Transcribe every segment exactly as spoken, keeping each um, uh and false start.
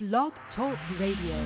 Blog Talk Radio.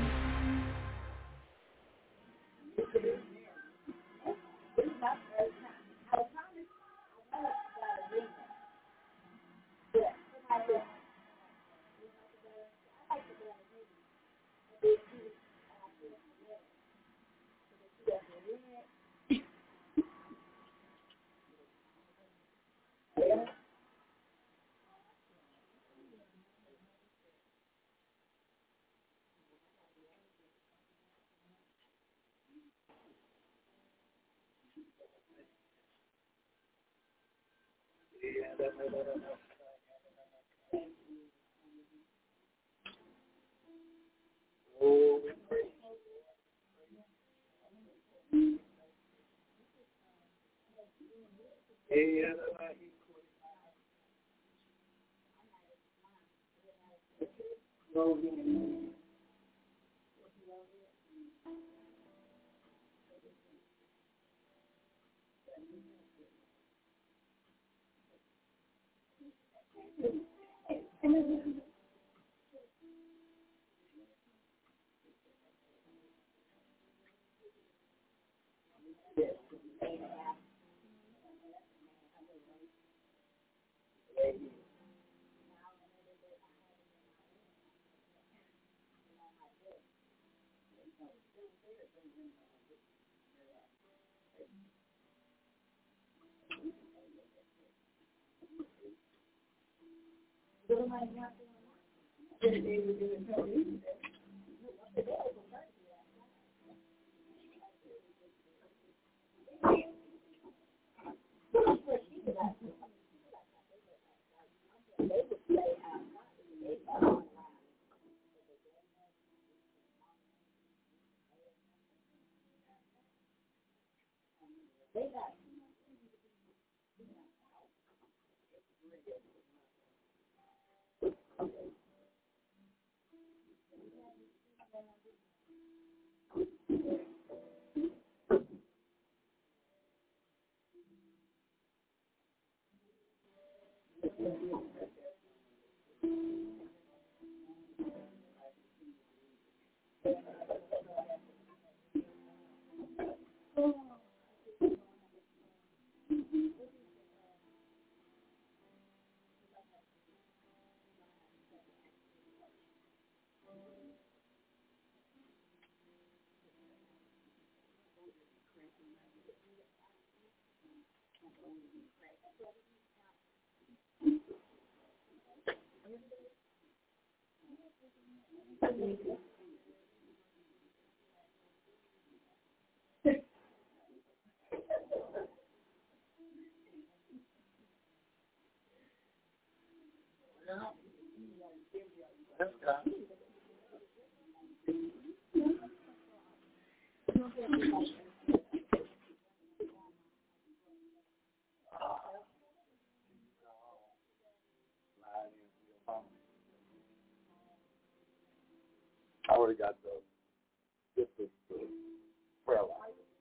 I already got the this is the prayer line.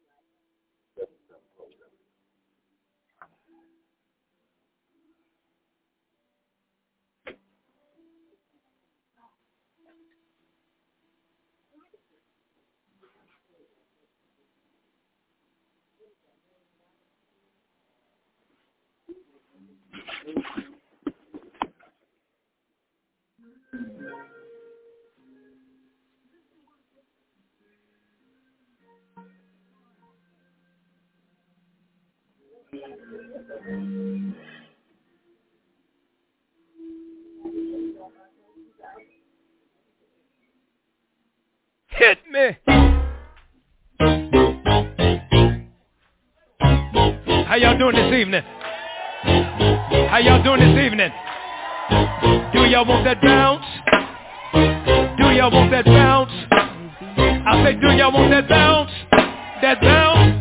That's the program. Hit me. How y'all doing this evening? How y'all doing this evening? Do y'all want that bounce? Do y'all want that bounce? I say, do y'all want that bounce? That bounce?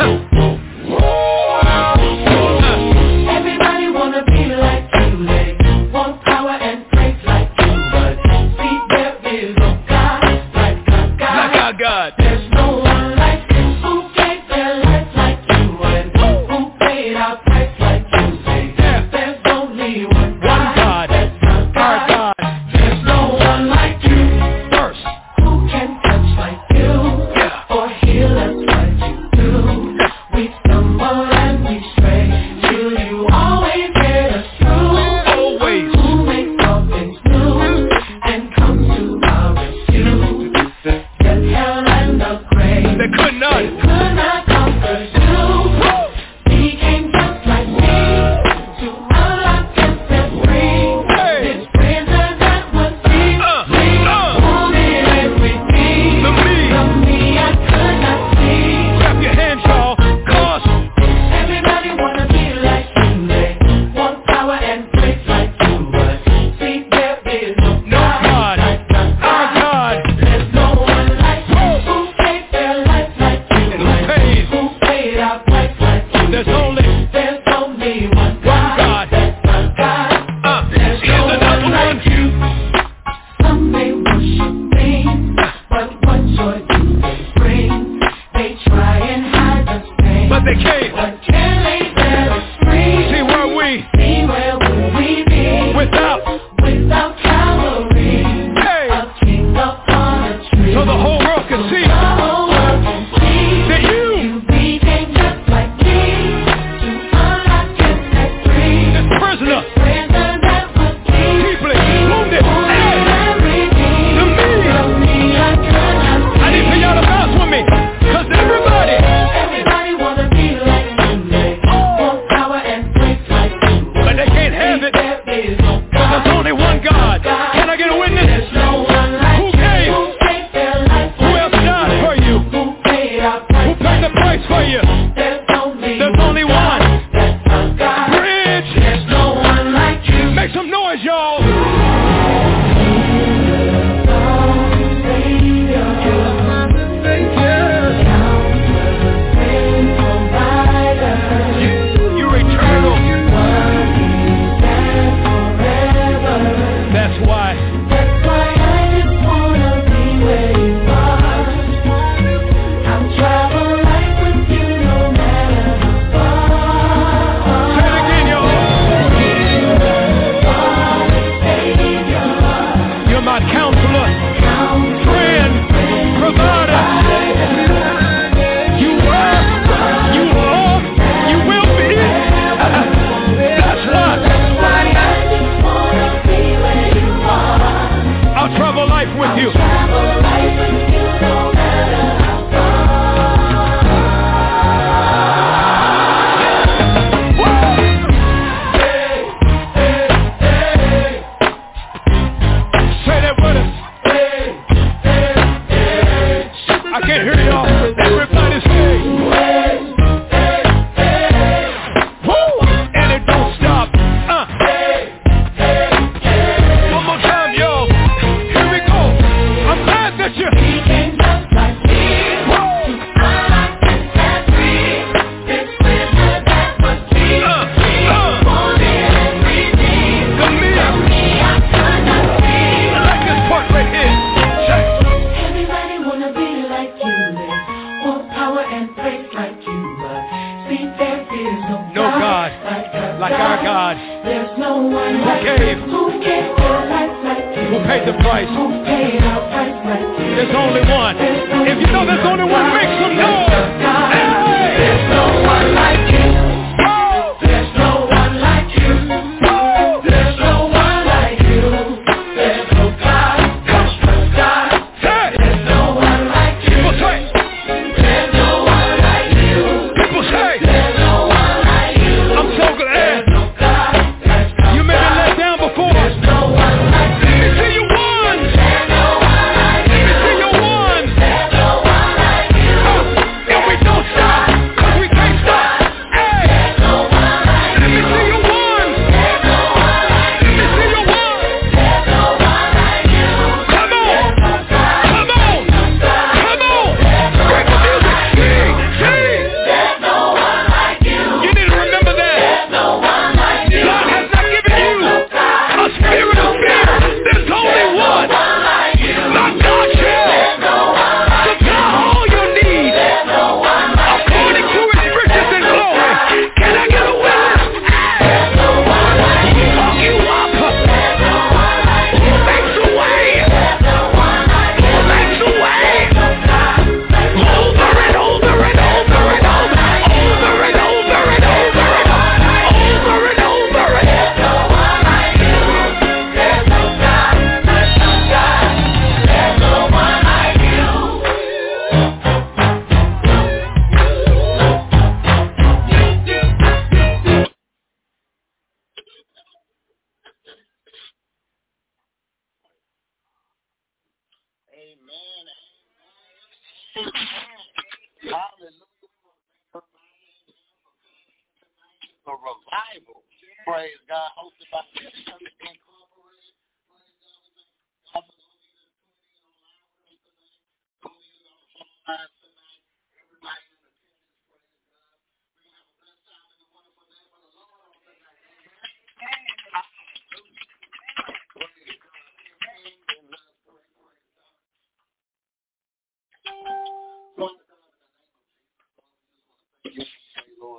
Everybody wanna be like you, they want power and praise like you, but see there is a God, like a God, like our God. There's no one like you, who gave their life like you, and who paid our price like you, say, yeah. There's only one God, one God. That's our God. Our God. There's no one like you. with you. Travel right with you no matter how far. Say that with us. I can't hear y'all. Everybody say. Woo! And it don't stop. Uh. One more time, yo. Here we go. I'm glad that you. We can just like me. I can free. This winter that was me. Wanted everything. The me. Me I could not see. I like this part right here. Check. Everybody wanna be like you. They want power and praise like you. But see, there is no, No God like our God. There's no one Who like gave? Who gave their life like you? Who paid the price? Who paid our price like you? There's only one. If you know there's only one, make some noise. Hey! There's no one like you. Oh! There's no one like you. Oh! There's no one like you. There's no God. There's no God. Hey! There's no one like you. People say. There's no one like you. People say. There's no one like you. I'm so glad. There's no God. There's no You may be God. let down before. There's no one like Let you. me see you one. There's no one like Let you. me see you one. There's no one like you. Uh, and we don't stop, 'cause we can't stop. Hey! There's no one like Let me you. see you one. There's no one like Let me you. see you one. There's no one like you. Come on. There's no God. Come on. Come on. Break the music. Sing. Sing. There's no one like you. You need to remember that. There's no one like you. God has not given you a spirit of fear. There's only one. Like you. My God shall There's no one like supply all your needs There's no one like according to his riches and glory. Can I get a witness? There's no one like you. Hook you up. There's no one like Who you. makes a way? There's no one like Who you. makes a way? No God. Over and over and over and over. Over and over and over and over. Over and over and There's no one like you. There's no God. There's no God. There's no one like you. Hallelujah. A revival. Praise God. Hosted by Incorporated. Lord.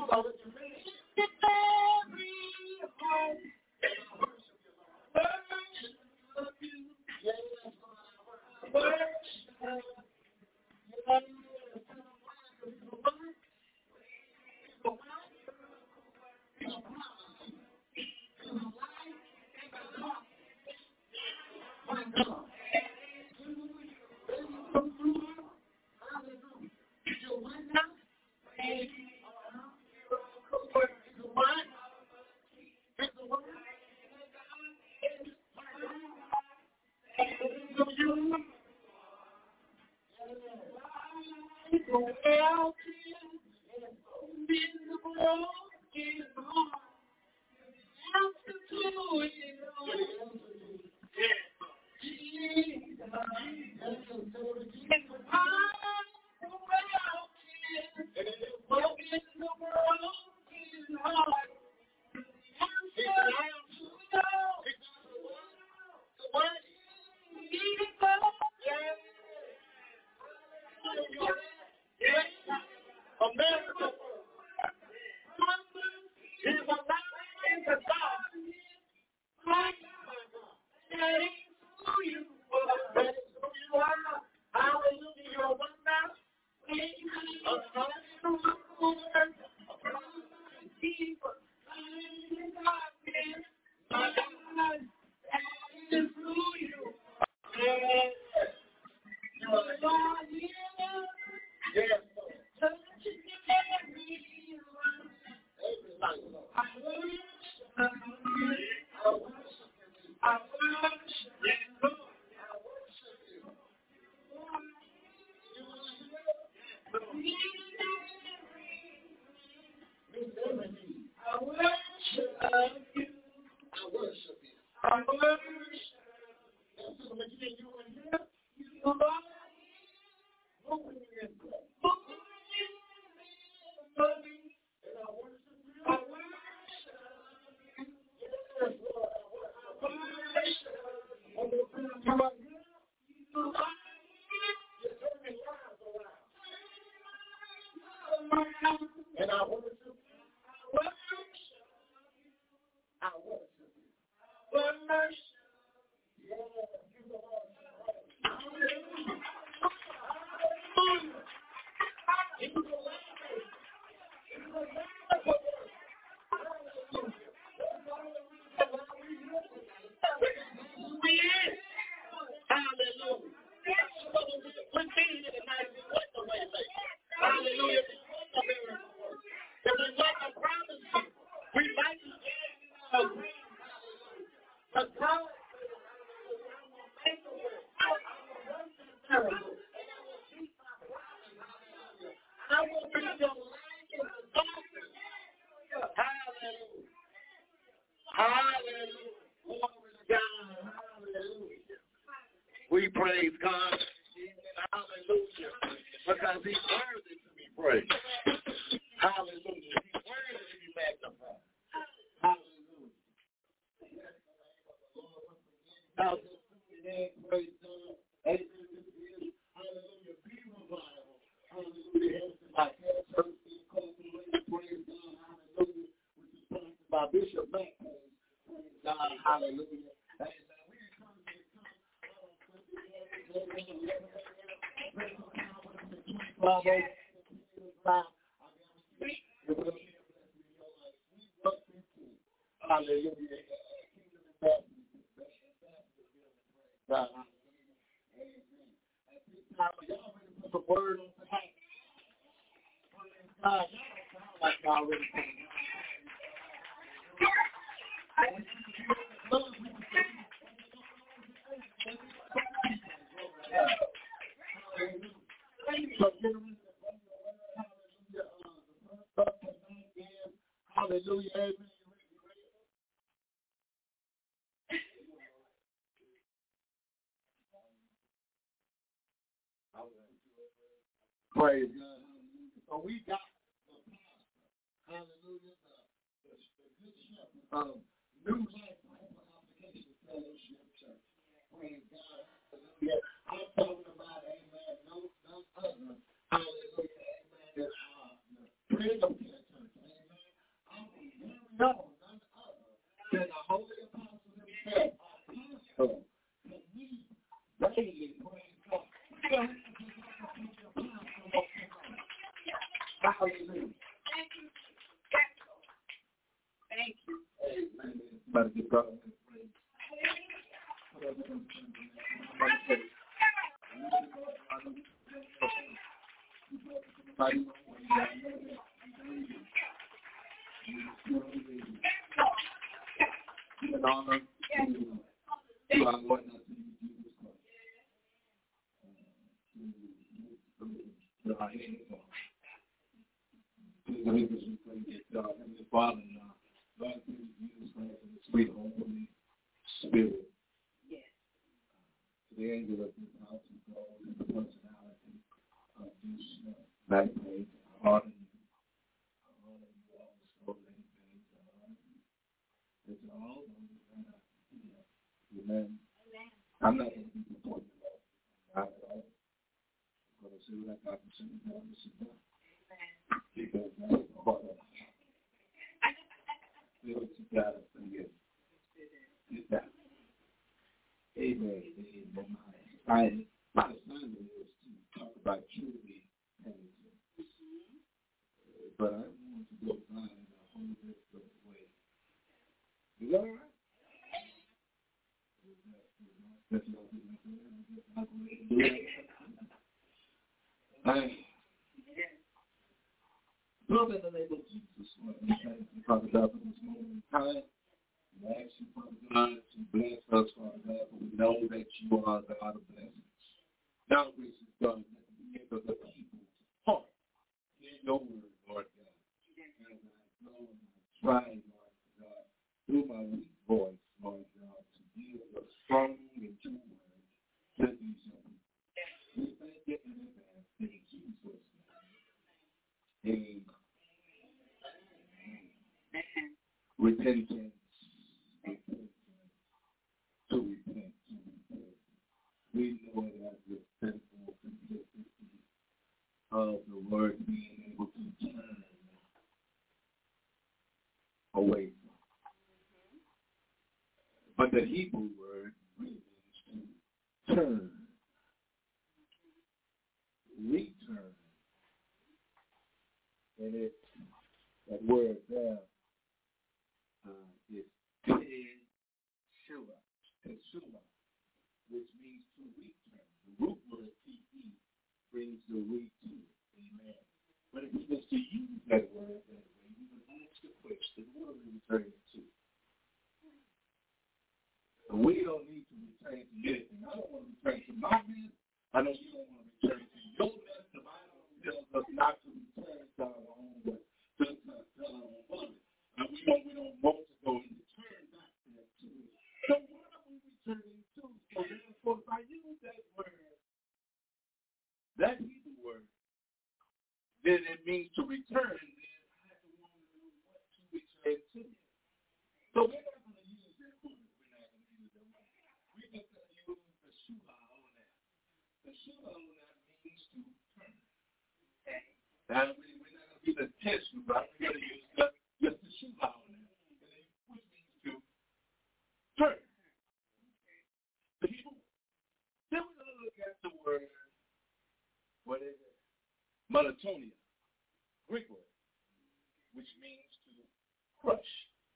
And I worship you. I worship you. What mercy? Yeah, you Hallelujah. Hallelujah. If we want to promise you, we might be getting a God make a way. I will be your light in the darkness. Hallelujah. Hallelujah. Glory to God. Hallelujah. We praise God. Hallelujah. Because he's worthy to be praised. Hallelujah. He's worthy to be magnified. Hallelujah. Now, praise God. Hallelujah. Be revival. Hallelujah. Like that church is called to praise God. Hallelujah. Which is sponsored by Bishop Backpage. Praise God. Hallelujah. Hallelujah. God. Y'all ready to put the word on tonight? God, like y'all ready to Hallelujah. Amen. Praise God. So we got the pastor. Hallelujah. The, the, the good shepherd of New Life Bible Application Fellowship Church. Praise God. Hallelujah. I'm talking about, amen, no, no other. Hallelujah. Amen. Uh, the Freedom Care Church. Amen. Hallelujah. Thank you. Thank you. Amen. Somebody give God a praise. And honor to our Lord and Savior Jesus Christ. To our hands on. Please let me just pray that God, Heavenly Father, and our Lord and Savior Jesus Christ, and the sweet Holy Spirit. Yes. To the angel of this house and God, and the personality of this uh, night praise, I honor you. I honor you all the soul and things. I honor you. It's all over. Amen. Amen. I'm not going to be before you, Lord. Not at all. I'm going to say what I got to say. I'm going to sit down. Because that's the heart of it. See what you got to say. Get that. Amen. Amen. I, my assignment is to talk about truly parenting. But I want to go down in a whole different way. Is that all right? Lord, in the name of Jesus, Lord, we thank you, Father God, for this moment in time. We ask you, Father God, to bless us, Father God, for we know that you are the God of blessings. Now, gracious God, let the ears of the people heart hear your word, Lord God. As I go and I try, Lord God, through my weak voice, Lord God, to give a strong and true word to these young people. We thank you in advance in Jesus' name. Amen. Repentance, repentance, to repent, to repent. We know it as the simple simplicity of the word being able to turn away from. But the Hebrew word really means to turn, return. And it, that word there, Uh, is teshua, teshua, which means to return. The root word T E brings the root to it. Amen. But if we was to use that word that way, we would ask the question, what are we returning to? We don't need to return to anything. I don't want to return to my mess. I know you don't want to return to your mess. The Bible tells us not to return to our own way, to, to, to our own body. And we don't, we don't want to go and return back there to it. So what are we returning to? So therefore, if I use that word, that Hebrew word, then it means to return. Then I have to want to know what to return to. So we're not going to use that word. We're not going to use that word. We're just going to use the shula on that. The shula on that means to turn. Okay. Now, we, we're not going to use the test, but we're going to use the just the shula on that. Which means to turn. The Hebrew. Then we're going to look at the word, what is it? Monotonia. Greek word, which means to crush.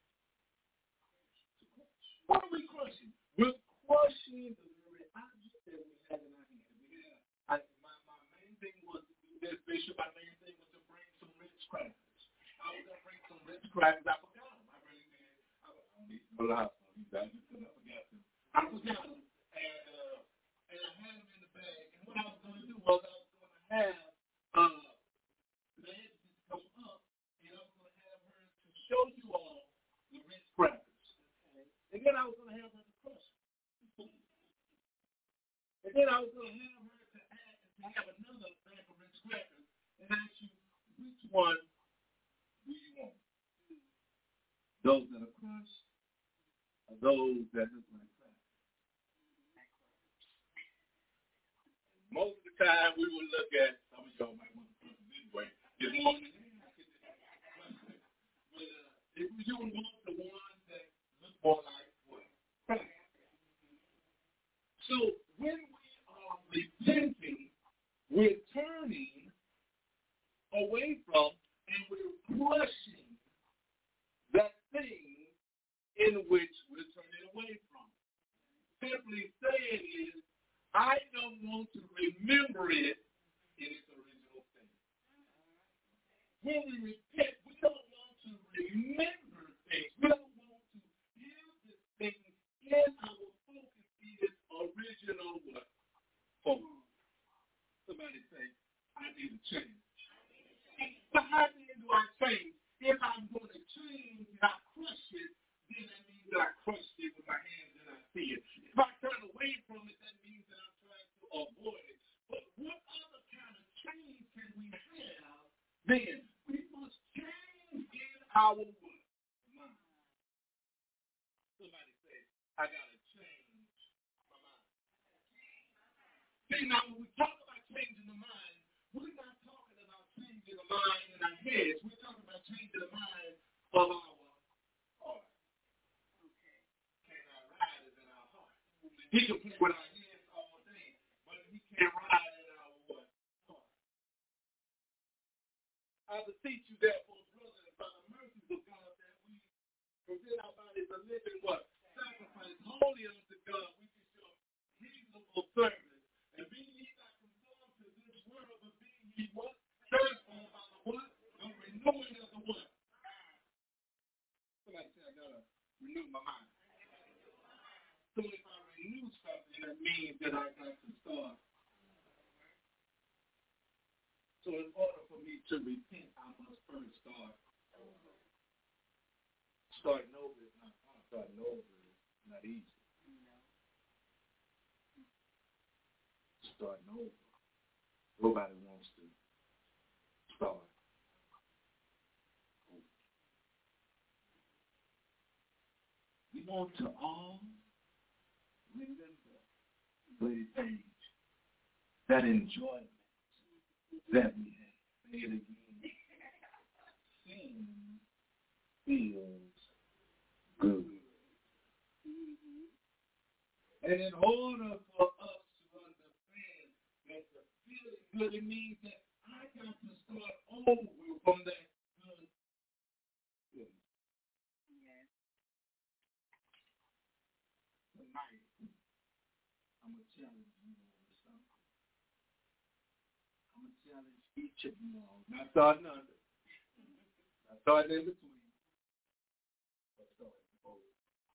To crush. What are we crushing? We're crushing the very object that we have in our hand. We have, I, my, my main thing was to do this, Bishop. My main thing was to bring some rich crackers. I was going to bring some rich crackers. I forgot them. I really did. I don't need to go to the hospital. I forgot them. I forgot them. And, uh, and I had them in the bag. And what I was going to do was I was going to have uh, Nancy come up, and I was going to have her to show you all the rich crackers. Okay? And then I was going to have her to crush them. And then I was going to have her to, add, to have another bag of rich crackers and ask you which one do you want? Those that are crushed or those that look like crackers? Most of the time we will look at, some of y'all might want to put it this way, but uh, if you want the ones that look more like what? Crackers. So when we are repenting, we're turning away from, and we're crushing that thing in which we're turning away from. Simply saying is, I don't want to remember it in its original state. When we repent, we don't want to remember things. We don't want to use this thing in our focus in its original what? Form. Somebody say, I need to change. But how then do I change? If I'm going to change and I crush it, then that means that I crushed it with my hands and I see it. If I turn away from it, that means that I'm trying to avoid it. But what other kind of change can we have then? We must change in our what? Mind. Somebody say, I got to change my mind. See, now when we talk about changing the mind, we're not talking about changing the mind in our heads. We're talking about changing the mind of our heart. Okay. Can't our ride is in our heart. He can play with our heads all day, but he can't ride in our what? Heart. I beseech you therefore, brothers, by the mercies of God, that we present our bodies a living what? Sacrifice, holy unto God, which is your reasonable service. And be ye not conformed to this world, but be ye what? Transformed by the what? The renewing of the what? Somebody say, I gotta renew my mind. So if I renew something, that means that I got to start. So in order for me to repent, I must first start. Starting over is not fun. Starting over is not easy. Starting over. Nobody wants to start over. We want to all remember the age, that enjoyment that we had. Say it again. Sin feels good. And in order for us to understand that the feeling good, it means that I got to start over from that good feeling. Yes. Tonight, I'm going to challenge you all with something. I'm going to challenge each of you all. Not starting under. Not starting in between. But starting over.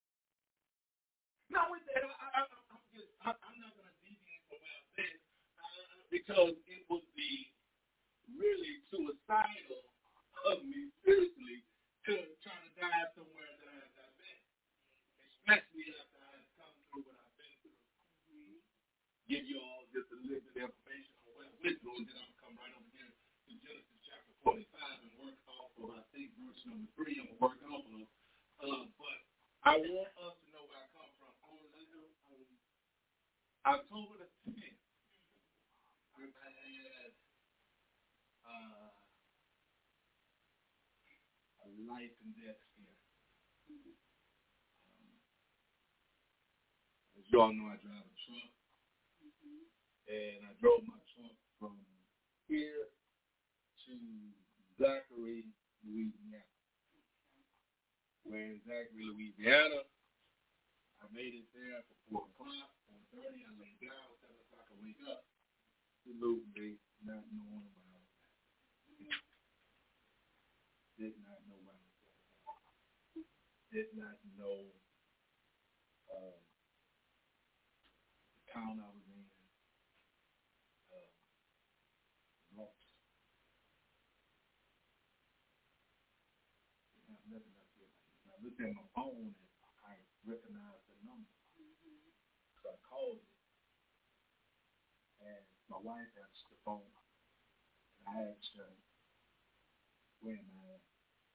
Now with that, I, I, I'm, just, I, I'm not going to deviate from what I said uh, because it would be really suicidal of me spiritually to try to dive somewhere that I have not been, especially after I have come through what I've been through. Mm-hmm. Give you all just a little bit of information on what I went through, and then I'm going to come right over here to Genesis chapter forty-five and work off of, I think, verse number three. I'm going to work off of. Uh, but I want us to know where I come from. October the tenth, I had uh, a life and death scare. Um, as you all know, I drive a truck, mm-hmm. and I drove my truck from here to Zachary, Louisiana. Where in Zachary, Louisiana, I made it there for four o'clock, four thirty, I laid down, seven o'clock, I wake up. Absolutely not knowing where I was at. Did not know where I was at. Did not know um, the town I was in. Uh, lost. Didn't have nothing up here. I looked at my phone and I recognized the number. So I called it, and my wife answered the phone, and I asked her, where am I at?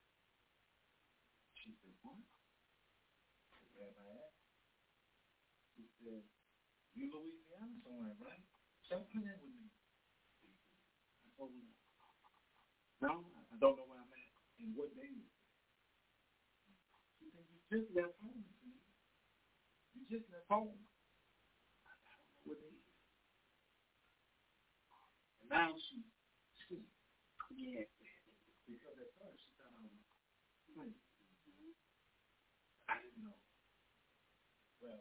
She said, what? I said, where am I at? She said, you Louisiana somewhere, right? Stop playing with me. I told her, no, I don't know where I'm at, and what day is it? She said, you just left home. You just left home. What day is it? And now she, she, yeah. free. I didn't know. Well,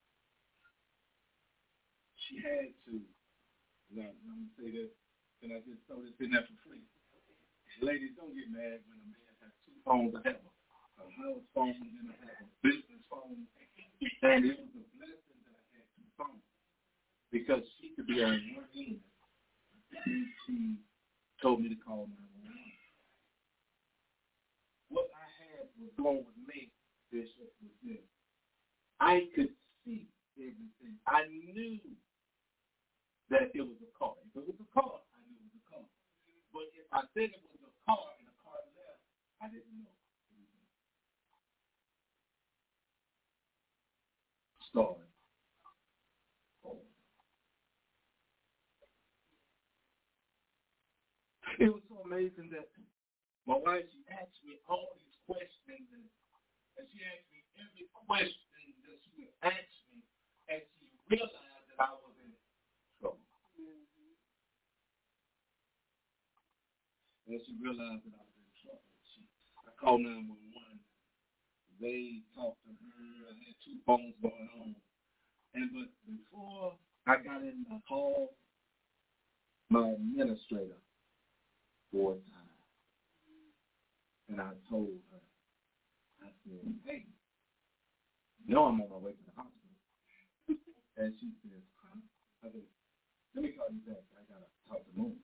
she had to. Now, I'm going to say this, and I just throw this in there for free. Ladies, don't get mad when a man has two phones. I have a, a house phone and I have a business phone. And it was a blessing that I had two phones because she could be on one end. And she told me to call nine one one. What I had was going with me, Bishop, was this. I could see everything. I knew that it was a car. If it was a car, I knew it was a car. But if I said it was a car and a car left, I didn't know. Story. Oh. It was so amazing that my wife, she asked me all these questions, and, and she asked me every question that she would ask me, and she realized that I was in trouble. And she realized that I was in trouble. She, I called nine one one. They talked to her. I had two phones going on. And but before I got in the hall, my administrator four times. And I told her, I said, hey, you know I'm on my way to the hospital. And she says, huh? I said, let me call you back. I got to talk to Moon.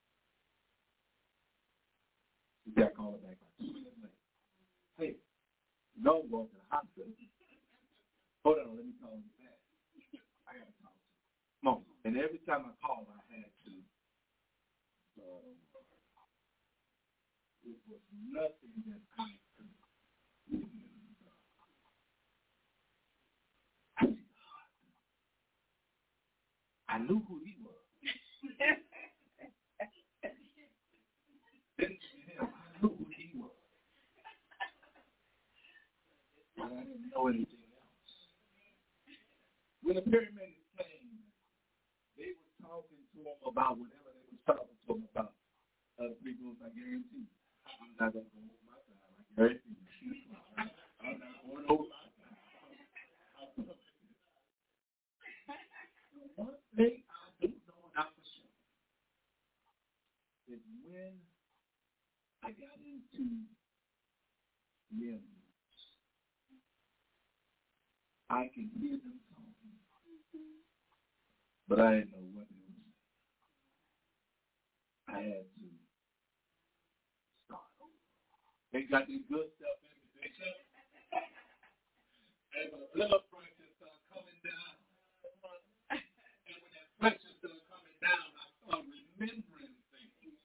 She said, I call her back like two minutes later. Hey, no, I'm going to the hospital. Hold on, let me call you back. I got to talk to you. Mom. And every time I called, I had to. Uh, it was nothing that I could do. I knew who he was. I knew who he was. But I didn't know anything else. When the paramedics came, they were talking to him about whatever they were talking to him about. Other people, I guarantee you, I'm not going to go over my time. I guarantee you. I'm not going over my time. One thing I do know now for sure is when I got into memories, I can hear them talking, but I didn't know what they were saying. I had to start over. They got this good stuff in me, Bishop. And my blood pressure started coming down. And when that pressure started coming down, I started remembering things.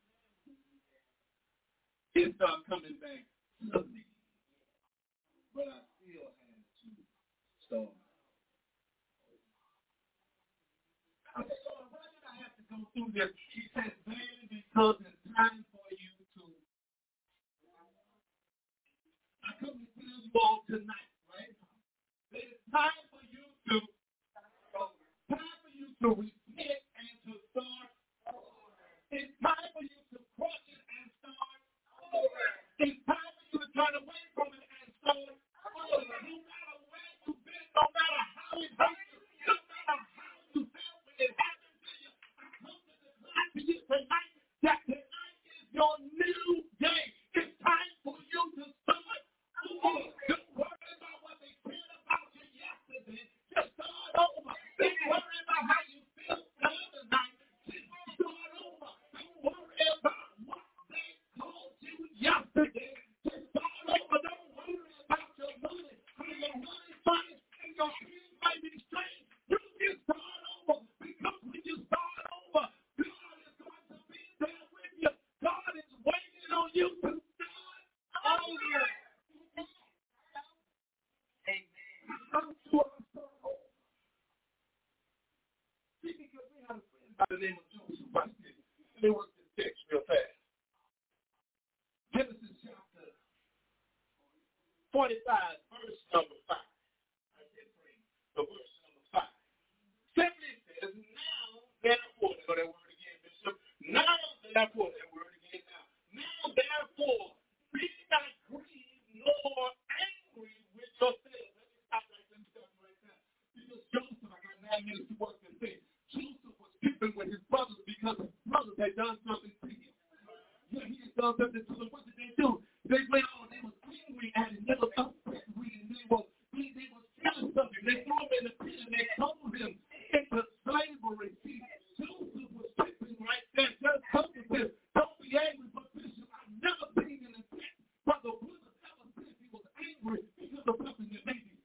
It started coming back to me. But I still had to start. I said, Lord, why did I have to go through this? He said, baby, because it's time for you to. I come to tell you all tonight, right? It's time for you to. Time for you to repent and to start. It's time for you to crush it and start. It's time for you to turn away from it and start. No matter where you've been, no matter how it hurts you, no matter how you felt when it happened to you, I come to declare to you tonight that tonight is your new day. It's time for you to start. Don't worry about what they said about you yesterday. Just start over. Don't worry about how you feel the other night. Just start over. Don't worry about what they told you yesterday. Just start over. Don't worry about your money. How your money funny and your kids might be strange. You can start over because when you start over, God is going to be there with you. God is waiting on you to start over. I'm sure I'm start over. See, because we have a friend by the name of Joseph. Watch this. Let me work this text real fast. Genesis chapter forty-five, verse number five. I said three, the verse number five. Simply says, now therefore, know that word again, Bishop. Now therefore, that word again now. Now therefore, be not grieved uh, the, the, the, what did they do? They went on, they was angry at him, they was upset with him, they was, they, they was jealous of him, they threw him in the pit and they sold him into slavery. See, Joseph was tripping right there. Just Joseph said, don't be angry, but Bishop, I've never been in a pit. Brother Willis ever said he was angry because of something that they did.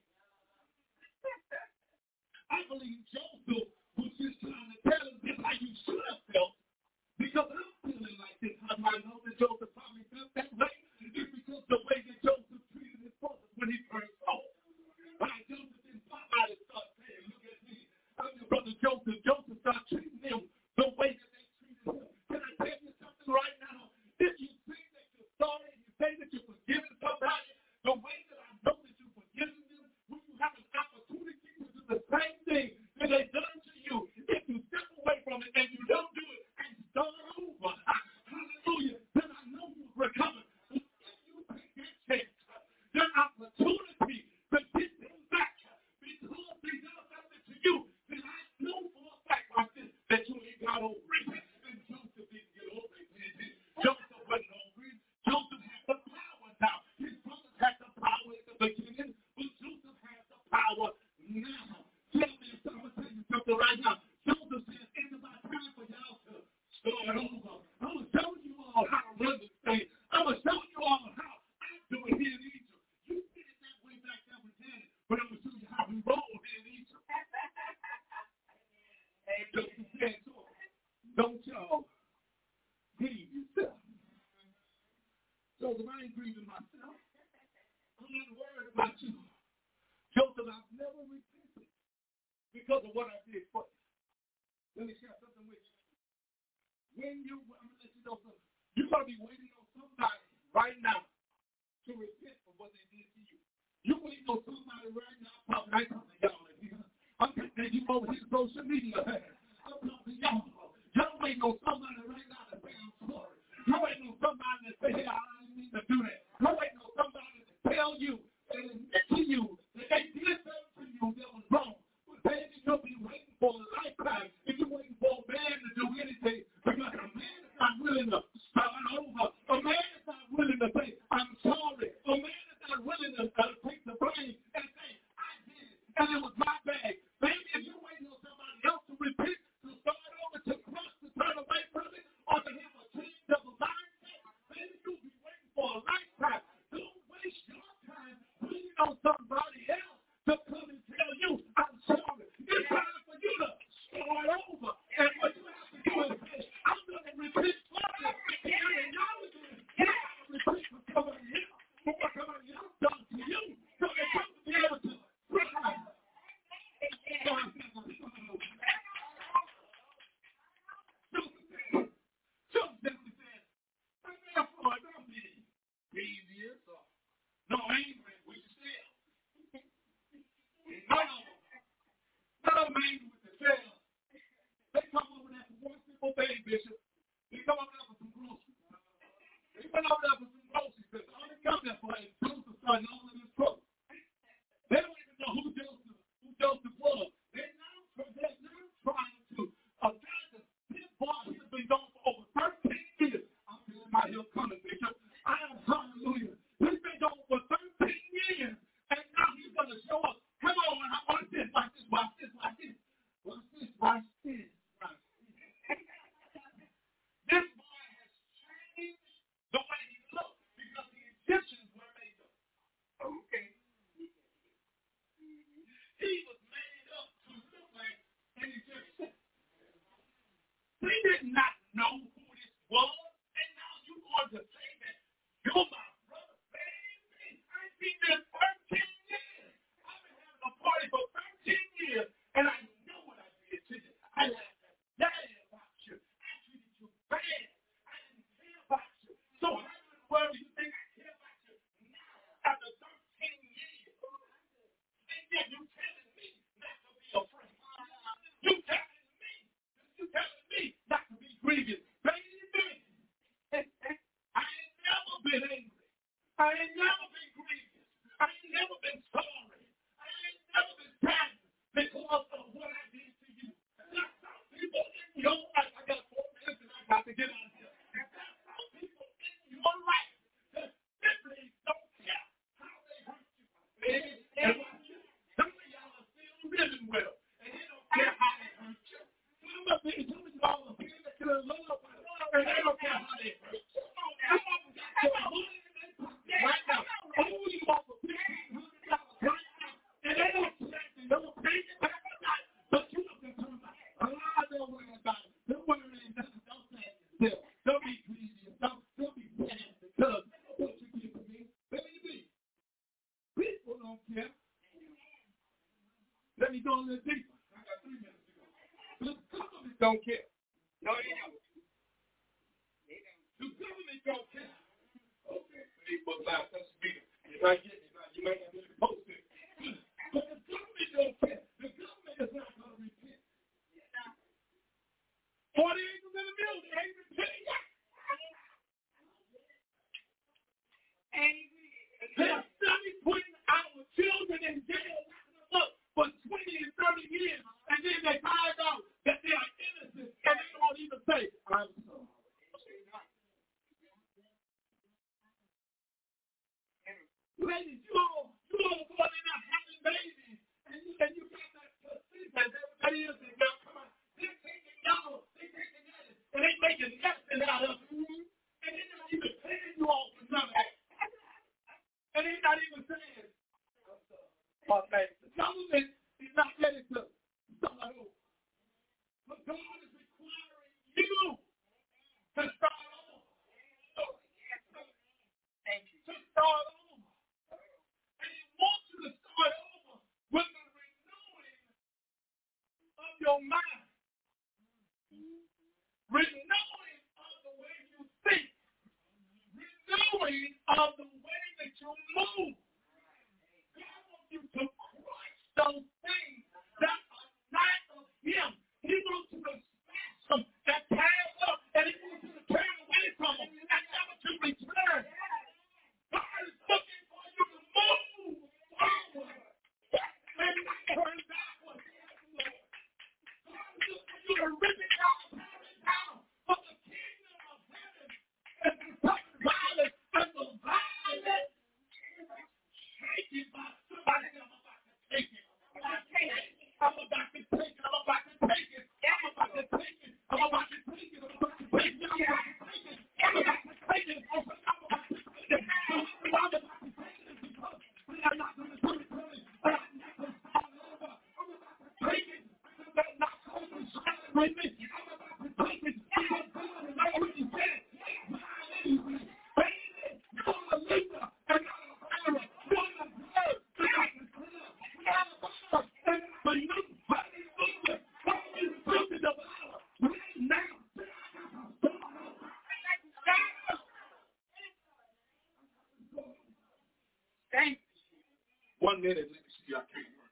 I believe Joseph was just trying to tell him this how you should have felt, because I'm feeling like this. How I know that Joseph probably felt that way? It's because the way that Joseph treated his brothers when he first saw him. Right? Joseph didn't pop out and start saying, look at me. I'm your brother Joseph. Joseph started treating them the way that they treated him. Can I tell you something right now? If you say that you're sorry, you say that you're forgiving somebody, the way that I know that you're forgiving them, when you have an opportunity to do the same thing that they done to you, if you step away from it and you don't do it and start over, hallelujah, then I know you've recovered. But if you take that chance, that opportunity to get them back because they done something to you, then I know for a fact like this that you ain't got over it. And Joseph didn't get over it, did he? Joseph wasn't over it. Joseph had the power now. His brothers had the power at the beginning, but Joseph has the power now. Tell me, I'm going to tell you something right now. Joseph says, it's about time for y'all to start over. I'm going to show you all how to run this thing. I'm going to show you all how I do it here in Egypt. You did it that way back there with Daddy, but I'm going to show you how we roll here in Egypt. And Joseph said to him, don't y'all grieve yourself. Joseph, I ain't grieving myself. I'm not worried about you. Joseph, I've never repented because of what I did for you. Let me share something with you. When you, I'm going to let you know something. You're going to be waiting on somebody right now to repent for what they did to you. You're waiting on somebody right now. I'm talking to y'all. I'm talking to you over here on social media. I'm talking to y'all. Y'all waiting on somebody right now to say I'm sorry. You're waiting on somebody to say, hey, I didn't mean to do that. You're waiting on somebody to tell you and admit to you that they did something to you that was wrong. But baby, you'll be waiting for a lifetime if you're waiting for a man to do anything, because a man is not willing to start over. A man is not willing to say, I'm sorry. A man is not willing to uh, take the blame and say, I did it, and it was my bad. Baby, if you're waiting on somebody else to repent, to start over, to cross, to turn away from it, or to have a change of a mindset, baby, you'll be waiting for a lifetime. Don't waste your time waiting on somebody else to come and tell you, I'm sorry. It's time for you to start over. And what you have to do is say, I'm going to repent for this. And y'all are going to repent for somebody else, for what somebody else done to you, so that you can be able to realize. No angry with yourself. None of them. None of them angry with themselves. They come over there for one simple thing, Bishop. They come over there for some groceries. They went over there for some groceries. Because all they come there for is Joseph starting all of this trouble. They don't even know who Joseph, who Joseph was. They're now, they're now trying to, a guy that this boy has been gone for over thirteen years. I'm feeling my heel coming, Bishop. I am hallelujah. He's been gone for thirteen years, and now he's going to show up. Come on, I watch this, watch this, watch this, watch this. Watch this, watch this, watch this. This boy has changed the way he looks because the Egyptians were made up. Okay. He was made up to look like an Egyptian. They did not know who this was, and now you're going to say that you're my brother, baby. I've been there thirteen years. I've been having a party for thirteen years, and I know what I did to you. I laughed at daddy about you. I treated you bad. I didn't care about you. So how in the world do you think I care about you now after thirteen years? And yet you telling me not to be afraid. You telling me, you telling me not to be grievous. Baby, I ain't never been angry. I ain't never been grievous. I ain't never been sorry. I ain't never been sad because of what I did to you. There's some people in your life. I got four minutes and I got to get out of here. There's some people in a little deeper. I got three minutes to go. The government don't care. No, they don't. The government don't care. Okay, Facebook Live, that's me. If I get it, you might have to post it. But the government don't care. The government is not going to repent. Forty acres in the middle, they ain't repenting yet. They're study putting our children in jail, locking them up for twenty and thirty years, and then they find out that they are innocent, and they don't even say, I'm sorry. Ladies, you all, you all going in there having babies, and you, and you got that thing that everybody is, and y'all come on, they're taking y'all, they're taking that, and they making nothing out of it, and they're not even paying you all for nothing. And they're not even saying, okay, the government is not ready to start over. But God is requiring you to start over. Thank you. To start over. And He wants you to start over with the renewing of your mind. Renewing of the way you think. Renewing of the way that you move. God wants you to crush those things that are not of Him. He wants you to smash them and tear them up, and He wants you to turn away from them and never to return. God is looking for you to move forward and not turn backwards. God is looking for you to rip it down, tear it down, for the kingdom of heaven and to touch violence and the violence. Take it by somebody. I'm about to take it. I'm about to take it. I'm about to take it. I'm about to take it. I'm about to take it. I'm about to take it. I'm about to take it. I'm about to take it. I'm about to take it. I'm about to take it because I'm not going to do it. I'm not going to start over. I'm about to take it. I'm not going to start with me. I'm about to take it. I'm about to take it. One minute, let me see. I can't work.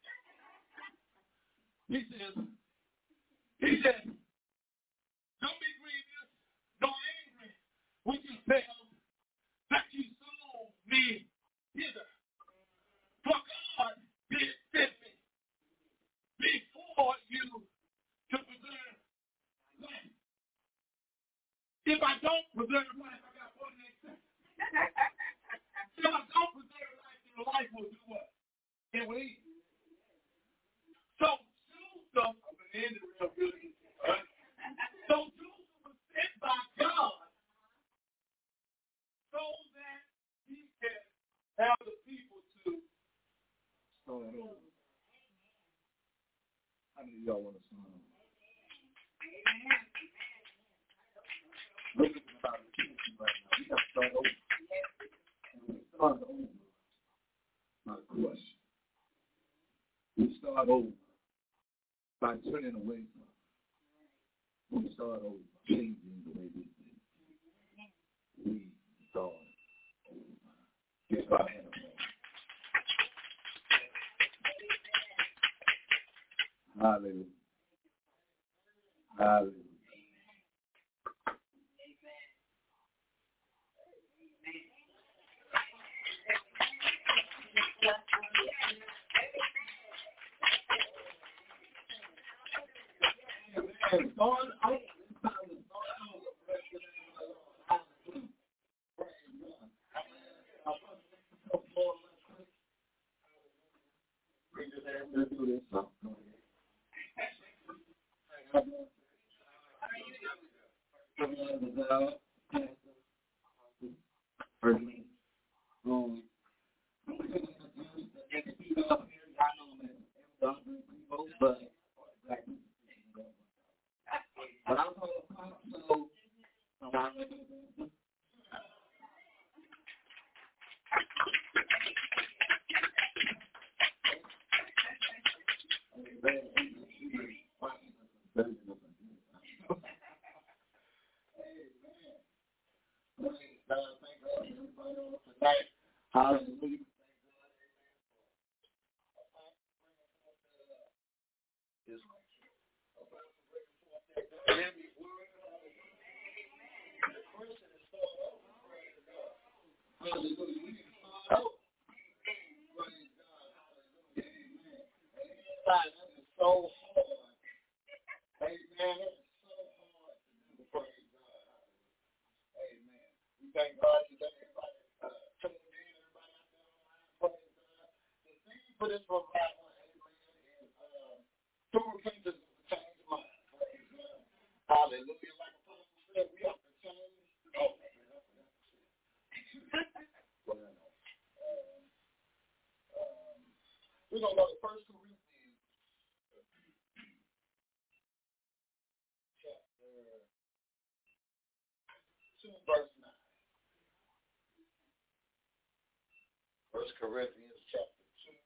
He says, he says, don't be grievous, nor angry with yourselves that you sold me hither. For God did send me before you to preserve life. If I don't preserve life, I got forty-eight seconds. If I don't preserve life, then life will do what? It will eat. So Joseph, I'm going to end it real good. Right? So Joseph was sent by God so that he can have the people to start over. How many of y'all want to start over? Look at the about the kingdom right now. We got to start over. And we start over. My question. We start over by turning away from. We start over changing the way we think. We start over. Get our hand up. Hallelujah. Hallelujah. And on out, bring your hand to do this song. Firstly, um, I'm going to use the next speaker up here. I know I'm people, but but I'm going to come, so I'm not going to do it. God. Thank God for everybody on tonight. Hallelujah. That is so hard. Amen. That is so hard to do. Praise God. Amen. We thank God today. Everybody uh, tuning in, everybody out there online. Praise God. The theme for this revival, amen, is uh, true repentance is a change of mind. Praise God. Hallelujah. Like Apostle said, we have to change. Oh, well, um, um, we're going to go to First Corinthians chapter two, verse nine. First Corinthians chapter two,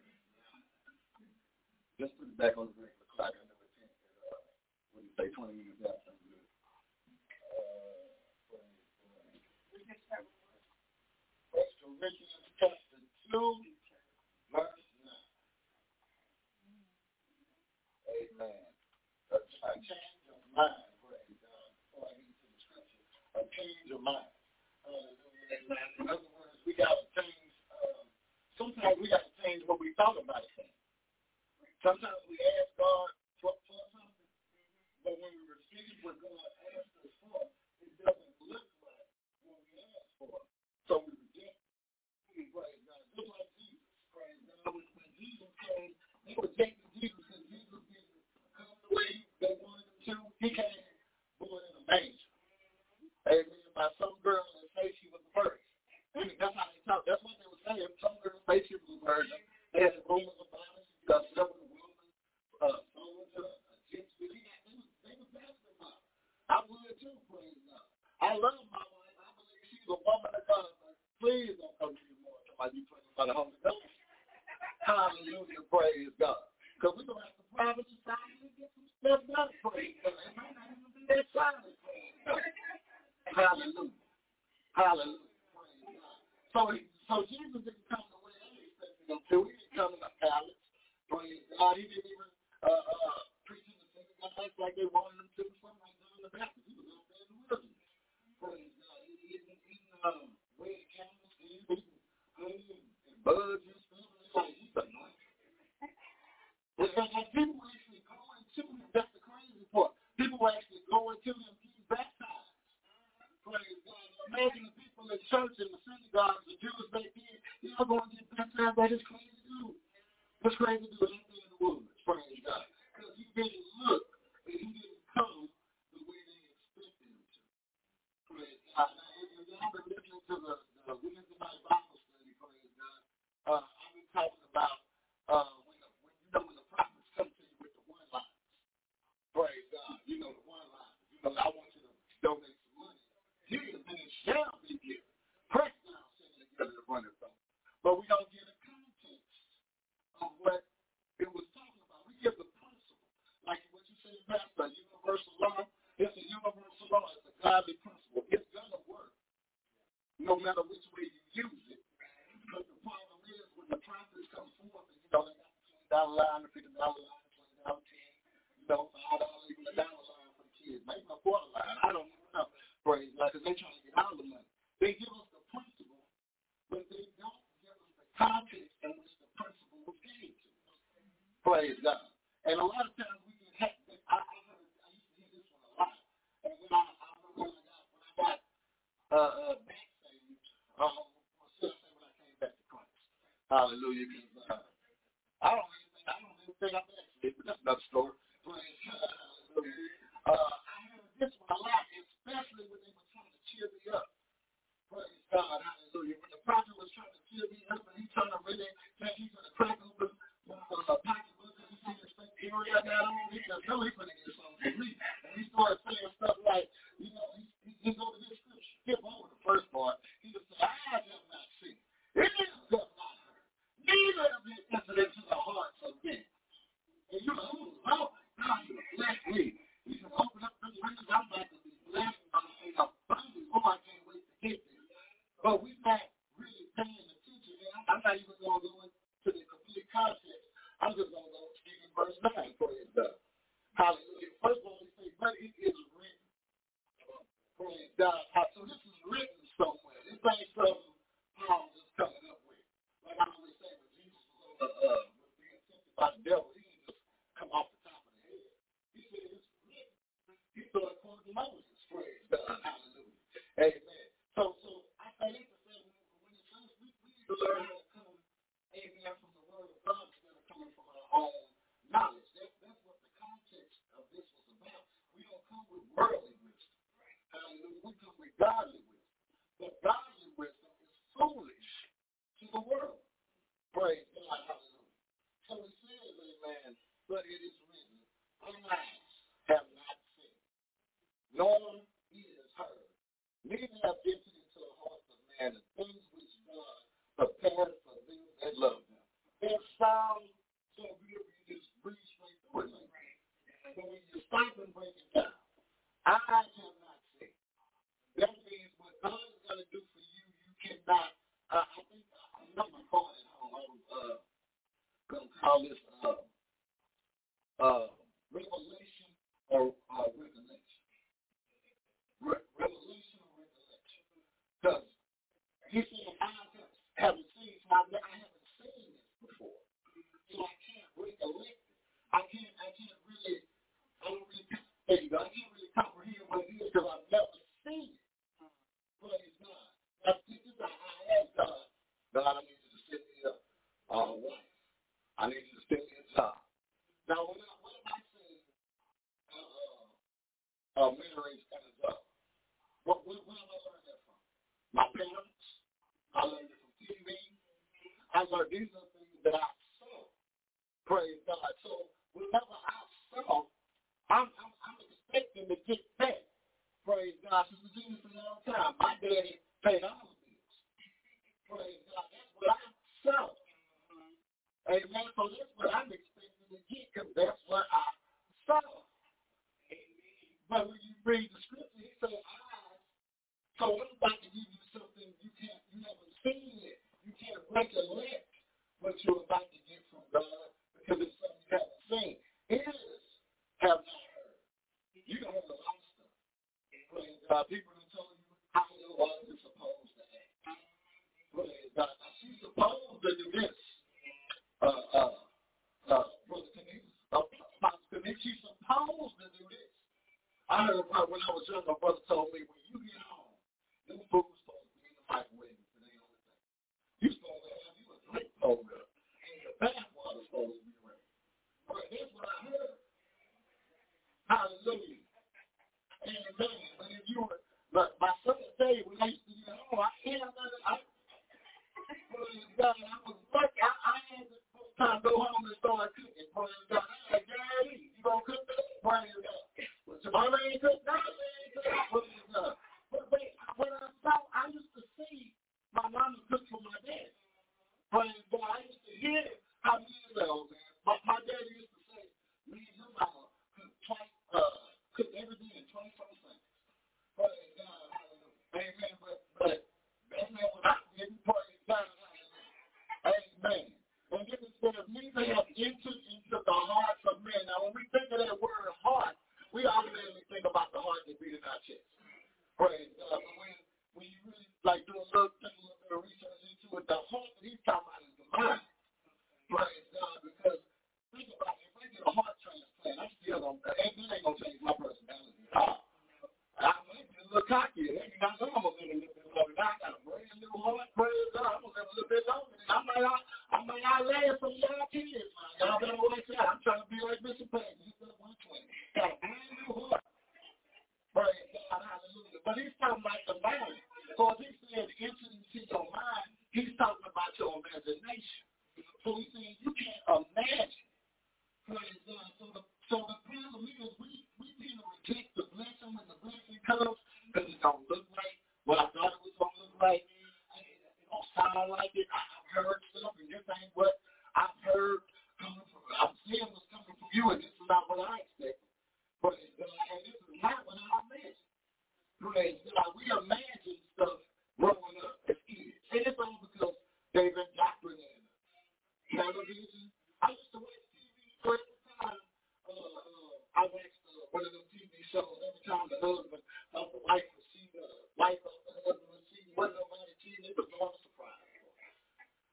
just put it back on the regular clock. I never think that, uh, what do you say, twenty minutes after. I'm good. Uh, First Corinthians chapter two, verse nine. Amen. A, a change of mind, praise God. Before I get into the scripture, a change of mind. Hallelujah. Amen. In other words, we got to change. Um, sometimes we got to change what we thought about things. Sometimes we ask God for, for something, but when we receive what God asked us for, it doesn't look like what we asked for. So we reject it. Praise God. Just like Jesus. Praise God. When, when Jesus came, they rejected Jesus and Jesus didn't come the way they wanted him to. He came born in a manger. Amen. By some girl that say she was a virgin. That's how they talk. That's what they were saying. Some girls say she was a virgin. They had rumors about it. She got several women, uh, sold to a gypsy. They was asking about it. I would too, praise God. I love my wife. I believe she's a woman of God. But please don't come to me more until you pray about the Holy Ghost. Hallelujah, praise God. Because we're going to have to private society and get some stuff done, praise God. It might not even be that silent, praise God. Hallelujah. Hallelujah. Praise God. So, he, so Jesus didn't come the way they expected him to. He didn't come in a palace. Praise God. He didn't even uh, uh, preach in the synagogue like they wanted him to. Something like John the Baptist. He was out there in the wilderness. Praise God. He didn't eat um, red camels. He didn't eat honey and bugs and stuff. Like, he's anointed. And, and people were actually going to him. That's the crazy part. People were actually going to him to be baptized. Praise God. Imagine the people in church and the synagogues, the Jews back then, y'all going to get baptized by this crazy dude. This crazy dude out there in the wilderness. Praise God. Because he didn't look and he didn't come the way they expected him to. Praise God. Now, if y'all been listening to the, the Wednesday night Bible study, praise God, uh, I've been talking about uh, when, the, when you know when the prophets come to you with the one-liners. Praise God. You know the one-liners. You know, I want you to donate some money. Here, and it shall be given. Press down, send it together to run it from. But we don't get a context of what it was talking about. We give the principle. Like what you said, Pastor, a universal law. It's a universal law. It's a godly principle. It's going to work no matter which way you use it. But the problem is when the prophets come forth and, you know, they got the twenty dollar line, the fifty dollar line, the twenty dollar ten, you know, five dollars, even a dollar line for the kids. Maybe a quarter line. I don't even know. Praise God, because they're trying to get out of the money. They give us the principle, but they don't give us the context in which the principle was given to us. Praise God. And a lot of times we can hack that. I, I heard, I used to hear this one a lot. And when I, I remember when I got, when I got uh, uh, back saved, um, well, should I say when I came back to Christ. Hallelujah. Uh, I don't even think, I don't even think I'm back saved, but that's another story. Praise God. Hallelujah. Uh, I heard this one a lot, especially when they were trying to cheer me up. Praise God, hallelujah. When the prophet was trying to cheer me up and he trying to really think he's going to crack open a pocketbook and he see the area I got on, he just know he's going to get something from me. And he started saying stuff like, you know, he, he, he go to this scripture, skip over the first part. He just said, I have not seen. It is just not heard. Neither have it entered into the hearts of men. And you're like, oh, Lord, God, you bless me. He said, open up the windows. I'm about to be blessed. I'm going to abundance. Oh, I can't wait to get there. but we're not really paying attention. I'm not even going to go into the complete context. I'm just going to go to verse nine for it. Hallelujah. First of all, he says, but it is written. Praise God. So this is written somewhere. This ain't something Paul is coming up with. Like I always say, when Jesus was uh, uh, being tempted by the devil, he didn't just come off the top of the head. He said it's written. He started quoting Moses. Praise God. Hallelujah. Amen. So, so I say this to say, when it comes, we, we need to learn how to come, amen, from the word of God instead of coming from our own knowledge. That's, that's what the context of this was about. We don't come with worldly wisdom. Hallelujah. We come with godly wisdom. But godly wisdom is foolish to the world. Praise God. Hallelujah. So it says, amen, but it is written, eyes have not seen, nor ears heard, neither have entered into the hearts of man the things which God prepared for them that love him. That sounds so beautiful, you just breathe straight through it. But when you stop and break it down, eyes have not seen. That means what God is going to do for you, you cannot. Uh, I think I know my phone at home. I was uh, going to call this uh, uh, revelation or uh, revelation. Re- revelation or revelation. Because he said, I haven't seen, so I, I haven't seen this before. So I can't recollect it. I can't, I can't really, I don't really, there you go. I can't really comprehend what it is because I've never seen it. Praise God. That's this is how I ask God. God, I need you to send me a uh, wife. I need you to send me a job. Now, when I, when I say uh, uh, marriage kind of job, what, where, where have I learned that from? My parents. I learned it from T V. I learned these are things that I saw. Praise God. So whenever I saw, I'm, I'm, I'm expecting to get that. Praise God. Sister Gina said all the time, my daddy paid all the bills. Praise God. That's what I saw. Amen. So that's what I'm expecting to get because that's what I saw. But when you read the scripture, he said eyes. So I'm about to give you something you can't, you haven't seen it. You can't recollect what you're about to get from God because it's something you haven't seen. Ears have not heard. You don't have a lot of stuff. Praise God. People are telling you how your wife is supposed to act. Praise God. Now, she's supposed to do this. Uh, uh, uh, Brother Kennedy, uh, she's supposed to do this. I heard about when I was young, my brother told me, when you get home, them food's supposed to be in the microwave for the only thing. You supposed to have you a drink holder, and your bath water's supposed to be ready. All right, that's what I heard. Hallelujah. And man, but if you were, but my son tell you, when I used to get home, I can't have nothing. I, God, I was working. I, I had to time to go home and start cooking. Praise God. I said, Daddy, you gonna cook that? Praise God. Well, your mama ain't cook that. Praise God. But wait, when I saw, I used to see my mama cook for my dad. Praise God. I used to hear how he was. My, my dad used to say, me and your mama cook twice, uh, cook every day in twenty-four seconds. Praise God. Amen. But, but that's not what I did. Praise God. Amen. And this is that neither have entered into the hearts of men. Now, when we think of that word heart, we automatically think about the heart that beat in our chest. Praise God. But when, when you really like do a little, think a little bit of research into it, the heart that he's talking about is the mind. Praise God. Because think about it. If I get a heart transplant, I'm still going to, it ain't going to change my personality at all. I might be a little cocky. Maybe not know I'm going to live a little bit longer. Now I got a brand new heart. Praise God. I'm going to live a little bit longer. I might not, I might not last some y'all kids. Y'all better watch out. I'm trying to be like Bishop Payne. He's got one twenty. Got a brand new heart. Praise God. Hallelujah. But he's talking about the mind. So if he said enter into your mind, he's talking about your imagination. So he's saying you can't imagine. Praise God. So the, so the problem is we, we tend to reject the blessing when the blessing comes because it don't look like what I thought it was going to look like. It don't sound like it. I've heard stuff, and this ain't what I've heard coming from. I'm seeing what's coming from you, and this is not what I expected. Praise God. And this is not what I imagined. Praise God. We imagine stuff growing up. If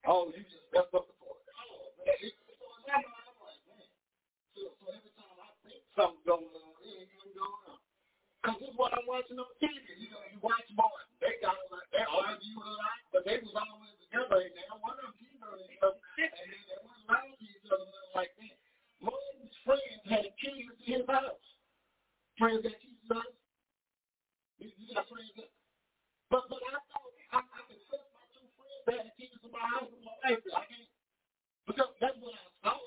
Oh, you just messed up the point. Oh, man. It's, so I'm like, man. So, so every time I think something's going on, it ain't even going on. Because this is what I'm watching on T V. You know, you watch boys. They got they argue a lot, but they was always together. And now one of them cheated on each other, and then they wasn't lying to each other like that. Most of his friends had keys to his house. Friends that cheated on us. You, you got friends that. But but I thought I, I could trust my two friends that had keys to my house and my wife. I can't. Because that's what I saw.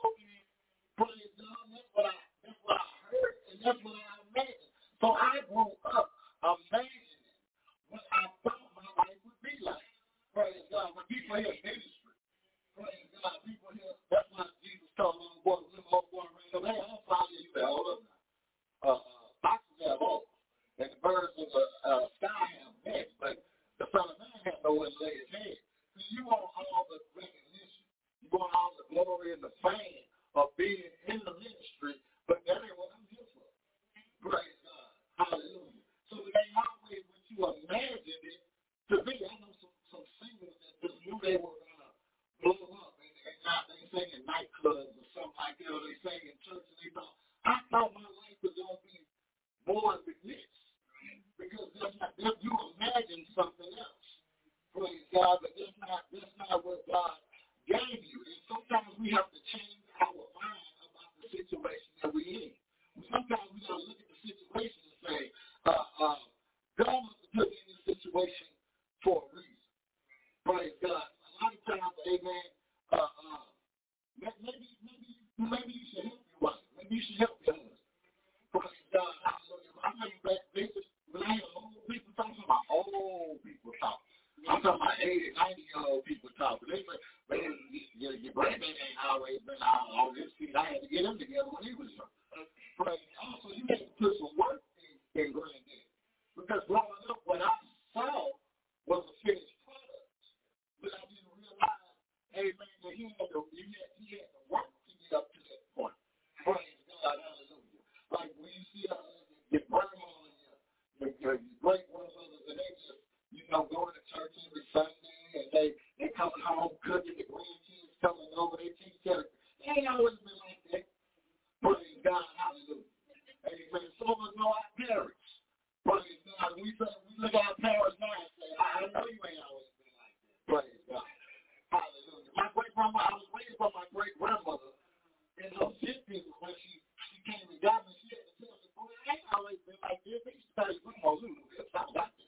Praise God. That's what I that's what I heard, and that's what I imagined. So I grew up imagining what I thought my life would be like. Praise God. When people hear ministry, praise God, people hear, that's why Jesus told little boy, little old boy around them, hey, I'll follow you. Say, hold up now. Uh, uh, foxes have holes, and the birds of the uh, sky have nests, but the Son of Man has nowhere to lay his head. So you want all the recognition, you want all the glory and the fame of being in the ministry, but that ain't what I'm here for. Praise God. Hallelujah. So it ain't always what you imagined it to be. I know some, some singers that just knew they were going to blow up, and, and now they sing in nightclubs or something like that, or they sing in church, and they thought, I thought my life was going to be more than this. Because that's not, that's, you imagine something else. Praise God, but that's not, that's not what God gave you. And sometimes we have to change our mind about the situation that we're in. Sometimes we got to look at the situation and say, uh, uh, God must have put me in this situation for a reason. Praise God. A lot of times, amen, uh, uh, maybe, maybe, maybe you should help your wife. Maybe you should help your husband. Praise God. I remember back then, when I hear old people talking about old people talking. I'm talking about eighty, ninety-year-old people talking. They say, man, your, your grandman ain't always been out on this feet. I had to get him together when he was young. Praise God. Also, you had to put some work in, in granddad. Because growing up, what I saw was a finished product. But I didn't realize, hey, man, that he had to, he had, he had to work to get up to that point. Praise God. Hallelujah. Like when you see uh, your grandma and your, your, your great-grandmothers, and they just, you know, going to church every Sunday, and they, they coming home cooking, the grandkids coming over, they teach them. They ain't always been like that. Praise God, hallelujah. Amen. Some of us know our parents. Praise God. We, say, we look at our parents now and say, I know you ain't always been like that. Praise God. Hallelujah. My great-grandma, I was raised by my great-grandmother in her fifties when she, she came and got me. She had to tell me, boy, I ain't always been like this. They used to tell you, come on, Lulu, it's not like this.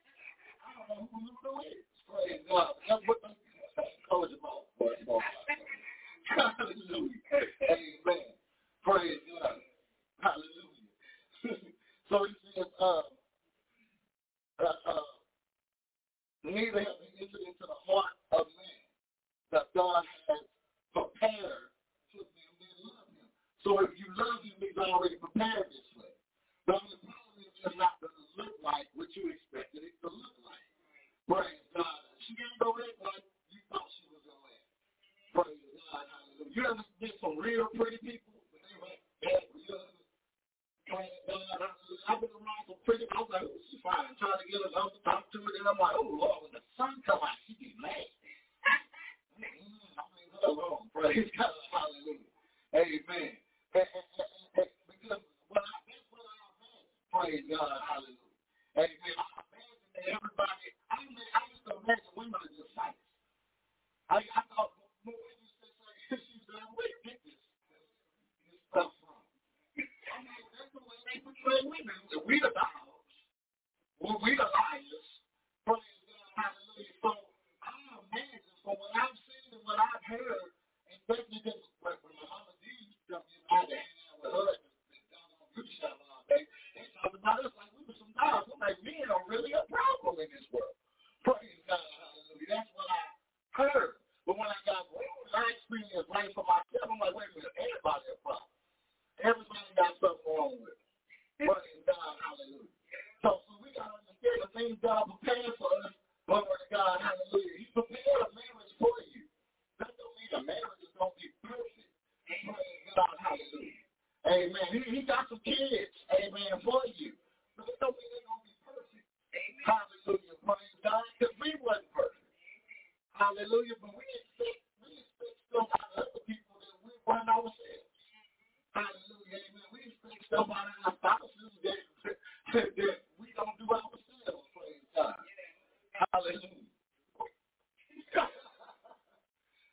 I don't know who Lulu is. Praise God. That's what they told you about. Hallelujah. Amen. Praise God. Hallelujah. So he says, uh, uh, uh, neither have been entered into the heart of man that God has prepared for them that love him. So if you love him, he's already prepared this way. The only problem is just not going to look like what you expected it to look like. Praise God. She ain't going to look like you thought she was going to act. Praise God. Hallelujah. You ever get some real pretty people? But they were bad real. Praise God. I've been around some pretty people. I was like, oh, she's fine. I'm trying to get her to talk to her. And I'm like, oh, Lord, when the sun comes out, she be mad. I mean, alone. Praise God. Hallelujah. Amen. Because when I, that's what I imagine. Praise God. Hallelujah. Amen. I imagine that everybody, I mean, I used to imagine women are just fights. I, I thought, more women used to say, she's like, where you get this, this stuff from? I'm like, that's the way they portray women. We the dogs. Well, we the liars. Praise God. Hallelujah. So I imagine from what I've seen and what I've heard, especially this, when my mama D used to come in my day with her and down on good shop all day, they talked about us like we were some dogs. I'm like, men are really a problem in this world. Praise God. Hallelujah. That's what I heard. But when I got older, I experienced life for myself. I'm like, wait a minute, everybody a problem. Everybody got something wrong with it. Praise God. Hallelujah. So, so we got to understand the things God prepared for us. Glory to God. Hallelujah. He prepared a marriage for you. That don't mean a marriage is going to be perfect. Praise God. Hallelujah. Amen. He, he got some kids. Amen. For you. But it don't mean they're going to be perfect. Hallelujah. Praise God. Because we wasn't perfect. Hallelujah. But we expect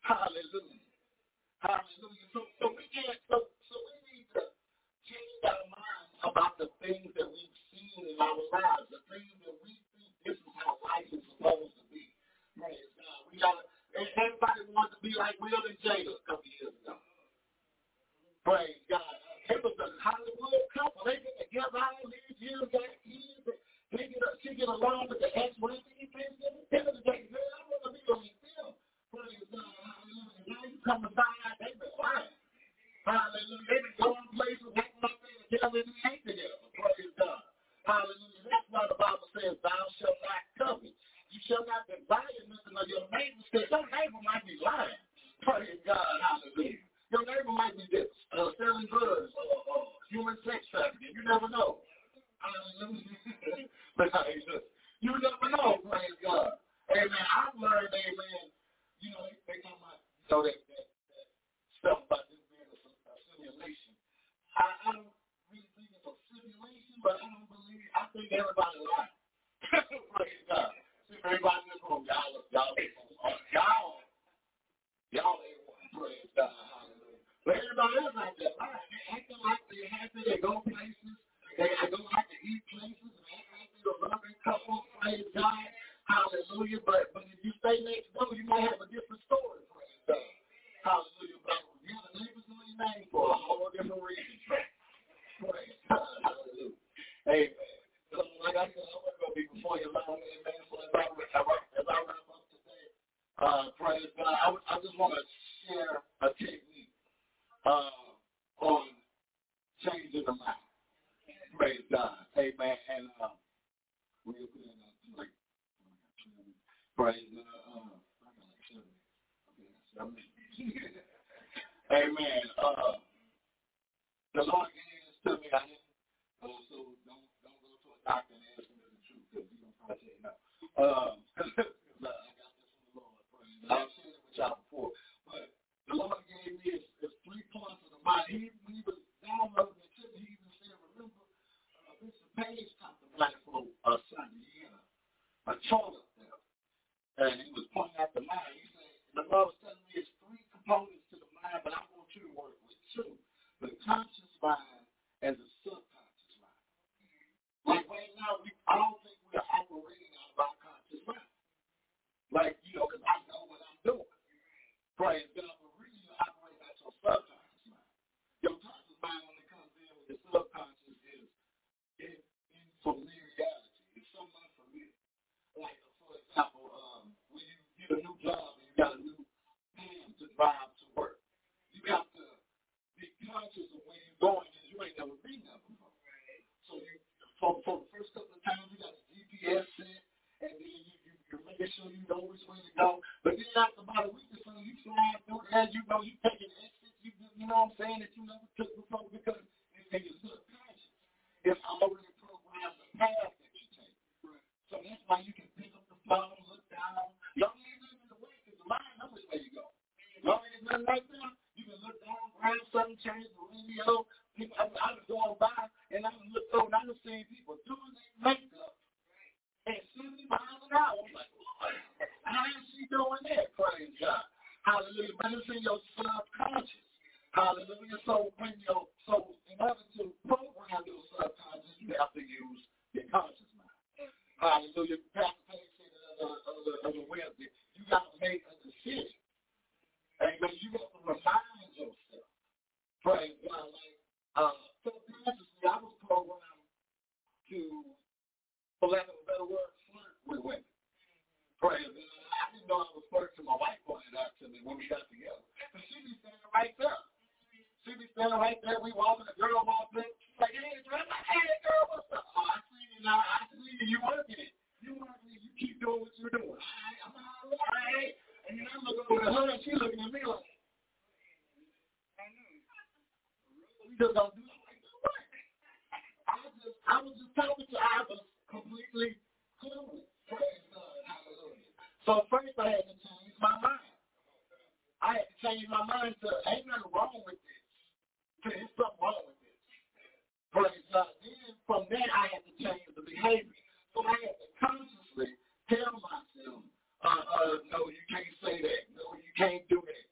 Hallelujah. Hallelujah. So, so we can't, so, so we need to change our minds about the things that we've seen in our lives, the things that we think this is how life is supposed to be. Praise God. We gotta, everybody wants to be like Will and Jada a couple years ago. Praise God. It was a Hollywood couple. They get together all these years, got kids. They get, she get along with the ex-wife. He thinks at the end of the day, girl, I want to be on film. Praise God. Hallelujah. Now you come to find out they been lying. Hallelujah. They been going places, acting like they together and they ain't together. Praise God. Hallelujah. That's why the Bible says, thou shalt not covet. You shall not desire nothing of your neighbor, because your neighbor might be lying. Praise God. Hallelujah. Your neighbor might be just uh, selling drugs or, or human sex trafficking. You never know. Hallelujah. But you never know. Praise God. Amen. I've learned, amen. You know, they, they talk about, you know, that, that, that stuff about this being a, a simulation. I, I don't really think it's a simulation, but I don't believe, I think everybody lies. Praise God. See, everybody in this room, y'all, y'all, y'all, y'all ain't one. Praise God. Hallelujah. But everybody else out there lying. They acting like they're happy. They go places. They, they go out to eat places. And act like they're a loving couple. Praise God. Hallelujah. But, but if you stay next door, you might have a different story. Praise God. Hallelujah. But you have the neighbors on your name for a whole different reason. Praise God. Hallelujah. Amen. So, like I said, I want to go be before you long. Amen. So as I, as I wrap up today, uh, praise God, I, I just want to share a technique uh, on changing the mind. Praise God. Amen. And uh, we'll put in a like, praise God. Uh, Amen. Uh, the Lord gave this to me. I didn't, uh, so don't don't go to a doctor and ask him the truth because he's gonna probably say no. Um, I got this from the Lord. Praise God. I've shared it with y'all before, but the Lord gave me his, his three points of the mind. He, he was downloading it to me. He even said, remember, uh, Mister Page talked about it for a Sunday. He had a, a chart up there, and he was pointing out the mind. He said, the Lord was telling me it's three components to the mind, but I want you to work with two. The conscious mind and the subconscious mind. Like right now, we all think we are operating out of our conscious mind. Like, you know, because I know what I'm doing. Praise God, but really you operate out your subconscious mind. Your conscious mind, when it comes in with the subconscious, is in, in familiarity. It's something unfamiliar. Like, for example, um, when you get a new job and you got a new hand to drive to work, you have to be conscious of where you're going because you ain't never been there before. So you, for, for the first couple of times, you got a G P S set, and then you, you, you're making sure you know which way to go. But then after about a week or so, you fly through there, you know, you taking exits, you, you know what I'm saying, that you never took before because it's in your subconscious. It's already programmed the path that you take. So that's why you can pick up the phone, look down. Y'all ain't living the way because the mind knows which way you go. Y'all ain't nothing like that. You can look down, grab something, change the radio. People, I, I was going by, and I was looking over, and I was seeing people doing their makeup at seventy miles an hour. I'm like, Lord, how is she doing that? Praise God. Hallelujah. But it's in your subconscious. Hallelujah. So when your, so in order to program your subconscious, you have to use your conscious mind. Hallelujah. Pastor Page said the other Wednesday, you got to make a decision. Amen. You got to remind yourself. Praise God. Like, uh, subconsciously, I was programmed to, for lack of a better word, flirt with women. Praise God. I didn't know I was flirting. My wife pointed out to me when we got together. But she be standing right there. She be standing right there. We walking. The girl walks in. She's like, hey, girl. I'm like, hey, girl, what's up? Oh, I see you now. I see you. You working it. You working it. You keep doing what you're doing. All right. I'm all right. And then I'm looking over at her, and she's looking at me like, we just don't do it like this. I was just, I was just talking to her. I was completely clueless. Praise God. Hallelujah. So first I had to change my mind. I had to change my mind to, ain't nothing wrong with this. There's something wrong with this. Praise God. Then from there, I had to change the behavior. So I had to consciously tell myself, uh, uh, no, you can't say that. No, you can't do that.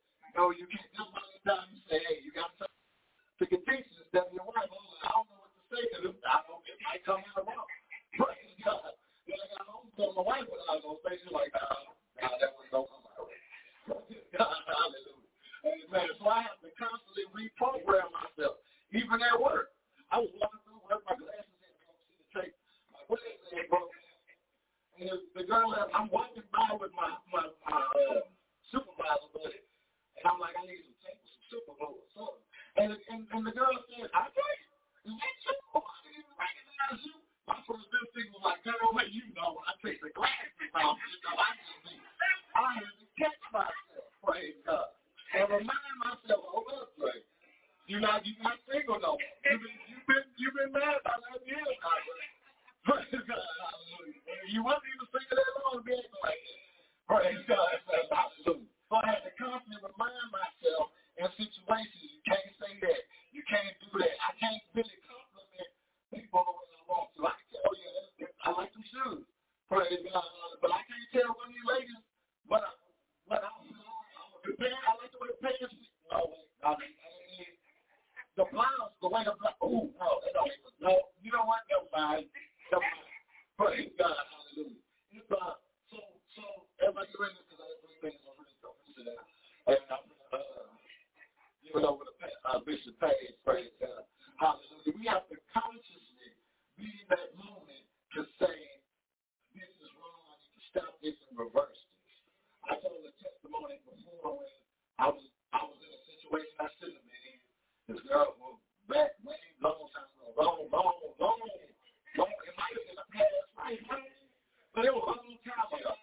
not, you're not single no more. You've been, you've been, you've been married about eleven years now. Praise God, hallelujah. You wasn't even single that long, be acting like that. Praise God, hallelujah. So I had to constantly remind myself in situations, you can't say that. You can't do that. I can't really compliment people when I walk through. I can tell you, I like them shoes. Praise God. But I can't tell one of you ladies, but I, but I, I like the way the pants fit. No, I mean, the blouse, the way the blouse, ooh, no, they don't even, no, you know what? Never mind. Never mind. Praise God. Hallelujah. It's, uh, so, so, everybody get ready because I have three things I'm really going to sit down. And I'm uh, give it over to uh, Bishop Page. Praise God. Hallelujah. We have to consciously be in that moment to say, this is wrong. I need to stop this and reverse this. I told a testimony before when I was I was in a situation I shouldn't have been in. This girl was back way long time ago, long, long, long, long. It might have been a past life, but it was a long time ago.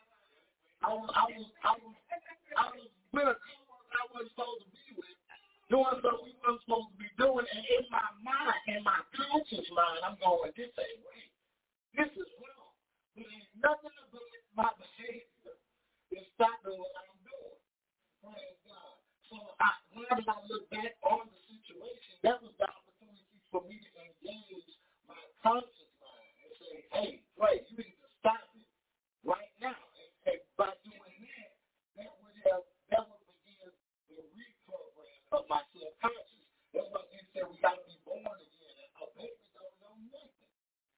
I was I was I was I was with a coworker I wasn't supposed to be with, doing something we weren't supposed to be doing, and in my mind, in my conscious mind, I'm going, this ain't right. This is wrong. But there's nothing about my behavior that stops me what I'm doing. Praise God. So I, whenever I look back on the situation, that was the opportunity for me to engage my conscious mind and say, hey, Ray, you need to stop it right now. And, and by doing that, that would have that would begin the reprogram of my subconscious. That's why they said we got to be born again. And a baby don't know nothing.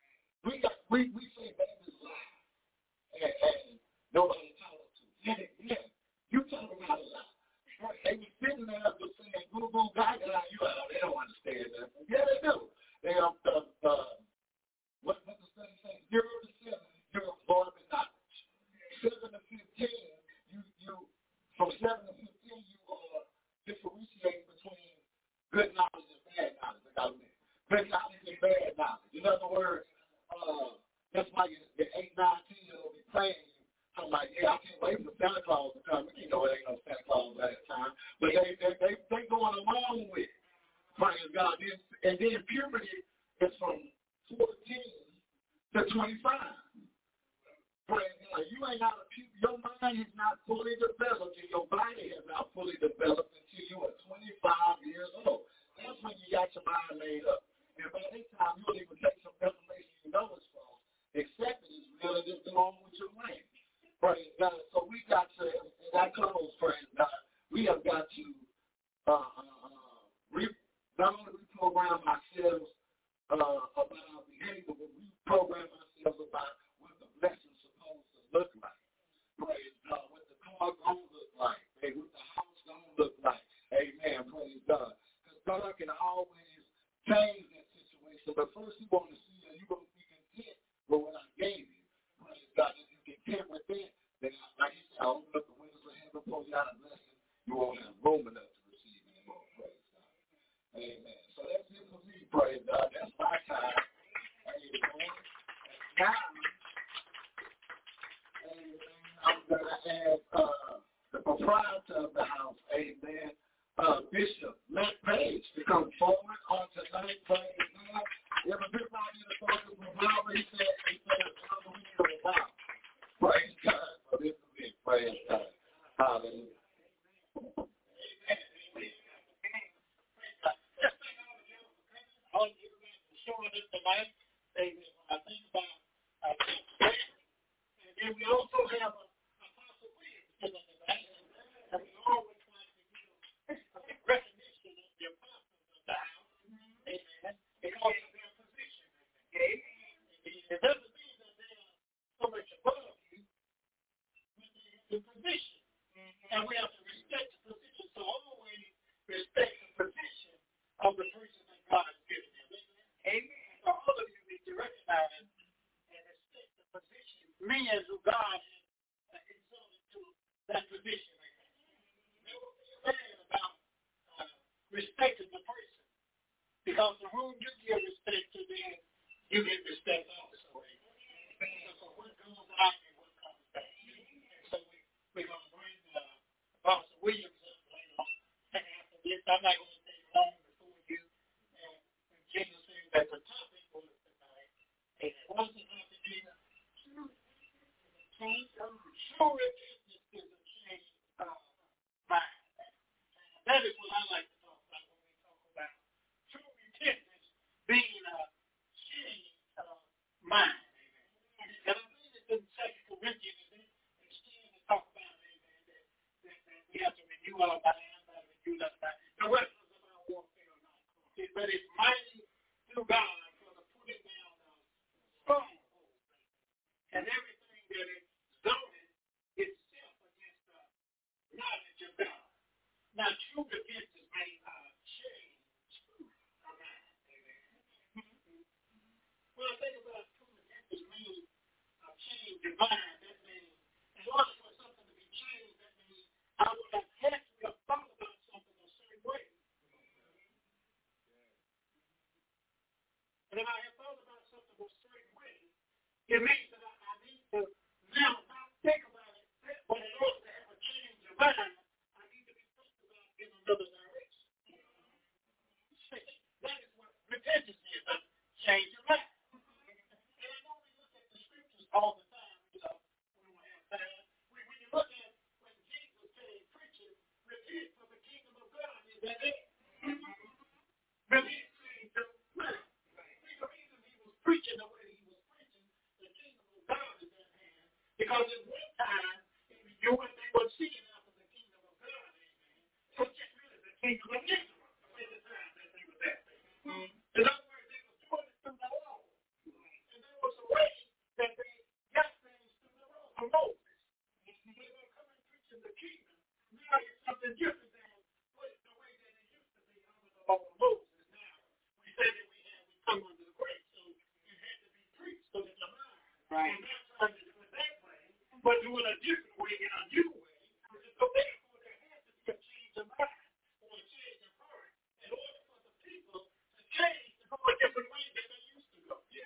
We got we we say babies lie, and, and nobody taught us to. Yeah, yeah, you talk about a lie. Right? They be sitting there just saying goo goo gaga. You know, they don't understand that. Yeah, they do. They are uh, uh, what what the study say? Zero to seven, you're absorbing knowledge. Seven to fifteen, you you from seven to fifteen, you are differentiating between good knowledge and bad knowledge. Good knowledge and bad knowledge. In other words, uh, that's why you, the eight, nine, ten will be playing. I'm like, yeah, I can't wait for Santa Claus to come. You know, it ain't no Santa Claus at that time, but they they they they going along with it. Praise God. And then puberty is from fourteen to twenty-five. Praise God. You ain't not a pu- your mind is not fully developed, and your body is not fully developed until you are twenty-five years old. That's when you got your mind made up. And by this time, you'll even take some information you know is false, accept it is real, and just go on with your life. Praise God. So we got to, and I close, praise God, we have got to uh, uh, re, not only reprogram ourselves uh, about our behavior, but reprogram ourselves about what the blessing's supposed to look like. Praise God. What the car going to look like. Hey, what the house going to look like. Amen. Praise God. Because God can always change that situation. But first, He wants to see that you're going to be content with what I gave you. Praise God. If you content with that, then like He said, I'll open up the windows of heaven, pour you out a blessing. You won't have room enough to receive anymore. Praise God. Amen. So that's it for me. Praise God. That's my time. Amen. Now, I'm going to ask uh, the proprietor of the house, amen, uh, Bishop Matt Page, to come forward on tonight. Praise God. You have a big body in the focus revival. He said, he said, we need a revival. Praise God. So this is it. Praise God. Hallelujah. Showing us tonight, amen. I think about uh, and then we also have a Apostle Williams sitting in the back, and we always like to give recognition of the apostles of the house, amen, because of their position, amen. It doesn't mean that they are so much above you, but they have the position, and we have to respect the position. So always respect the position of the person that God has given them. Amen. So all of you need to recognize and respect the position, men who God has uh, exalted to that position. Never be sad about uh, respecting the person, because the room you give respect to, then you get respect also. So what goes out and what comes back. So we, we're going to bring uh, Apostle Williams up later on. And after this, I'm not going to stay long before you you are by and by the you left by. The rest of our warfare are not carnal, but it's mighty through God for the putting down of strongholds and everything that exalted itself against the knowledge of God. Now, true defense is made uh, change our mind. When I think about true defense is made uh, change your mind, that means in order for something to be changed, that means I would have had to have thought about something a certain way. And if I have thought about something a certain way, it means that I, I need to now not think about it, but in order to have a change of mind, I need to be thinking about it in another direction. That is what repentance is, a change of mind. And I know we look at the scriptures all the time, you know, we don't have time. When, when you look at when Jesus came preaching, repent for the kingdom of God is at hand. Repent, change of mind. The reason he was preaching the way he was preaching, the kingdom of God is at hand, because at one time, you what they were seeing after the kingdom of God, amen, it was just really the kingdom of Israel at the time that they were there. In other words, they were doing it through the law. And there was a way that they got things through the law of Moses. They were coming preaching the kingdom. Now it's something different than what the way that it used to be under the law of Moses. Now we say that we have we come under the grace, so it had to be preached so that the mind. Right. And not trying to do it that way, but do it a different way in a new way. So therefore there has to be a change of mind or a change of heart in order for the people to change to go a different way than they used to go. Yeah.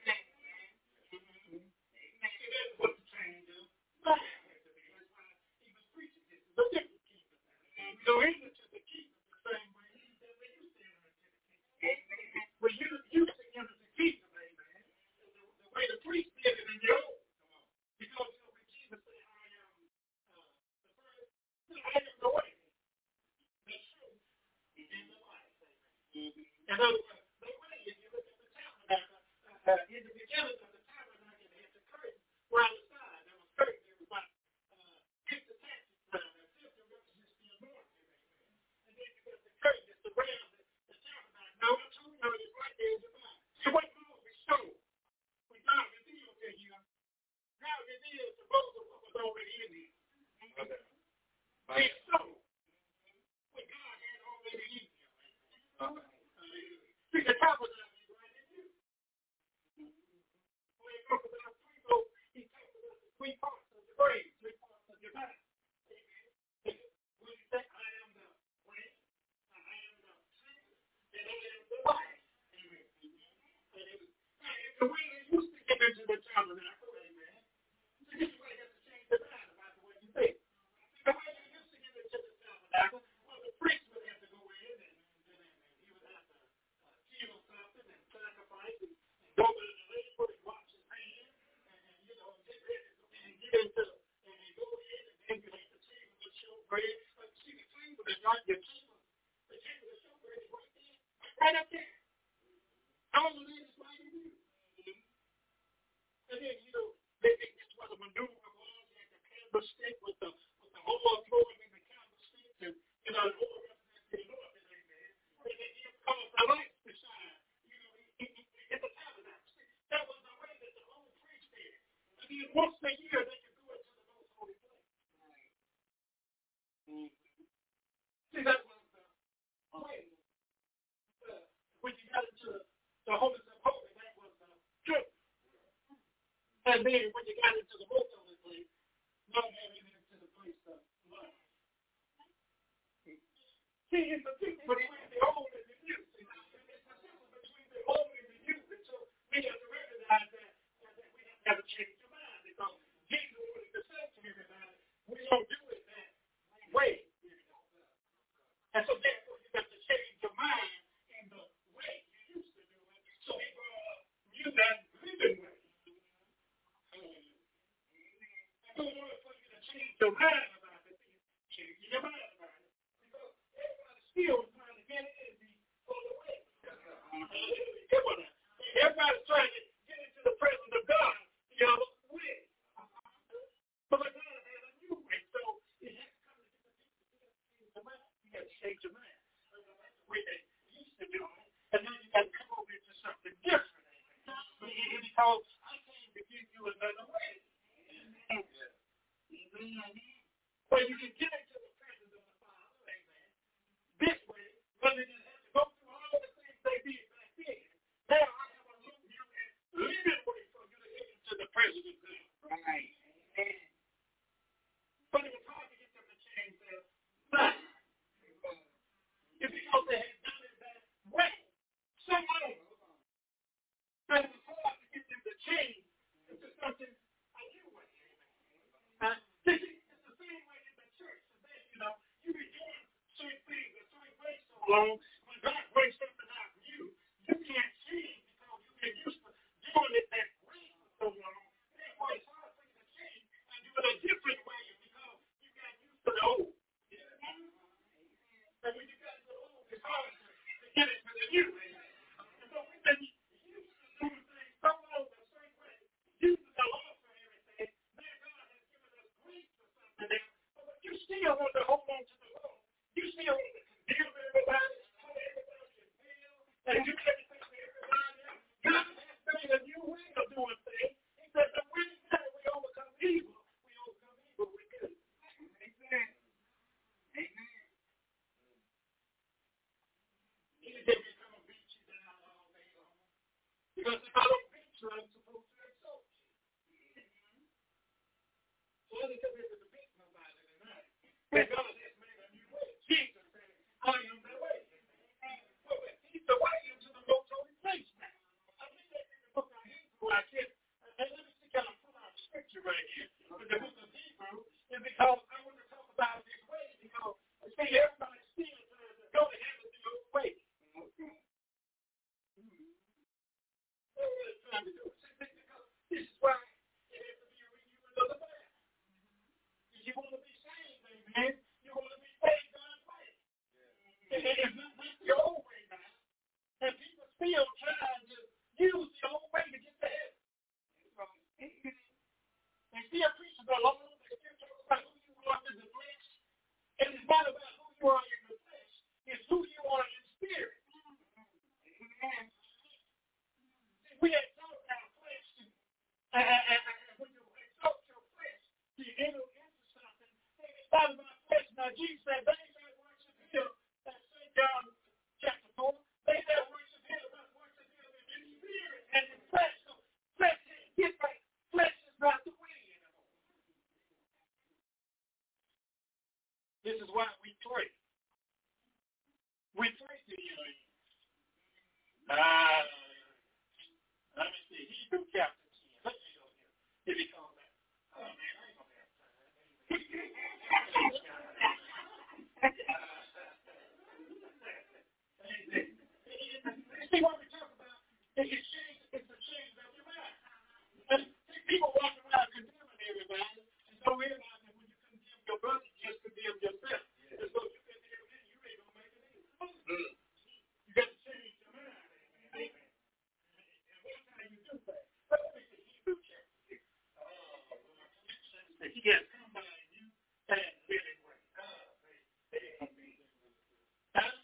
Mm-hmm. See, that's what the change of mind has to be. That's why he was preaching this is a different kingdom. So enter to the kingdom the same way that they used to enter into the kingdom. When you used to enter the kingdom, amen, the way the priest did it in the old. Because you know when Jesus said, I am uh, the first, I am the way, the truth, and the life. In other words, the way, if you look at the tabernacle, uh, in the beginning of the tabernacle, they had the curtain around the side. There was curtain. There was about uh, fifty taxes around there. fifty represents the anointing. And then you got the curtain that's around the, the tabernacle. Now, what you know is right there in your mind. See, what Moses showed, when God revealed to you, God revealed to Moses what was already in him. Okay. He showed what God had already in him. Okay. See, the tabernacle is right in you. When he talks about three folks, he talks about the three parts of the brain, three parts of your mind. Amen. When you say, I am the way, I am the truth, and I am the life. Amen. And it was, the way they used to get into the tabernacle, amen. So this is why you have to change the mind about the way you think. The way they used to get into the tabernacle, well, the priest would have to go in and, and, and, and he would have to uh, kill something and sacrifice and, and go to the labor and wash his hands and, and you know, get ready to go in and get into and, and go in and then you have to table the showbread. But see, the table is not your table. The table of showbread is right there, right up there. All the ladies right in you. And then, you know, they think this was a maneuver was like the candlestick with the with the whole flowing in the candlestick and you know, the whole represents the Lord and amen. And then he caused the lights to shine, you know, in, in, in the tabernacle. That was the way that the whole priest did. And then once a year they could go into the most holy place. Mm-hmm. See, that was the way. Uh, when you got into the holies of holies, that was the truth. And then when you got into the most holy place, not having into the place of love. See, it's the difference between the old and the new. See, it's the difference between the old and the new. And so we have to recognize that, that we have to have a change of mind because Jesus wanted to say to everybody, we don't do it that way. And so therefore you got to change your mind in the way you used to do it. So he brought up new and living way. So in order for you to change your mind about it, change your mind about it. Because everybody's still trying to get in the other way. Everybody's trying to get into the presence of God the other way. But God has a new way. So it has to come to different things. change your mind. That's the way they used to do it. And now you got to come over into something different. Because I came to give you another way. Where you can get into the presence of the Father, amen. This way, rather than have to go through all the things they did back then. Now I have a new view and living way for you to get into the presence of God. Right. But it was hard to get them to change their mind. It's because they had done it that way. Someone else. And it was hard to get them to change into something a new way. Uh, this is it's the same way in the church today. You know, you be doing certain things a certain way so long. When God brings something out of you, you can't change because you've been used to doing it that way for so long. Therefore, it's hard for you to change and do it a different way because you got used to the old. And when you got to the old, it's hard to get into the new. And so we've been used to doing things so long a certain way, using the law for everything. Now God has given us grace for something else. But you still want to hold on to the law. You still want to condemn everybody, hold everybody in hell, and do everything for everybody else. God has made a new way of doing things. He said the way that we overcome evil, we overcome evil with good. Amen. Amen. He said he's going to beat you down all day long. Because if I don't beat you, I'm supposed to insult you. So let me come here to beat nobody tonight. But God has made a new way. Jesus said, I am the way. Well, he's the way into the most holy place now. I think that in the book of Hebrew, I said, and let me see, kind of pull out scripture right here. In the book of Hebrew, is because I want to talk about this way, because, see, everybody still trying to go to heaven the old way. They're really trying to do it. Because this is why it has to be a renewal of the mind. If you want to be saved, amen, you want to be saved God's way. And it's not with the old way now. And people still trying to use the old way to get to heaven. They still preach the law. They still talk about who you are in the flesh. And it's not about who you are in the flesh. It's who you are in spirit. Amen. We exalt our flesh. And, and, and when you exalt your flesh, you enter into something. It's not about flesh. Now, Jesus said, they that worship him, that's Saint John chapter four, they that worship him must worship him in spirit and in flesh. So flesh can't get back. Flesh is not the way anymore. This is why we pray. We pray to you. Ah, let me see. Hebrew chapter ten. Let me go here. If he calls that. Oh, man, I ain't going to have time. See what we talk about? It's a change, it's a change of your mind. And people walk around condemning everybody, and don't realize that when you condemn your brother, you just condemn yourself. And so you condemn him, you ain't going to make it either. You got to change your mind. Amen. And what time you do that? Let me see Hebrew chapter six. Oh, he has come by you and really great. Oh, man. Huh? I got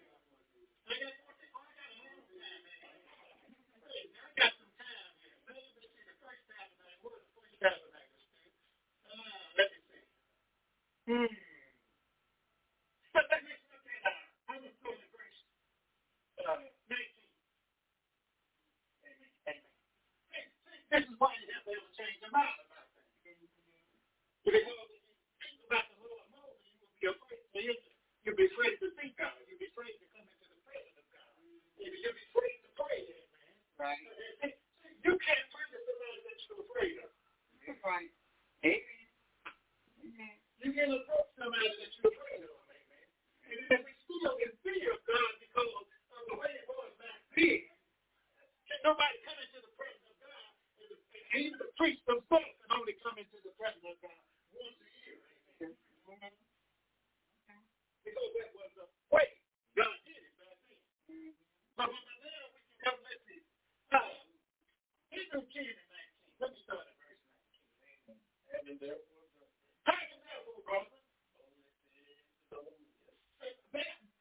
I got some time here. Let me see the first tabernacle. What is the first tabernacle? Uh, let me see. Hmm. But let me look at uh, I'm going to go to verse uh, nineteen. Amen. Amen. This is why you have to be able to change your mind about that. Because if you think about the Lord more, you will be afraid to enter. You'll be afraid to think God. You'll be afraid to come into the presence of God. You'll be afraid to pray, amen. Right. You can't pray to somebody that you're afraid of. That's right. Amen. Amen. You can't approach somebody that you're afraid of, amen. And if we still in fear of God because of the way it was back then, can nobody come into the presence of God? And even the priest themselves can only come into the presence of God once a year, amen. Mm-hmm. Because that was the way God did it back then. Mm-hmm. But now we can come, let's see. Uh, Hebrew ten and nineteen. Let me start at verse nineteen. And then there was a time therefore, brother.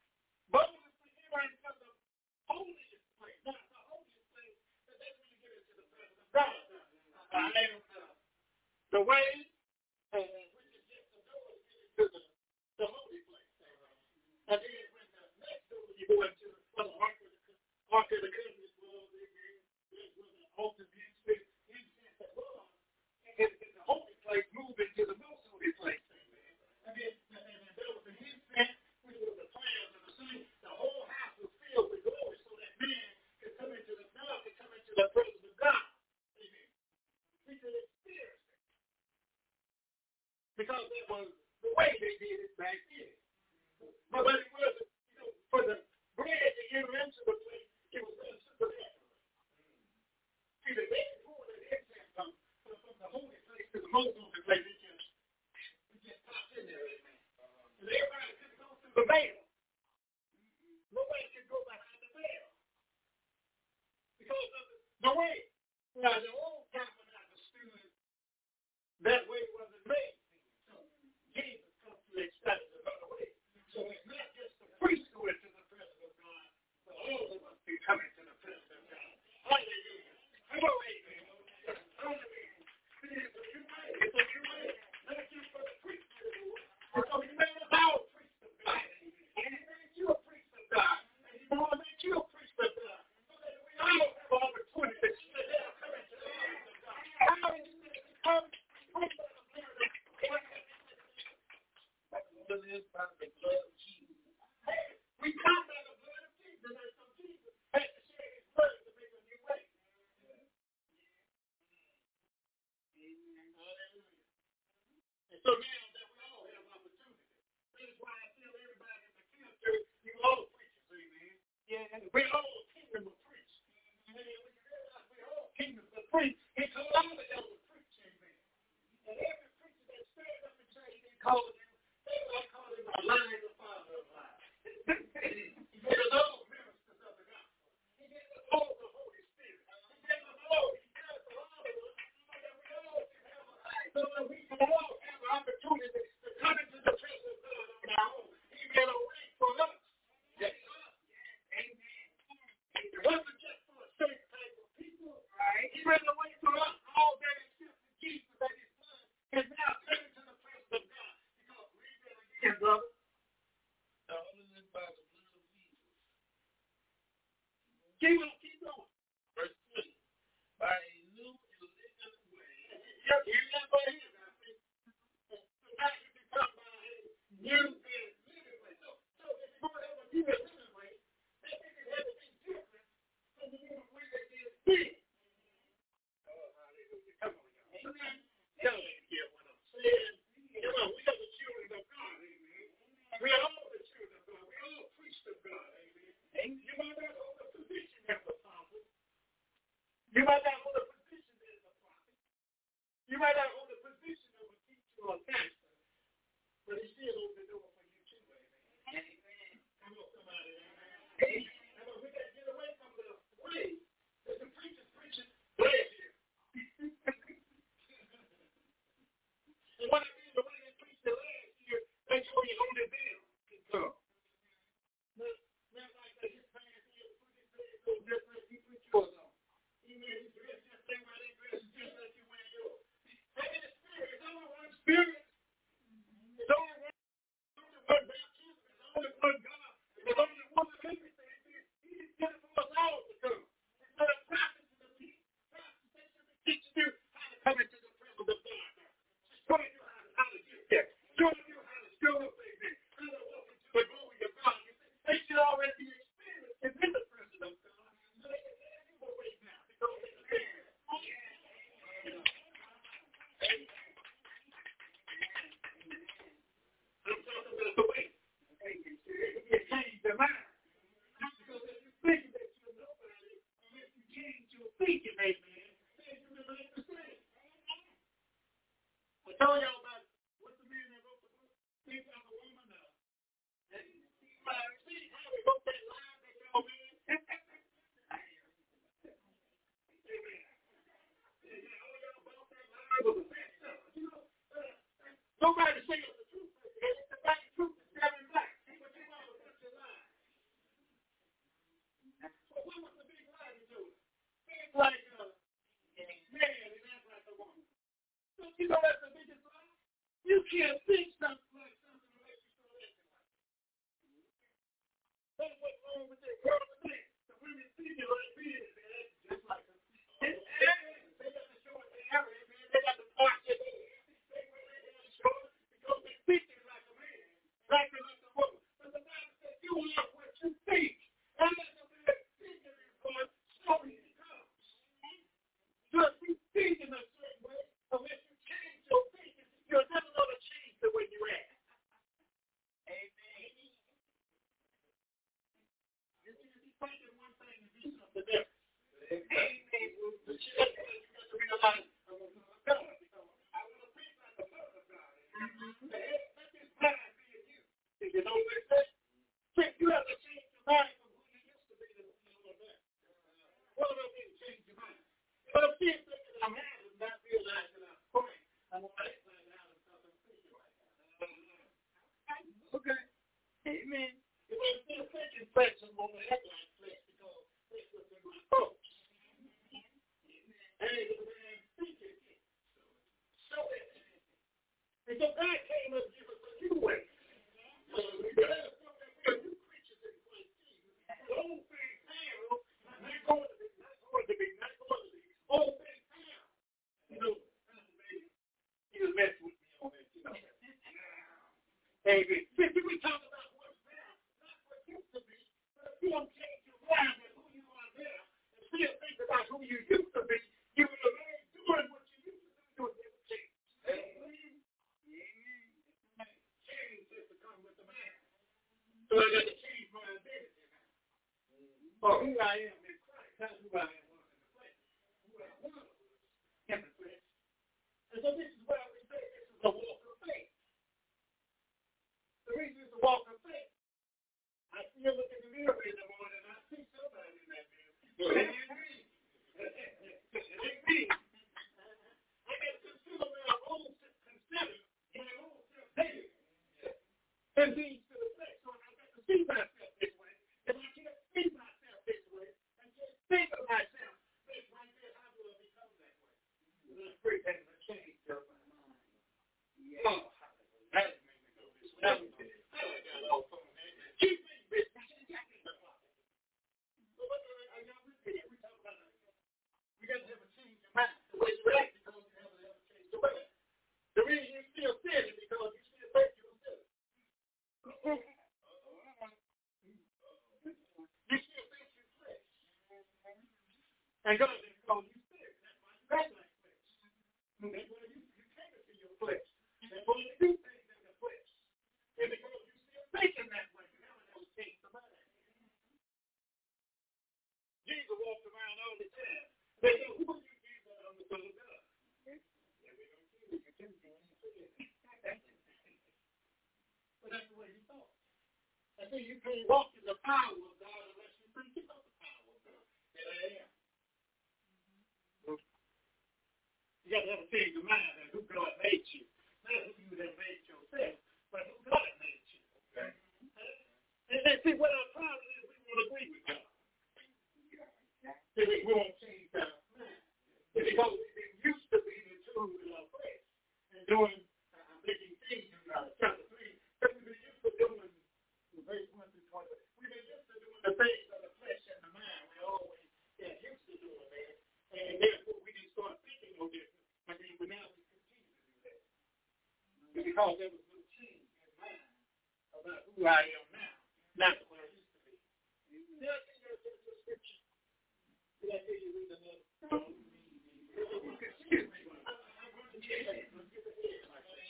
the way they did it back then. But, but it wasn't, you know, for the bread to enter into the plate, it was done supernaturally. See, the day before the exam from, from the holy place to the most holy place, it just, it just popped in there, amen. And everybody could go through the veil. Nobody could go behind the veil. Because of the way. Now, the old tabernacle stood, that way wasn't made. So, Jesus comes to establish another way. So, it's not just the priest who went to the presence of God, but all of us be coming to the presence of God. Hallelujah. Come on, amen. Hallelujah. It's a new way. It's a new way. Not just for the priest. So, he made us all priests of God. And he made you a priest of God. And he want to make you a priest of God. So that we all have opportunity to share that coming to the presence of God. How is it to come? By the blood of Jesus. We come by the blood of Jesus, and so Jesus had to share his blood to make a new way. Amen. Hallelujah. And so now that we all have opportunity, that is why I tell everybody in the future, you all preachers, amen. Yeah, and we're all kingdom of priests. And we realize we're all kingdoms of priests. He told all of them to preach, amen. And every preacher that stands up and says he calls you, they will call him a lying the father of lies. He gave us all ministers of the gospel. He gave us all the Holy Spirit. He gave us all, he cares for all of us, so that we all can have a life, so that we can all have an opportunity to come into the presence of God on our own. He made a way for us. Yes. Amen. It wasn't just for a certain type of people. Right. He made a way for us, all that accepted Jesus and his son, is now coming to the presence of God. Yes, brother. All of this by the blood of Jesus. Keep on, keep on. Verse three. By a new and living way. You're, you're not by him. So now you become by a new and living way. So, so if you don't have a new and living way, that means everything's different from the new way that is big. Oh, hallelujah. Come on, y'all. Amen. Y'all ain't hear what I'm saying. Come on, we are the children of God. We are all the children of God. We are all priests of God. Amen. You might not hold a position as a prophet. You might not hold a position as a prophet. You might not hold a position of a teacher or a pastor. But he still opens the door for you too. Amen. Amen. Come on, somebody. Amen. Come on, we got to get away from the way that the preacher's preaching right here. And what I mean, the way they preached the last year, make sure you hold it down. So, not, not like that. His pants, he was so different. He put yours on. He made his dress just same way they dress, just like you wear yours. Hey, in the spirit, it's only one spirit. It's only one, only one baptism. It's only one God. There's only one of everything. He just did it for us all to come. Instead of prophets in the people, prophets, they should be teaching you how to come into the presence of God. Showing you how to, how to get there. Showing you how to show up, baby. How to walk into the glory of God. They should already be experienced in the presence of God. So they can get you away now. Because they're there. I'm talking about the way. You change your mind. Because if you think that you're nobody, unless you change your thinking, amen, then you remain the same. I told y'all about what's the man that wrote the book? Think of a woman now. And see how he wrote that line that y'all read? Amen. Yeah, all y'all bought that line was a bad stuff. You know, uh, nobody say it's the truth. It's the black truth is very black. But you all a bunch of lies. So what was the big lie you told? Things like, uh, man is not like a woman. So you know that's the biggest lie? You can't think something like something unless you start acting like it. That's what's wrong with that girl today. The women see you like this, man, that's just like them. They got to show it to everything, man. They got to watch it. They wear their hair short because they're thinking like a man, acting like a woman. But the Bible says you are what you think. And that's the way thinking is going, so it comes. Just you think in a certain way, unless you change your thinking, you're never going to change the way you act. Amen. If I'm still thinking flesh, I'm going to act like flesh because flesh was in my thoughts. And it's the way I'm thinking. So, and so God came up and gave us a new way. So we got to know that we're new creatures in Christ Jesus. The old things now, not going to be, not going to be, not going to be. Old things now. You know, he was messing with me on that, you know. Amen. See, we talk about what's now, not what used to be. But if you don't change your mind and who you are now, and still think about who you used to be, you will remain doing what you used to do. You'll never change. Amen. Change has to come with the man. So I got to change my identity now. For who I am in Christ, not who I am in the flesh. Who I was in the flesh. And so this is why we say this is a walk of faith. The reason it's a walk of faith, I still look in the mirror in the morning and I see somebody in that mirror. It ain't me. It ain't me. I got to consider my own consider my own self daily. And these to the flesh. So I got to see myself this way. If I can't see myself this way, I can't think of myself this way, then how do I become that way? And I pray that it will change your mind. Yeah. Oh, that made me go this way. I got no phone. Keep me, bitch. I should have got me the phone. So what are y'all with me? We talk about that. We got to have a change of mind. The way you act because you have to have a change of mind. The reason you still sin is because you still think yourself. You still think you're flesh. And God didn't call you spirit. That's why you act like flesh. That's why you, you cater to your flesh. That's why you do things in the flesh. And because you're still thinking that way, you haven't ever changed the mind. Jesus walked around all the time. They said, who are you, Jesus? I'm the Son of God. Yeah, we don't see you. You can't see it. But that's the way he thought. I say you can't walk in the power of God unless you think about the power of God. That I am. You got to have a change of mind of who God made you. Not who you have made yourself, but who God made you. Okay? And then see what our problem is, we won't agree with God. We won't change our mind. It's because we've been used to being in tune with our flesh and doing, uh, making things in uh, chapter three. But we've been used to doing, verse one through twenty, we've been used to doing the things of the flesh and the mind. We always get used to doing that. And therefore, we didn't start thinking no different. I mean, but now we continue to do that. Because there was no change in mind about who I am now, not what I used to be. Did I tell you the scripture? Did I tell you read another? Excuse me. I'm going to get it. I'm going to get it.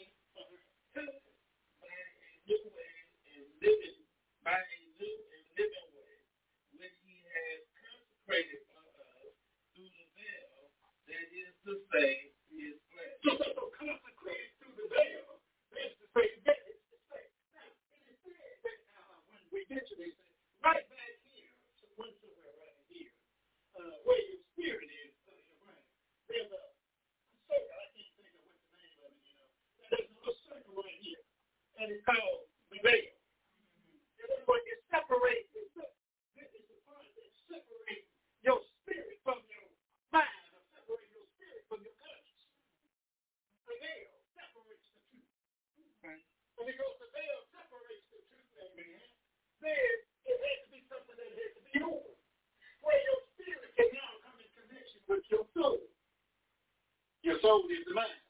New way and living by a new and living way, when he has consecrated for us through the veil, that is to say, his flesh. So, so, so consecrated through the veil, that's to say, that is to say. Now, it is said that uh, when we get to this, right back here, so one somewhere right here, uh, where your spirit is, uh, your brain, there's a circle. I can't think of what the name of it, you know. There's a little circle right here, and it's called the veil. And then when you separate, this is the part that separates your spirit from your mind, or separate your spirit from your conscience. The veil separates the two. Right. And because the veil separates the two, amen, then it has to be something that has to be open, where your spirit can now come in connection with your soul. Your soul is the mind.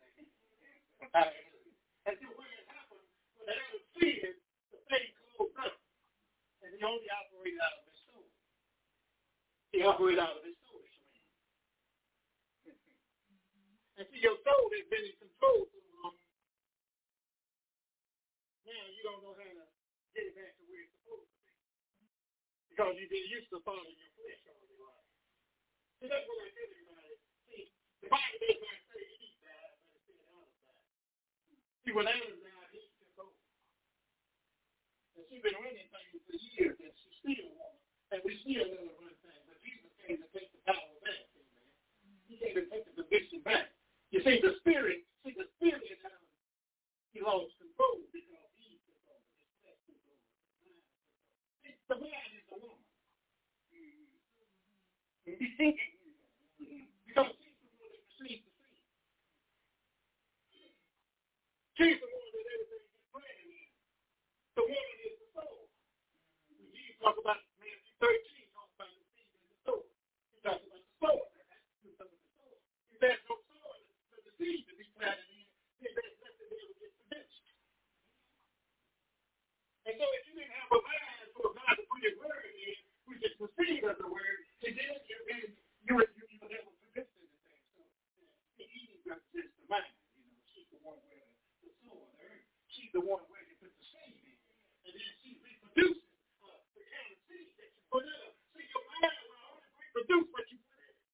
And so when it happens, when Adam sinned, the thing closed up. And he only operated out of his soul. He operated out of his soul. And see, your soul has been in control so long. Now you don't know how to get it back to where it's supposed to be. Because you've been used to following your flesh all your life. See, that's what I tell everybody. See, the Bible does not say he died, but it said Adam died. See, when Adam died, he took over. And she's been running things for years, and she still wants. And we still let her run things. But Jesus came to take the power back. Amen. He came to take the position back. You see, the spirit, see, the spirit, um, he lost control because he took over. His flesh took over. The man is the woman. Because she's the one that receives the seed. She's the one that everything is planted in. The woman is the soul. When Jesus talks about Matthew thirteen, talks about the seed and the soul. He talks about the soul. He says no soul for the seed to be planted in. Then there's nothing that will get produced. And so if you didn't have a mind for God to put his word in, which is the seed of the word, and then you would you would you would never produce anything. So the Eve represents the mind. You know, she's the one where the soul of the earth. She's the one where you put the seed in. And then she reproduces uh, the kind of seed that you put in. See, your mind will only reproduce what you put in.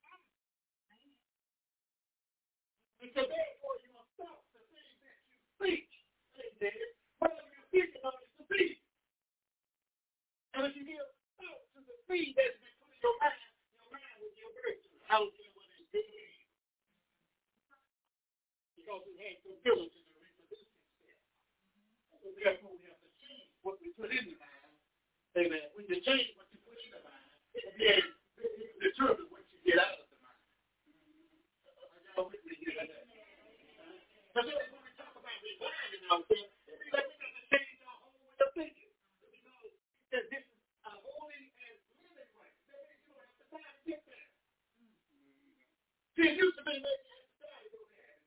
And so therefore you must stop the things that you preach. Amen. Whatever you're thinking of is the seed. And if you give thought to the seed that's been put in your mind, your mind will give birth to it. I don't care whether it's good or evil. Because it has the ability to reproduce itself. So therefore we have to change what we put in the mind. Amen. When you change what you put in the mind, it will be able to determine what you get out of the mind. Y'all with me here today? But then when we talk about refining ourselves, it means that we got to change our whole way of thinking. Because that this is a holy and living way. That means you don't have to die to get there. See, it used to be that you had to die to go to heaven.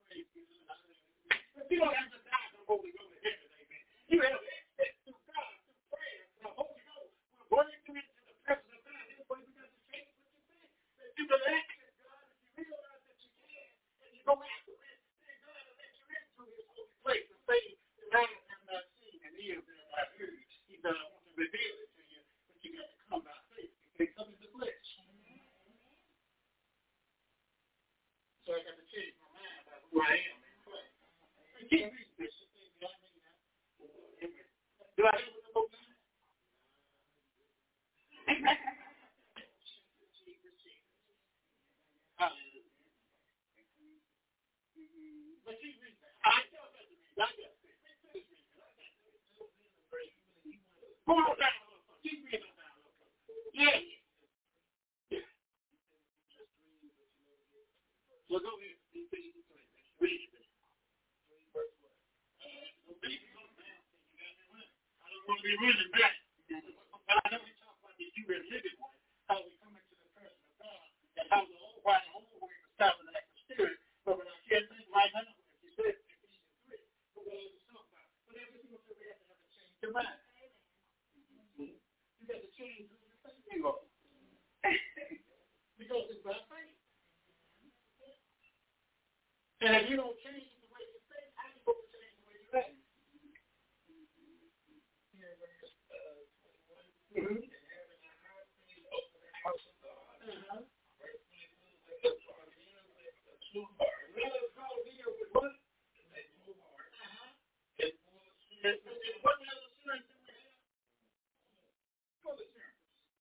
But you don't have to die to go to heaven, amen. You have access to God through prayer. The Holy Ghost will bring you into the presence of God. This way we got to change what you think. That you can access God if you realize that you can. And you go after it, then God will let you into his holy place and say, that I have not seen and ears have not heard. He said, I want to reveal it to you, but you got to come by faith. You can't come in the flesh. So I got to change my mind about who I am in Christ. I can't read this. Do I have the book now? Hallelujah. But keep reading that. I tell you to read. I got to read. Finish reading. Pull it down a little. Keep reading it down a little. Yeah. Yeah. So go ahead. Read it. I don't want to be running back. But I know we talk about the you and living one, how we come into the person of God, and how the old why the old way was tabernacle spirit. But when I can't think right now, as you said, Ephesians three, but what I was talking about. But everything was we have to have to change your mind. You got to change who you think you are. Because it's by faith. And if you don't change the way you think, how are you going to change the way you think? Mm-hmm. Uh-huh. What kind of assurance do we have? Full assurance.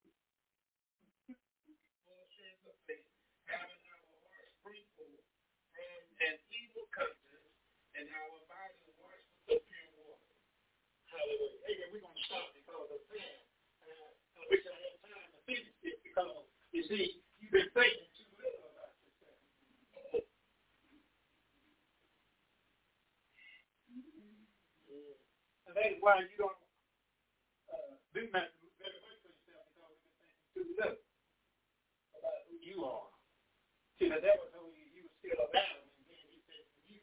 Full assurance of faith. Having our hearts sprinkled from an evil conscience and our bodies washed with the pure water. Hallelujah. Hey, we're going to stop because of that. Uh, I wish I had time to finish it because, you see, you've been thinking too little about yourself. And that is why you don't uh, do nothing very much for yourself because you've been thinking too little about who you are. See, the devil told you you were still about him, and then he said to you.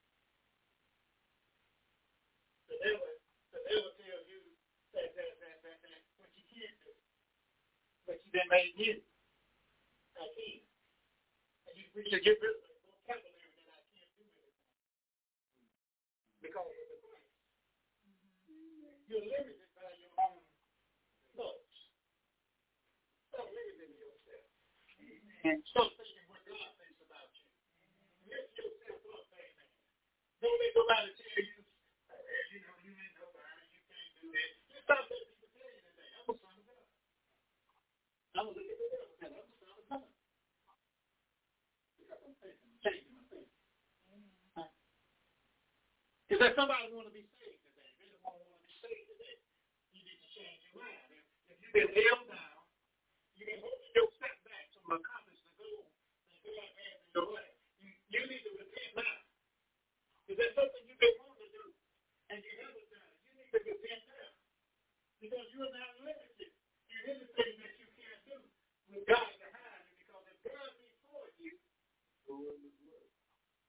The devil, the devil tells you that, that, that, that, that what you can't do. But you then made you. I can. And you, we should get rid of the vocabulary that I can't do anything. Because of the Christ. You're limited by your own thoughts. Stop limiting yourself. And stop thinking what God thinks about you. Lift yourself up, amen. Don't let nobody tell you, uh, you know, you ain't nobody, you can't do that. Just stop letting people tell you today. I'm a son of God. I'm a look at the devil and I'm a son of God. Because I'm thinking, I'm changing my thinking. Is there somebody who want to be saved today? They don't want to be saved today. You need to change your mind. been held down. You've been holding yourself back from accomplishing the goal that God has in your life. You, you need to repent now. Is there something you've been wanting to do and you haven't done it? You need to repent now. Because you are not limited in anything that you can't do with God behind you. Because if God be for you, who will be with you?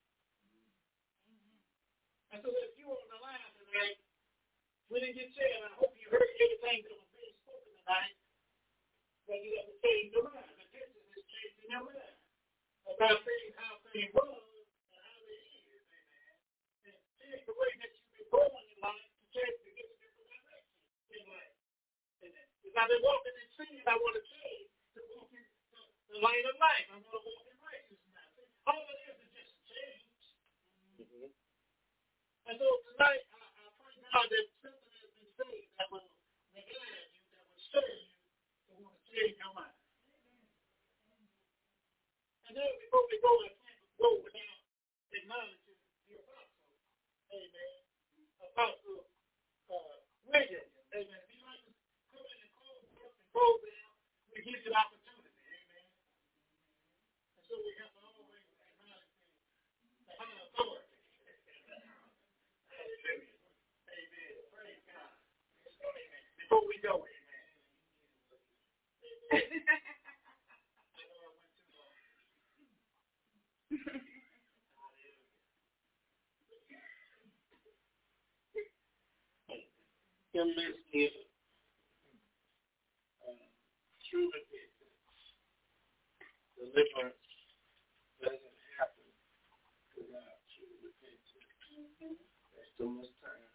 And so if you are on the line tonight, when it gets said, I hope you heard everything that was being spoken tonight, that you have to change your mind. The text is changing your mind about things, how things was and how they is. Amen. And change the way that you've been going in life to change to get a different direction in life. Amen. If I've been walking in sin, I want to change to walk in the, the light of life. I want to walk in righteousness. All it is is just a change. Mm-hmm. And so tonight, I, I pray God that something has been said that will guide you, that will stir you to want to change your mind. And then before we go, I can't go without acknowledging the apostle. Amen. Apostle uh, William. Amen. If you'd like to come in and close up and close down, we give you the opportunity. Amen. And so we have to always acknowledge the high authority. Amen. Praise God. Before we go, amen. I know I went too long. Him makes me uh, true repentance. Deliverance doesn't happen without true repentance. There's too much time.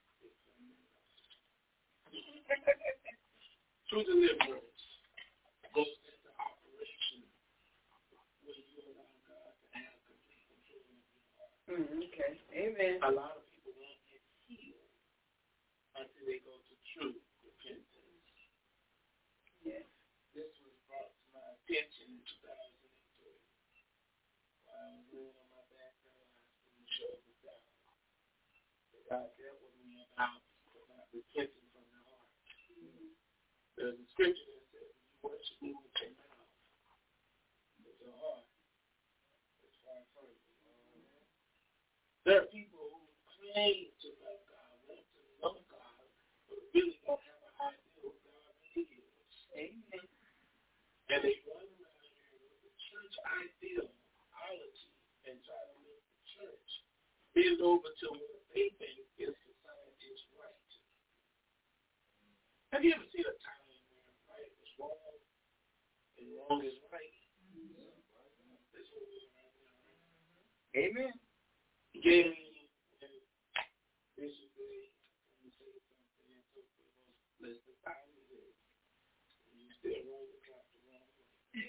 True deliverance goes into operation when you allow God to have complete control of your heart. Mm, okay. Amen. A lot of people won't get healed until they go to true repentance. Yes. This was brought to my attention in two thousand three. While I was laying on my back paralyzed from the shoulders down. God dealt with me about, about repenting from the heart. Mm-hmm. There's a scripture that says, you worship me with your mouth, with your heart. It's far from you. Mm-hmm. There are people who claim to love God, want to love God, but really don't have an idea what God really is. Amen. And they run around here with the church ideology and try to make the church bend over to what they think is society's right. Have you ever seen a time where right is wrong and wrong is right? Mm-hmm. This is what we're right now, right? Amen. He gave me Bishop Day to say something and so forth. Listen, I was there. You still wrong to drop the wrong way.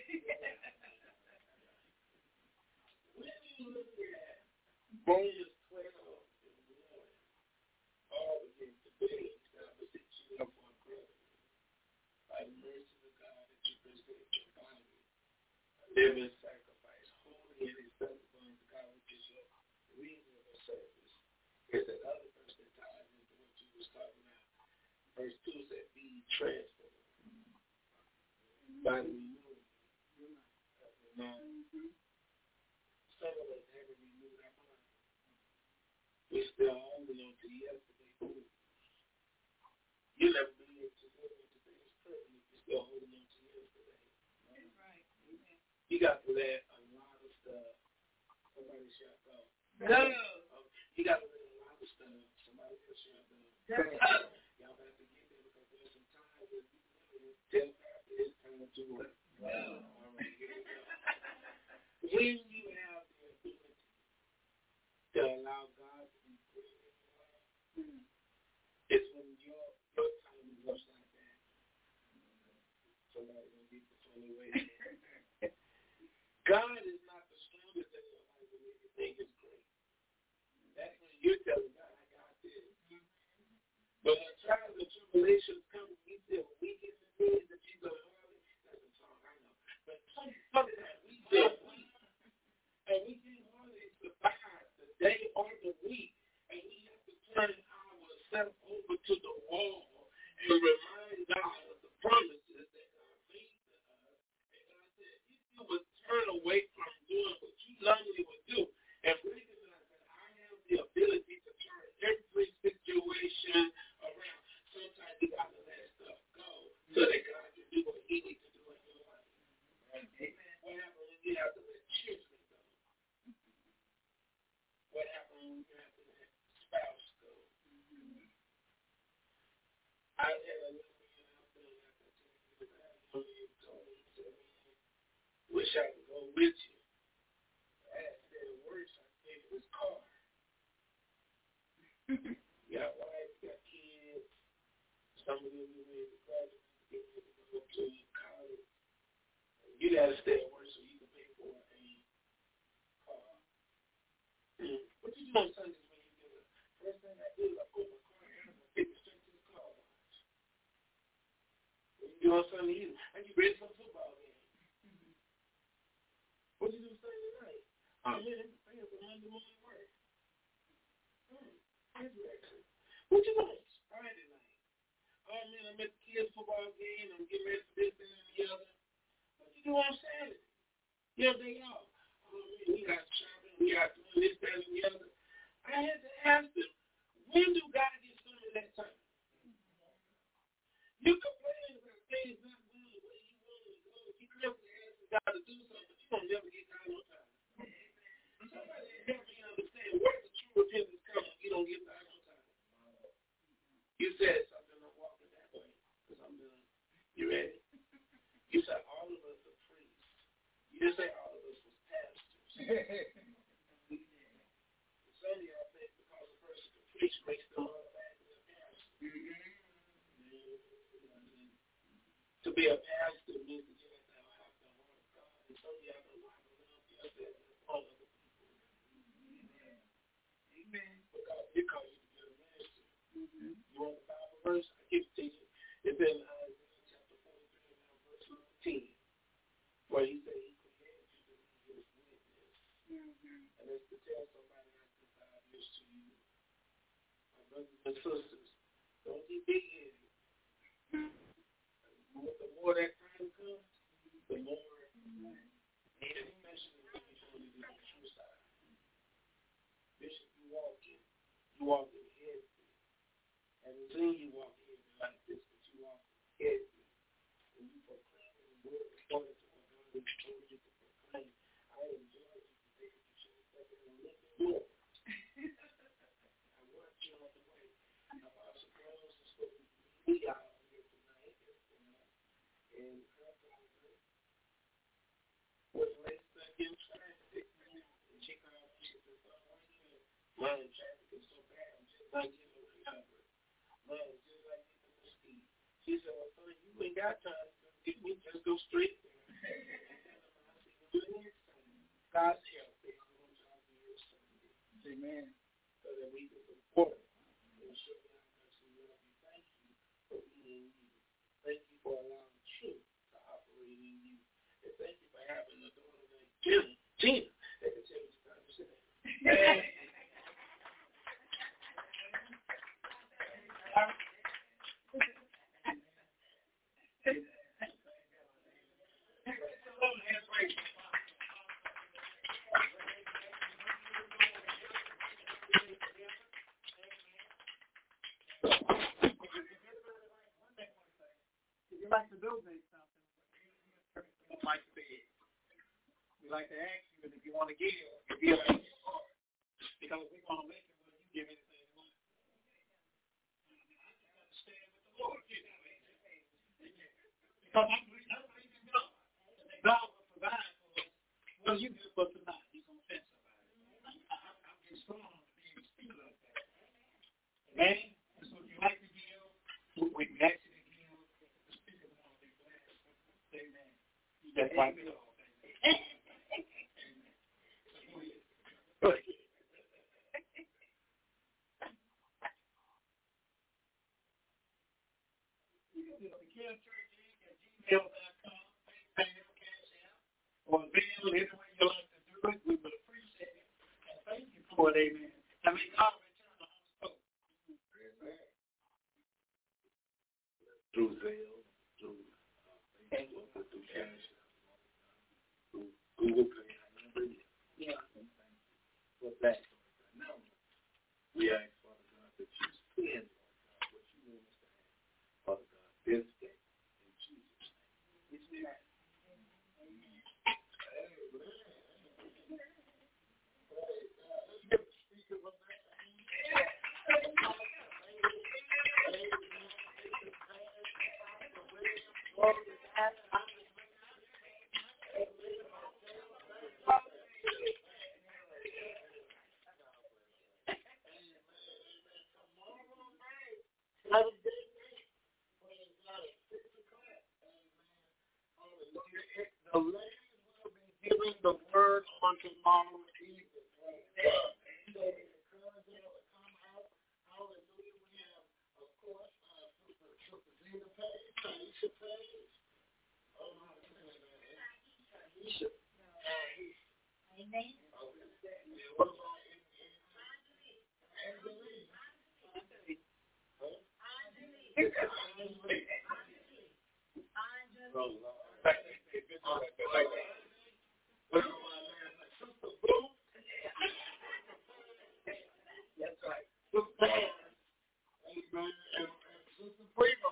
When you look at Romans twelve and one, all begins to be, I beseech you, therefore, brethren, by the mercy of God, that you present your body, a living sacrifice, holy and acceptable unto God, which is your reasonable service. Here's another verse that ties into what you was talking about. Verse two said, be transformed by the renewing of the mind. Some of us haven't renewed our mind. We're still holding on to yesterday. You'll never be able to live in today's present if you're still holding on to yesterday. That's right. Amen. You got to let a lot of stuff. Somebody shout out. Go. Um, you got to let a lot of stuff. Somebody else shout out. Y'all have to get there because there's some time that you tell God it's time to work. Wow. All right, here we go. When you have the ability to allow God to be great in your life, it's when your your time is upside down. Somebody gonna get the funny way. God is not the strongest in your life when everything is great. That's when you're telling God, I got this. But when trials and tribulations come, we feel weak in the knees that you go, that's a song I know. But sometimes we feel weak. And we can hardly survive the day or the week. And we have to turn ourselves over to the wall and remind God of the promises that God made to us. And God said, if you would turn away from doing what you normally would do and recognize that I have the ability to turn every situation around, sometimes you got to let stuff go so that God can do what he needs to do in your life. Amen. What happens when you have to let children go? What happens when you have to let spouse go? Mm-hmm. I had a young man out there, like I told you, I had a young man told me, he said, man, wish I could go with you. I had said the words, I said it was car. You got wife, you got kids, some of them you ready to graduate, get ready to go to college. You got to stay at work so you can pay for a car. Mm. What you do on Sundays when you get up? First thing I do is I put my car in and I take it straight to the car wash. What you do on Sunday evening? I get ready for a football game. Mm-hmm. What you do Sunday night? I'm in it preparing for Monday morning work. Mm. What you doing Friday night? Oh man, I'm at the kids' football game. I'm getting ready for this and the other. What you do on Saturday? Yeah, day off. Oh man, we got shopping, we got doing this, that, and the other. I had to ask them, when do God get some of that time? You complain about things not going the way you want to go. You constantly asking God to do something, but you don't never get God on time. Somebody help me understand where the true repentance comes. You don't get God on time. You said something, I'm walking that way because I'm done. You ready? You said all of us are priests. You didn't say all of us was pastors. Some of y'all think because a person can preach makes them all bad as a pastor. Mm-hmm. To be a pastor means that you have to have the heart of God. And some of y'all don't want to love yourself and all other people. Amen. Amen. Because it calls you to be a minister. Mm-hmm. You want the Bible verse? I give it to you. It's in Isaiah chapter forty-three, verse nineteen, where he said he created you to be his witness. Mm-hmm. And it's to tell somebody after five years to you, my brothers and sisters, don't be big-headed. The more that time comes, the more, and especially when you're trying to do the true side. Bishop, you walk in, you walk in heavy. And soon you walk in like this, but you walk in heavy. And you proclaim the word according to what God has told you to proclaim. I enjoy you today. You should have said it a little bit more. I want you on the way. Apostle Carlos is supposed to be out here tonight. And was late stuck in traffic. And she called me and said, "Oh, why you in? Man, traffic is so bad. I'm just not getting a recovery. Man, it's just like getting the speed." She said, "Well, son, you ain't got time to get me. Just go straight there." God's help is going to be your Sunday. Amen. So that we can support and show you how much we love you. Thank you for being you. Thank you for allowing truth to operate in you. And thank you for having a daughter named Gina, Gina that can tell you to understand. You like to donate something, we like to beg. We like to ask you if you want to give, you give it because we want to make it when you give anything you want. Stand with the Lord, you know. Because I believe in God. God will provide for us. Well, you do for tonight. You're going to send somebody. I'm just strong to be able to speak like that. Amen? And so if you like to give, we can ask you. That's why we know. Go ahead. You can do the Care Church Inc at gmail dot com, PayPal, Cash App, or Bill, any way you like to do it. We would appreciate it. And thank you for it, amen. I mean, God return the host. Through Zelle, through uh, Facebook, through Cash, through Google Play, however it is. Yeah. What's that? Now, we ask, Father God, that you send, Lord God, what you want us to have, Father God, this day, in Jesus' name. Amen. The ladies will be giving the word on tomorrow evening. So we encourage them to come out. Hallelujah. We have, of course, uh, Sister Zena Page, Taisha Page. Oh, Taisha. Amen. What about Angeline? That's right. Amen. And Sister Primo.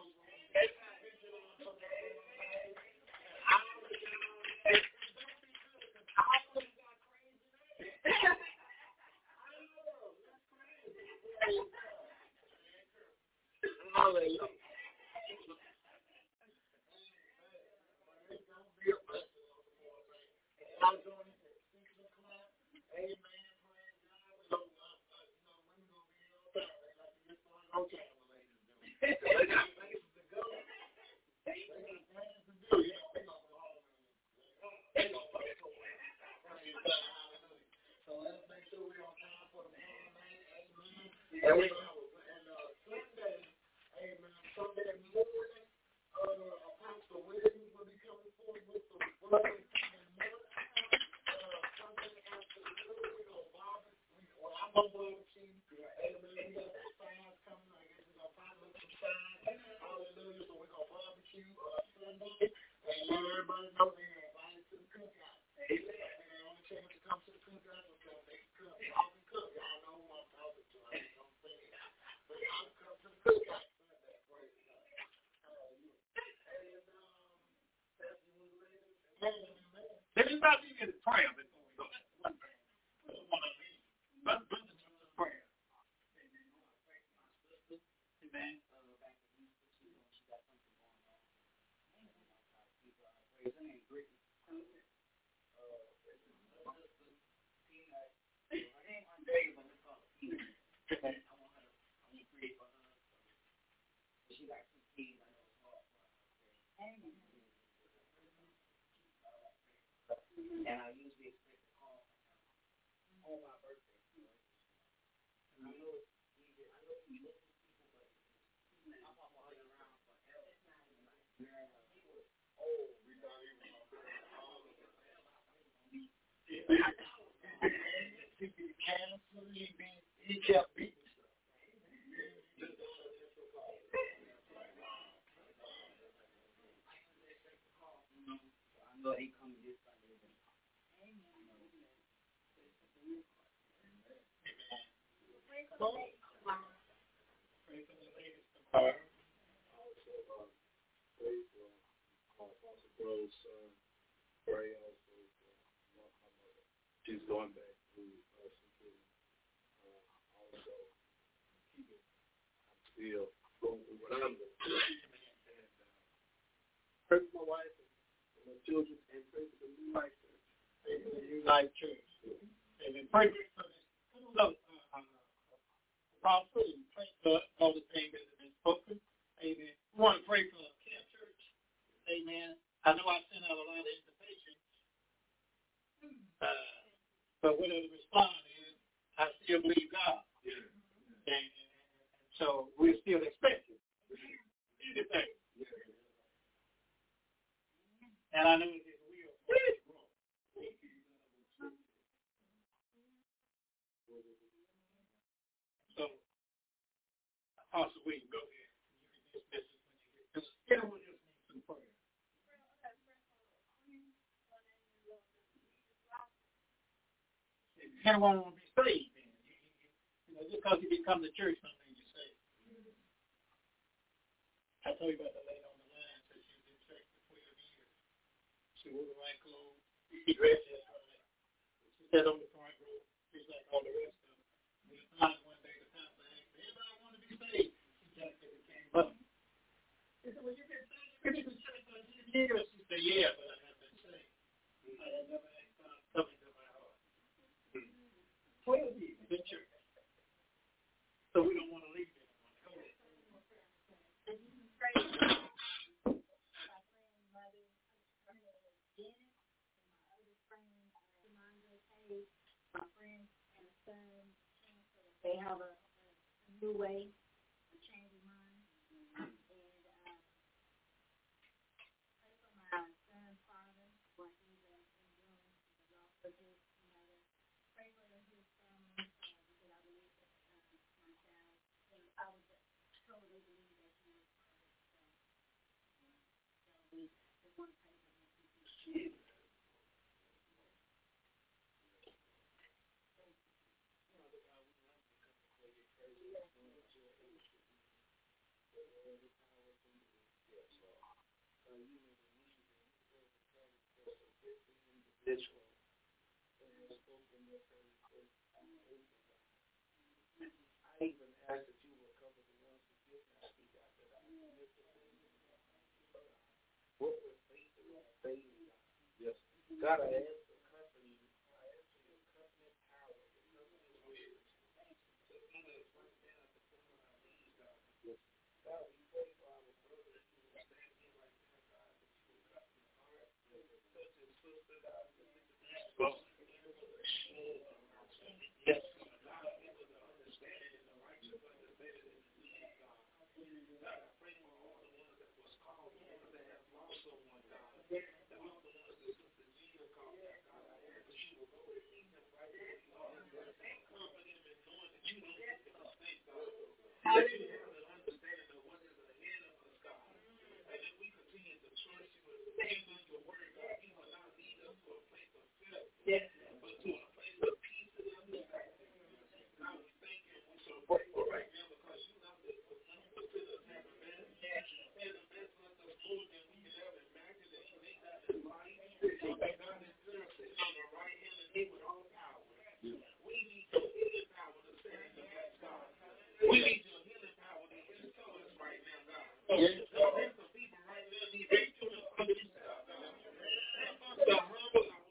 Hallelujah. I'm doing it at six o'clock. Amen. Praise God. So, uh, uh, you know, women gonna be all time. They like to get started on camera, ladies and gentlemen. They got places to go. They got places to do. You know, they gonna go home. They gonna play for it. Praise God. Hallelujah. So let's make sure we're on time for the morning, man. Amen. And we gonna and uh, Sunday, amen. Sunday morning, uh, Apostle Williams will be coming forward with the word. I'm going to see, amen, we got some signs coming. I guess we're going to find some signs. Hallelujah. So we're going to barbecue uh, Sunday. And let everybody know they're invited to the cookout. Amen. And the only chance to come to the cookout is because they cook. Y'all can cook. Y'all know who I'm talking to. I ain't going to say it. But y'all can come to the cookout Sunday. Praise God. Hallelujah. And, um, that's the one lady. Amen. Let me not even get a prayer before we go. That's one thing. That's one of these. But brothers and prayer. Amen. I want to pray for my sister. Amen. Uh, back to the she, she got something going on. Amen. I try to keep her on praise. Her name is Brittany. Uh, my sister, Tina. Her name is Andrea, but let's call her Tina. I want her to, I want to pray for her. So she got some keys. I know it's hard for her. Amen. And I usually expect a call from her on my birthday. I know it's easy. I know you listen to people, but I'm not going to around forever. Yeah. Oh, we got even he be canceled. He be he kept beating stuff. I know he comes this Sunday. Pray for the ladies tomorrow. Also, uh, pray for Apostle Grove's son. Pray also for my mother. She's going back to Washington. Uh, also, keep it. I'm still going through what I'm doing. And uh, pray for my wife and my children, and pray for the New Life Church. Pray for the New Life Church. And pray for this. Look, Prophet, and pray for all the things that have been spoken. Amen. We want to pray for the Camp Church. Amen. I know I sent out a lot of invitations. Uh, but whatever the response is, I still believe God. Yeah. And, and so we're still expecting anything. Yeah. And I know that we are really wrong. So, Apostle William, go ahead. You can dismiss it when you get this. Everyone just needs some kind of want to be saved. Then. You know, just because you didn't come to church, don't mean you're saved. I told you about the lady on the line. Said she was in church for twelve years. She wore the right clothes. She dressed just right. She sat on the front row, just like all the rest of them. When the time one day, the time for everybody want to be saved. She just came up. He said, well, you've been saved. You've been saved for ten years. She said, yeah, but I have been saved. I have never asked God to come into my heart. twelve years in church. So we don't want to leave it. My friend and a son, they have a, a new way of changing minds. And uh, pray for my son's father, what he's uh, been doing, the loss of his mother. Pray for his family, uh, because I believe that uh, my child, I would totally believe that he was perfect. So, so we just want to pray for him. I even ask that you will cover the ones who did not speak out that I missed the what was faith and what faith in God? Yes. God, I ask for company. I ask for your company power, your company wisdom. So even as right now, at the point of our knees, God. Yes. God, we pray for our brother who is standing right now, God, that you will cut his heart, touch his sister, God, in the international. Yes. Yes. But to a place of peace and understanding. God, we thank you and we so grateful right now because you know that the number to us have a manifestation and a manifest of more than we can ever imagine that you make that in life. And God is there sitting on the right hand and he with all power. We need your healing power to stand in the gap, God. We need your healing power to restore us right now, God. Yes. So there's some people right now need to do it for themselves, God. Help us to humble ourselves.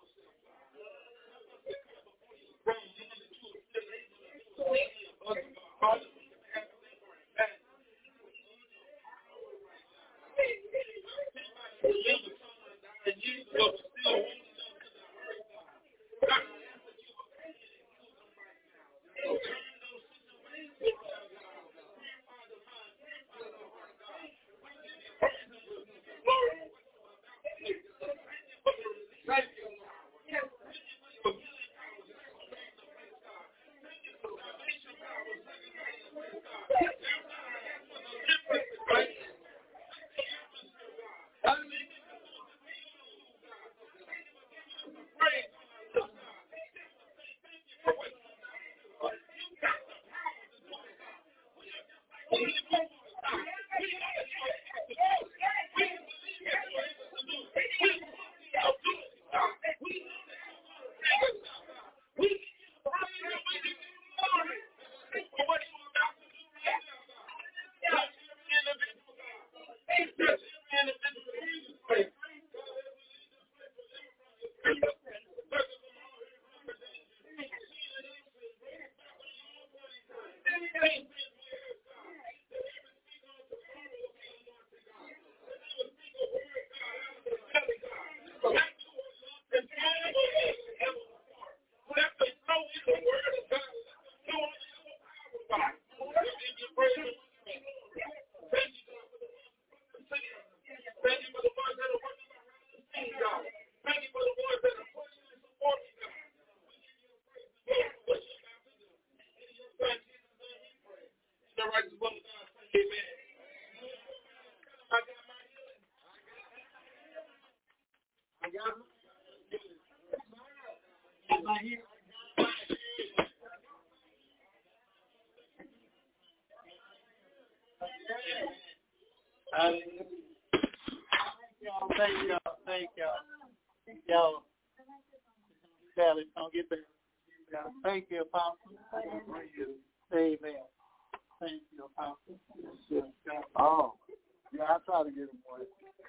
Hallelujah. Thank y'all. Thank y'all. Thank y'all. Sally, don't get there. Thank you, Apostle. Amen. Thank you, Apostle. Oh, yeah, I try to get him one.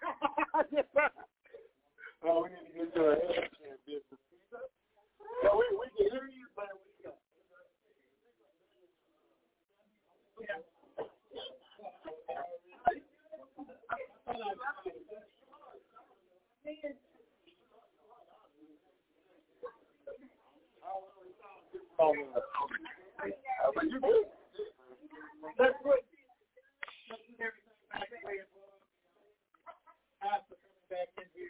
Oh, we need to get to a healthcare business. So we, we can hear you, but we go. Yeah. Oh, but you good. That's good. After coming back in here.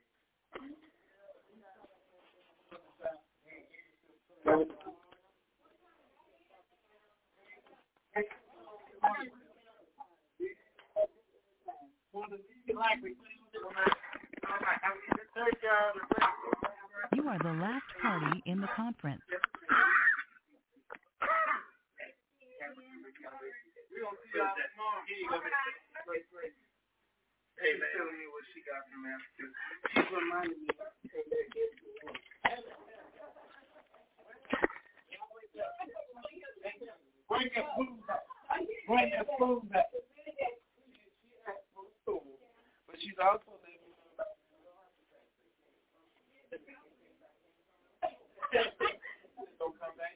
You are the last party in the conference. Hey, man. Tell me what she got from Africa. She reminded me of Bring your food back. Bring your food back. But she's also living. Don't come back.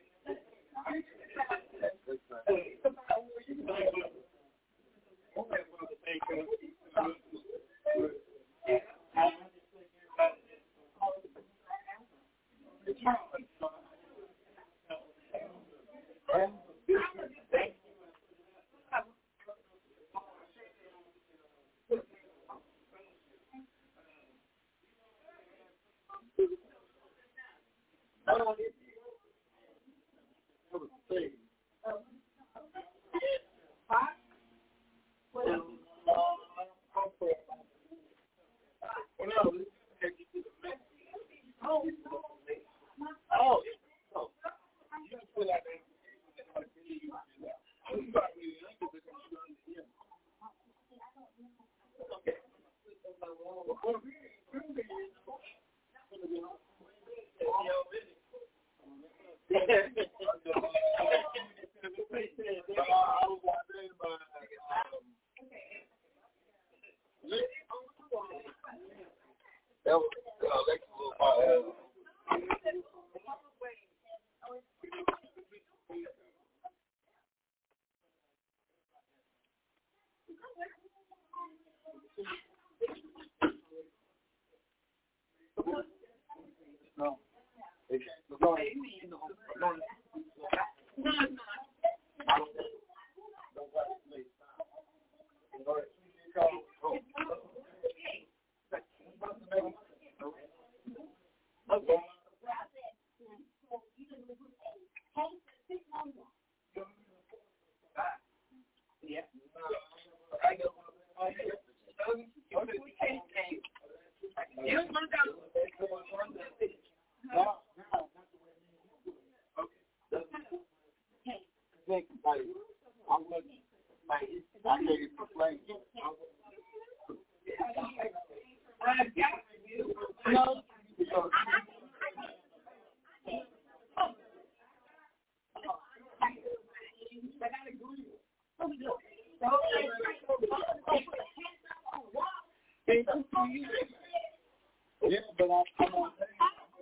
Yeah, but I, I don't think.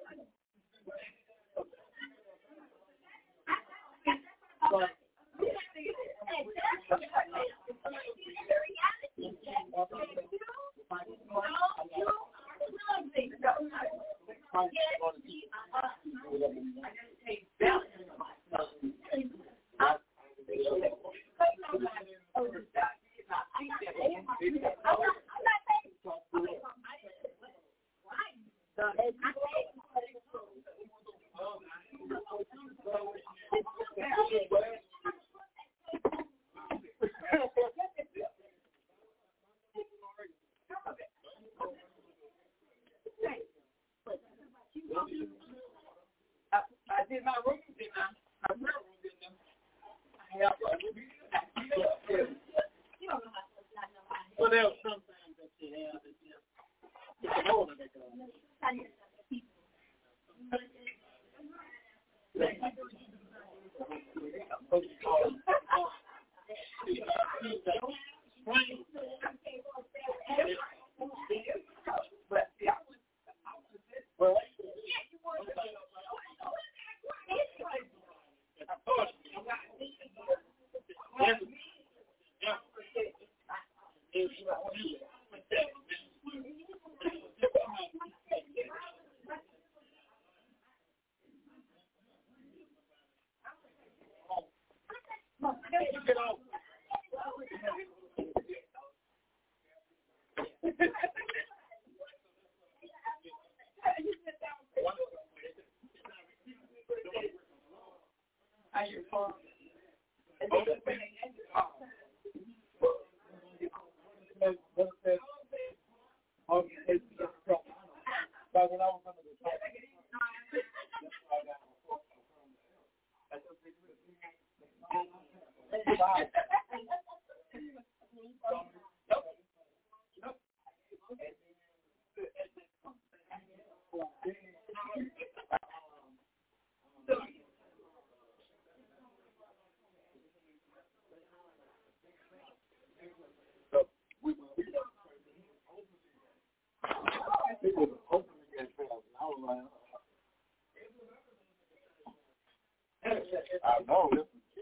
But, I, I did my room, didn't I? My prayer room, didn't I? I have a else sometimes that you have is just it's an order that goes. Well, I know.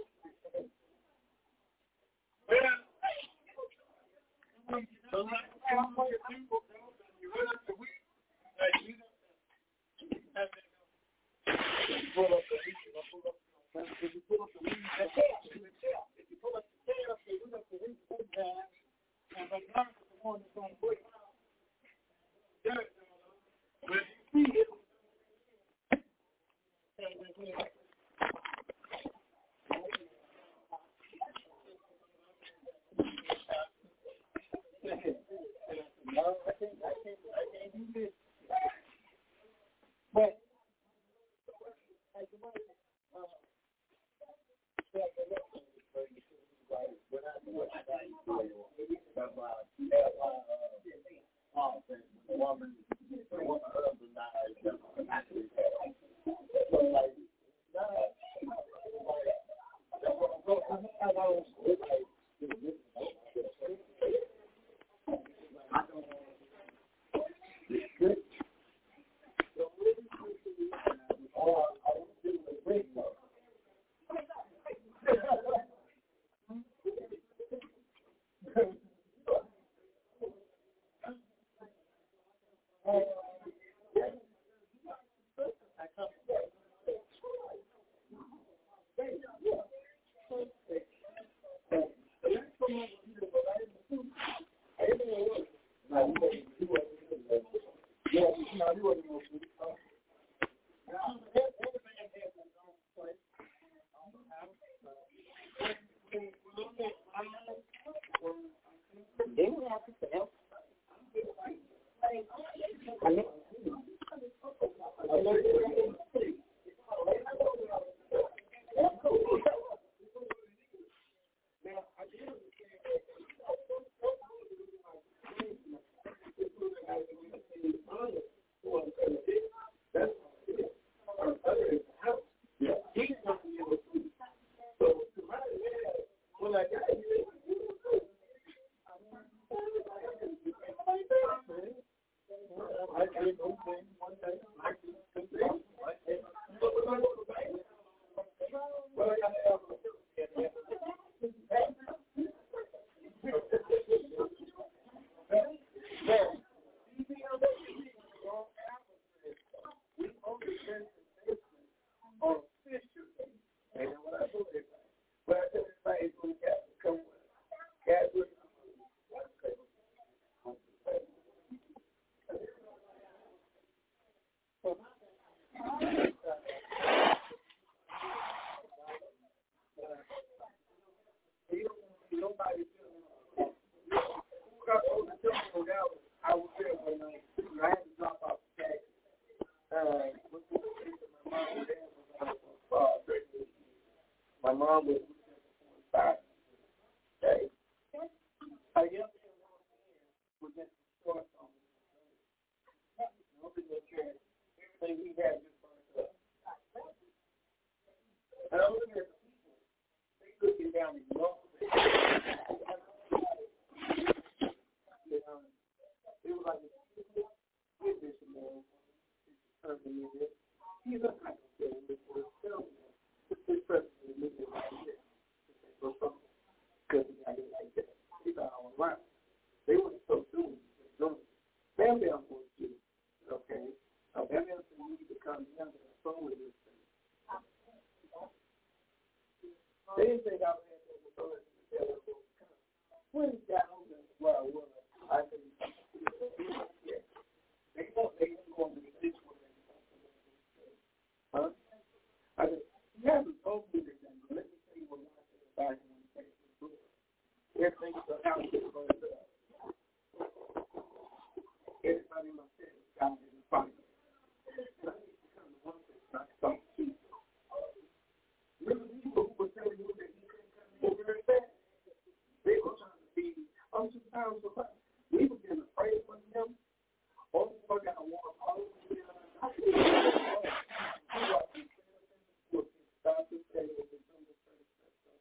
My mom was five. Okay. I guess meant to store something. Nobody will care. Everything we had just burned up. And I'm looking at the people. They looking down the road. You know, it was like, get this man. He's a kind of thing with the film. This person is living like this. Because he got it like that. He's all around. They were so doing it. Bam Bam was you. Okay? Now, Bam Bam said you need to come down and phone with this thing. They didn't think I was going to go to the jail. When he got home, where I was, I said, yeah. They thought they were going to be this way. Huh? I said, you haven't told me this thing, but let me tell you what I said about it when you take the book. Everything is a house is going to up. Everybody must say it's God in the fight. But I need to come to one place and I start to see. Remember people who were telling you that he couldn't come over and back? They were trying to be, oh, two times a month. We were getting afraid from them. All the fuck I want, all the way down. I couldn't even go. I was stop this day with the number first.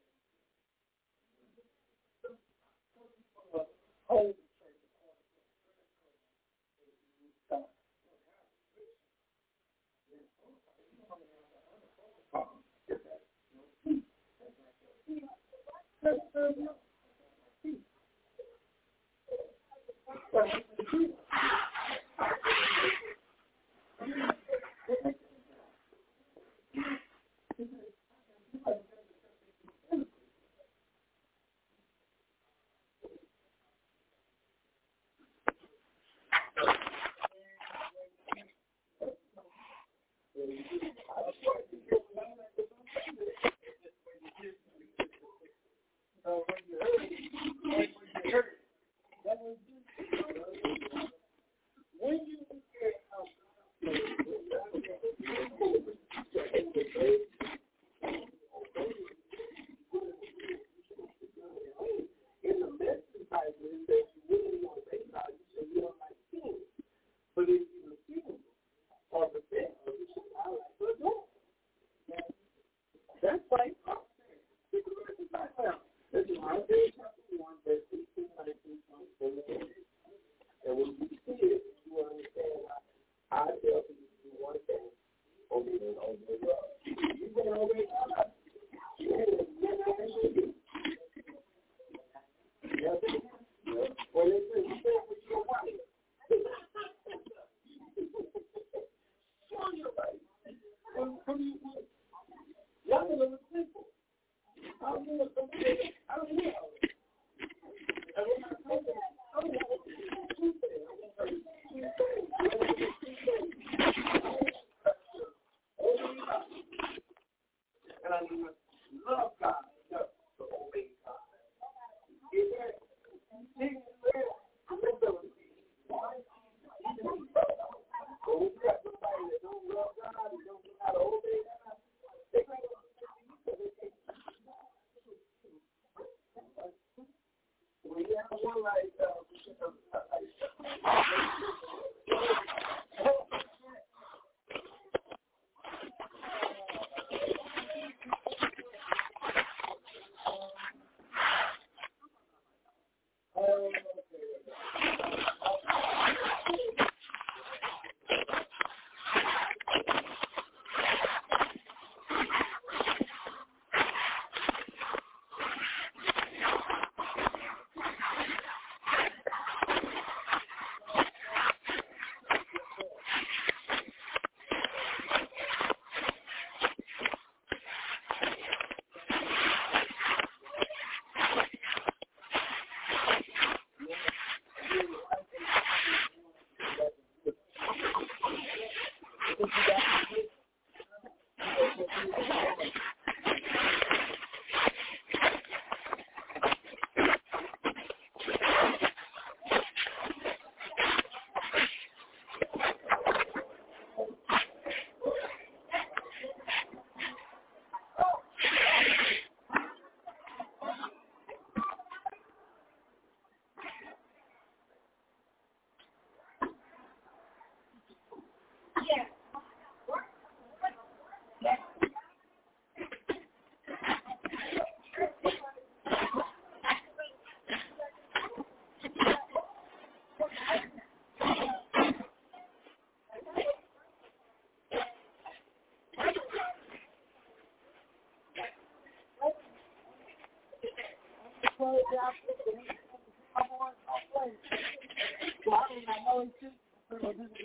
Hold the church. Stop.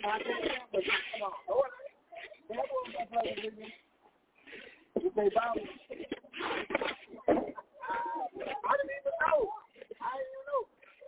I can't remember. Come on. Lord, that was my brother with me. You say Bible. I didn't even know. I didn't even know.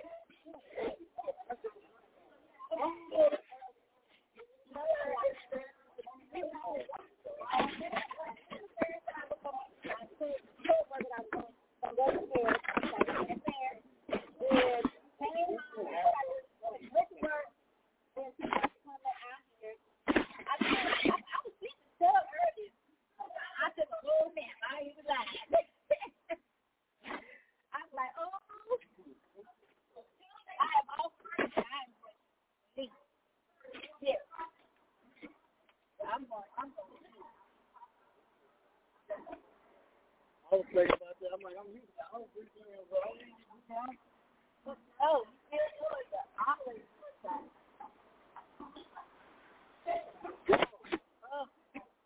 I was thinking about that. I'm like, I'm used to I don't think so, but I don't need to Oh, you feel good. I always do that. Oh.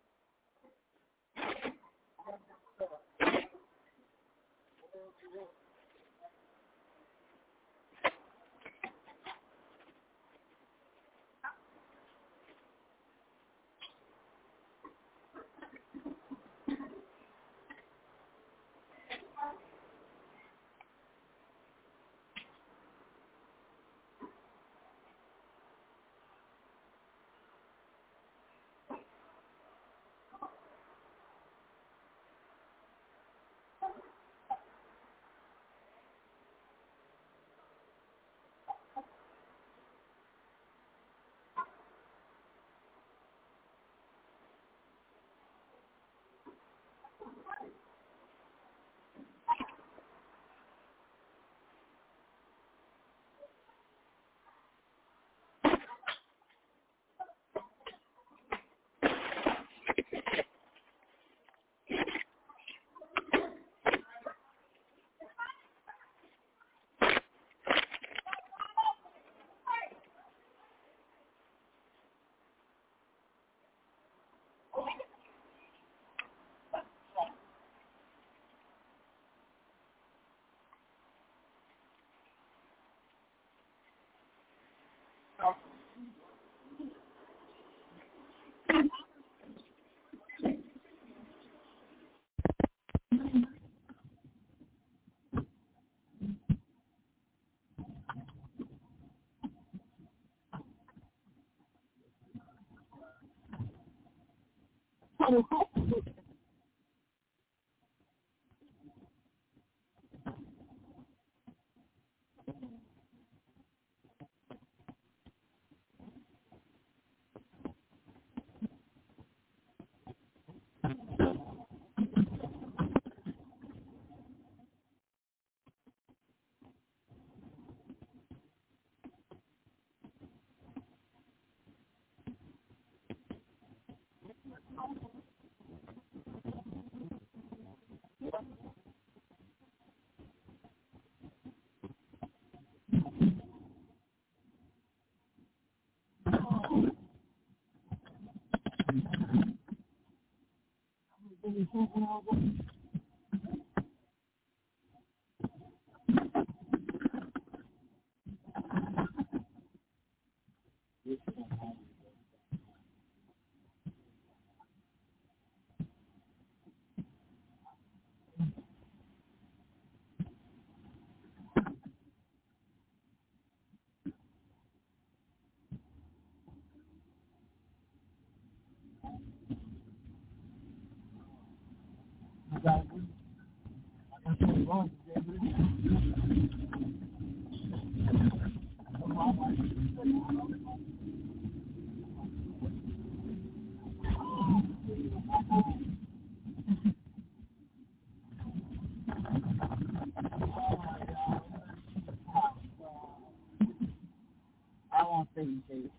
I won't say you, Jay.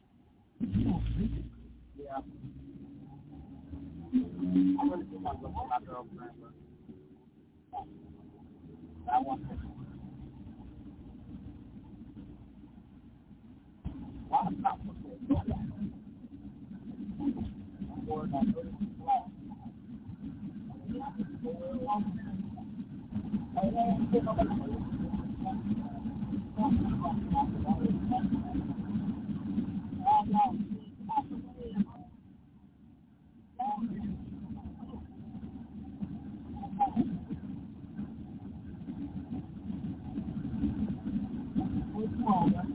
Yeah. I'm really just not looking at my girlfriend, but I want to. Why am I not looking at that? I'm worried about it. on, man.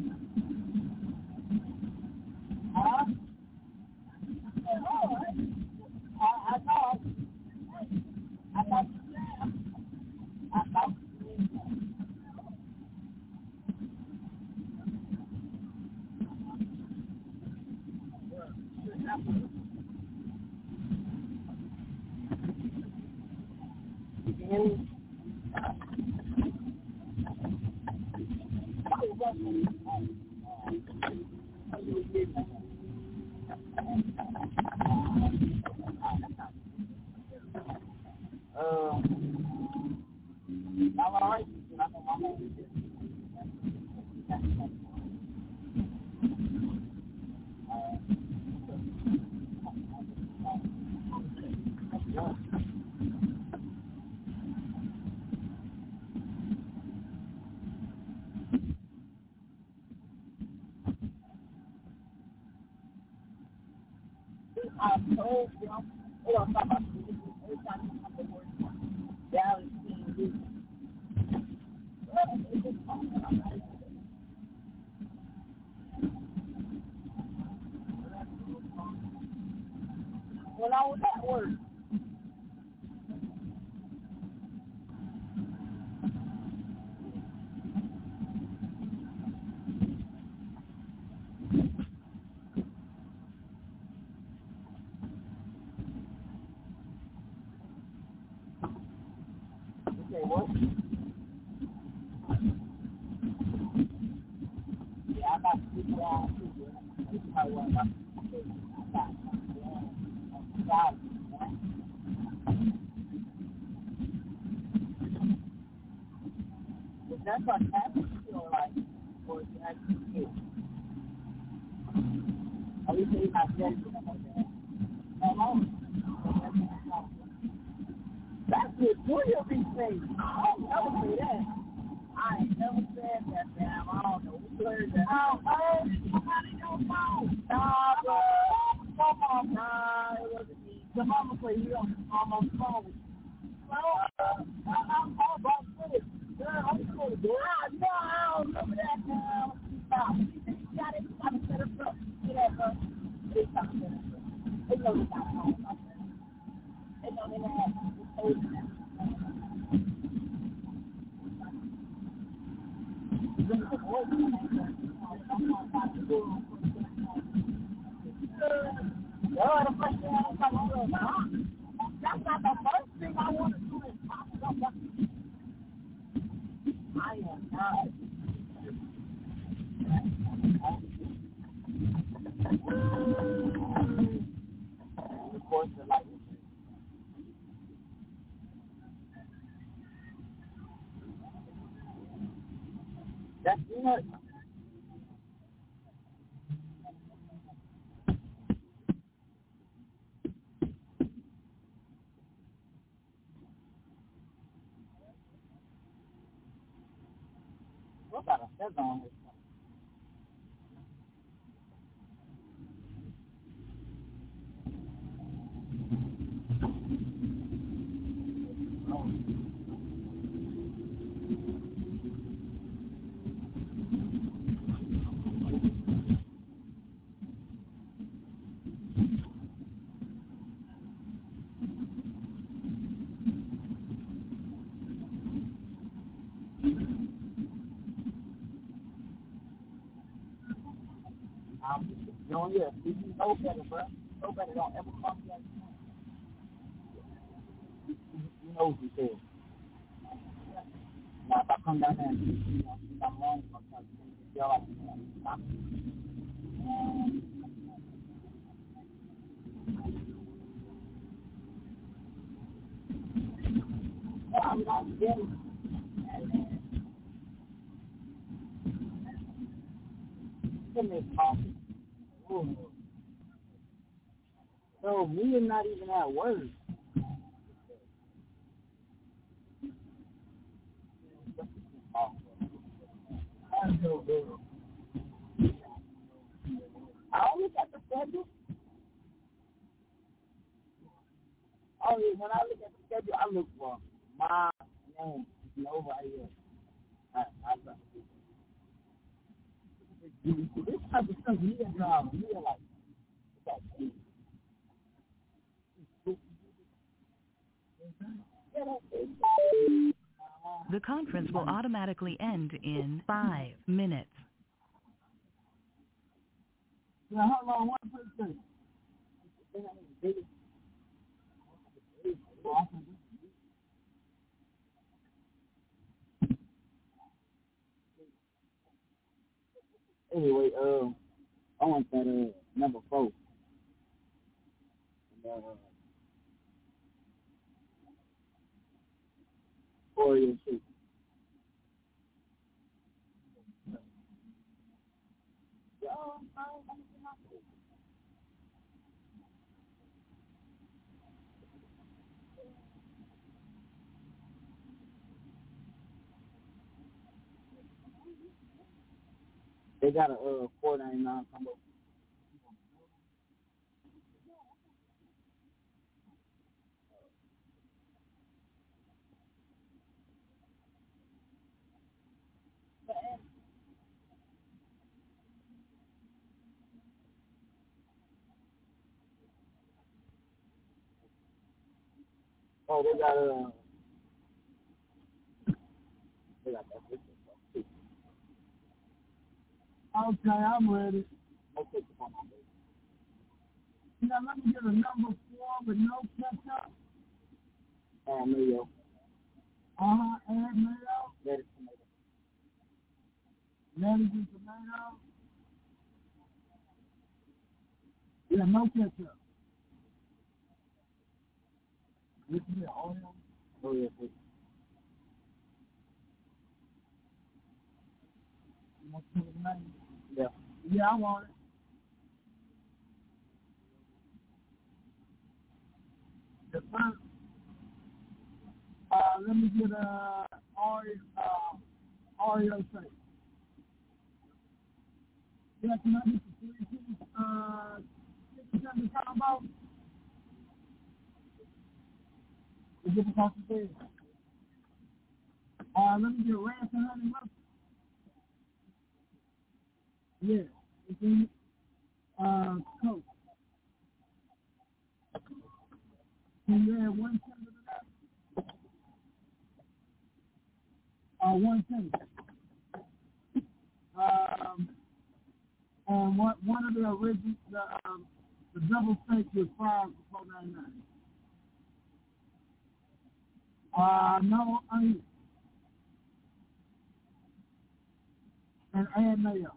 Huh? Oh, I, I thought, I thought, I thought, uh, I'm all right. I'm all right. I told them, they don't talk about this every time you come to work. Dallas team loses. When I was at work, you say what? Yeah, I got to sleep around too. That's how I got to sleep. I got to God. Is that what happens or like, or is it actually good? At least he's not dead for them like that. Hello? That's it. Do your these things. I don't never say that. I ain't never said that, damn. I don't know who heard that. Oh, oh, somebody don't know. Nah, bro. Come on. Nah, it wasn't me. The mama played you on almost phone. Well, uh, I'm all about it. Girl, I'm going to do it. No, I don't remember that now. Stop. You got it. I'm set up. Get that, bro. It's not set up. They know it's not home about that. They know they don't have to hold that. Oh, the first thing I was talking about, nah, that's not the first thing I want to do is talk about what I am not. Of course, the light. That's not. What about a feather on this one? Um, you know, yeah, you know better, bro. You know better. Don't ever come here. You know what you said. Now, if I come down there and you know, I'm wrong, sometimes you feel like I'm I'm not getting it. Ooh. So, me is not even at work. I don't know, bro. I always at the schedule. Always, when I look at the schedule, I look for my name. You know, right here. I, I, This type of stuff, you got job, you got like, like, The conference will automatically end in five minutes. Yeah, hold on one quick second. Anyway, um, I want that uh, number four. And, uh, Oreo shake. They got a uh, four ninety-nine combo. Oh, they got a. Uh, they got that. Okay, I'm ready. Okay, come on. Now let me get a number four with no ketchup. Add mayo. Uh-huh, add mayo. Lettuce, tomato. Lettuce and tomato. Yeah, no ketchup. This is the oil. Oh, yeah, please. You want to put it in? Yeah. Yeah, I want it. The first, uh, let me get a Oreo, uh, Oreo shake. Yeah, can I get the three piece, uh, sixty-seven combo? Is it across the bed? Uh, let me get ranch and honey mustard. Yeah, it's in, uh, Coke. Can you add one cent to that? Uh, one cent. Um, and one one of the original, the um, the double steak with fries for four ninety-nine. Uh, no onion. And add mayo.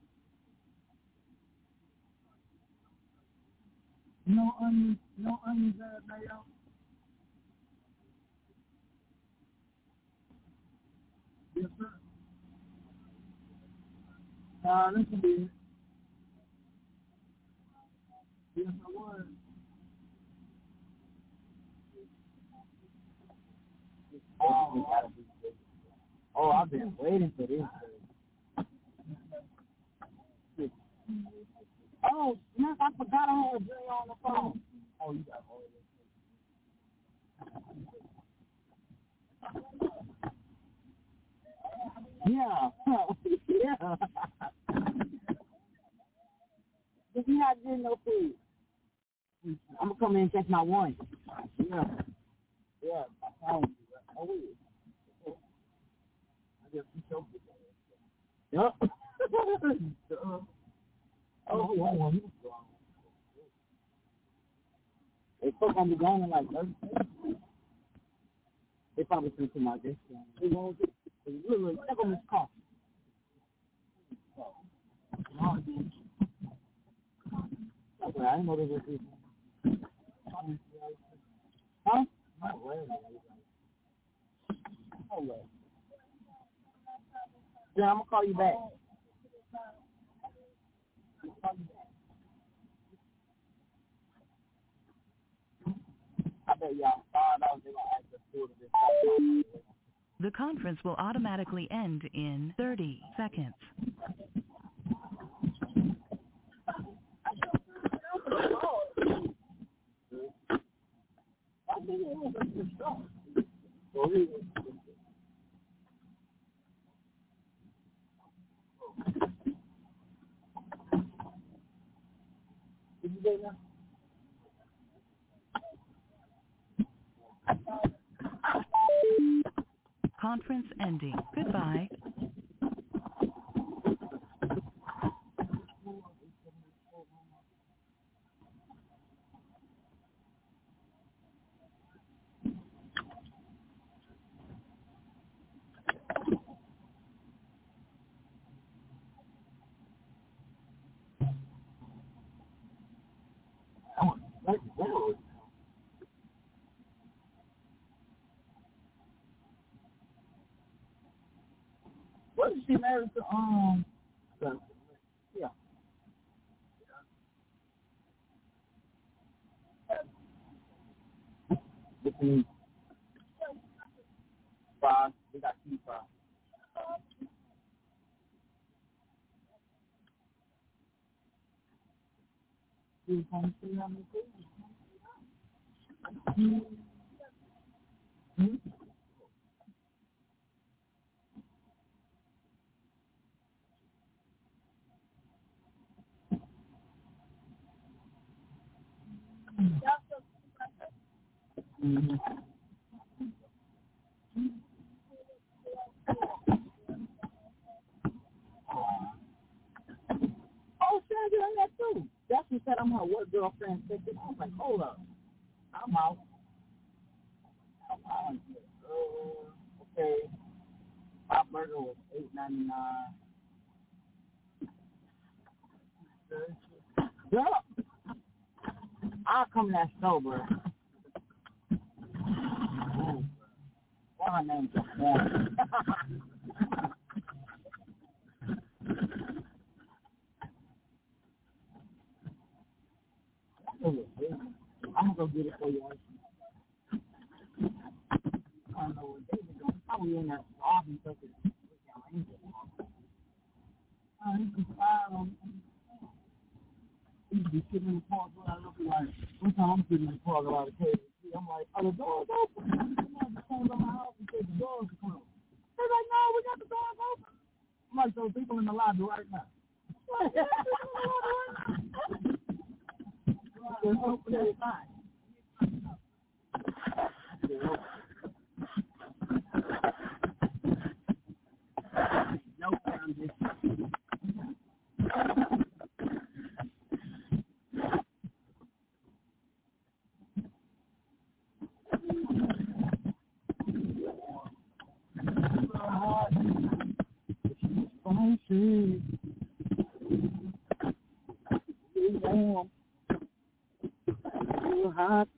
No onions, no onions, add mayo. Yes, sir. Uh, this will be it. Yes, I was. Oh, oh, I've been waiting for this. Oh, snap, I forgot I had Jay on the phone. Oh, you got all this. Yeah. Yeah. If you not getting no food, I'm going to come in and check my one. Yeah. Yeah. Oh, wait. I guess you choked it. Yep. uh, oh, yeah. They still going to be going in like thirty minutes. They probably sent to my discount. They won't get it. Look, look, look on this coffee. Okay, I didn't know there was people. Huh? Not really. Oh, well. Yeah, I'm going to call you back. I bet y'all find out they're going to ask us to this. The conference will automatically end in thirty seconds. day now? Conference ending. Goodbye. What is she married to? Um, the, yeah. Between five, we got two five. You can see on the TV. Hmm? Mm-hmm. Oh, Sandra, on that too. That's what said I'm her work girlfriend. I was like, hold up. I'm out. I'm out. Uh, okay. My burger was eight ninety nine. Girl, I'll come that sober. Ooh. What her name just one. I'm gonna go get it for you. I don't know what they were doing. Probably in that lobby so it's uh, you can file them. You can be sitting in the park where I look like, one time I'm sitting in the park about a K F C. I'm like, are the doors open? I'm like, the phone on my house and say the doors are closed. They're like, no, we got the doors open. I'm like, those people in the lobby right now. Like, yeah, people in the lobby right now. They're open, that's fine. They're open. No, I'm just. Spicy. Too warm. Too hot.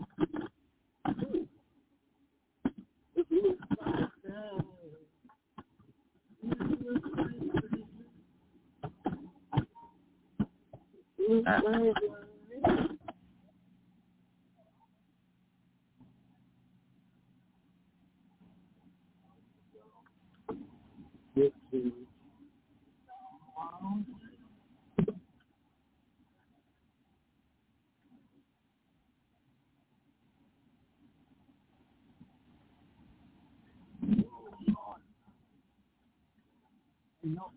No.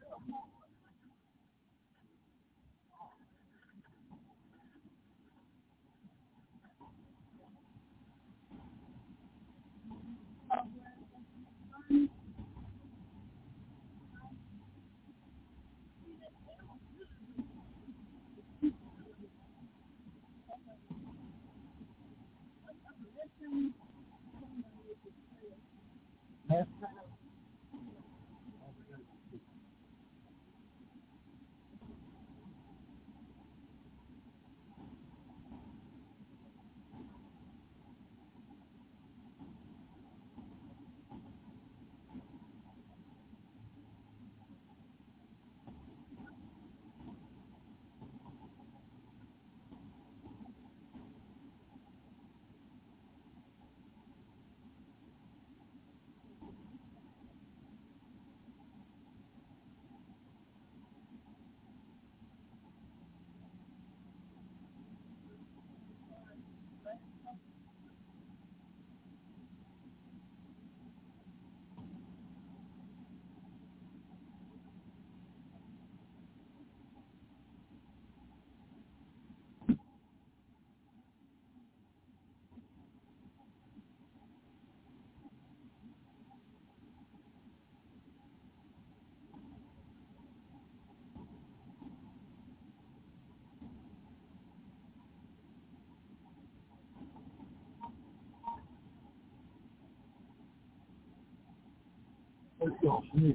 Let's go. Yeah.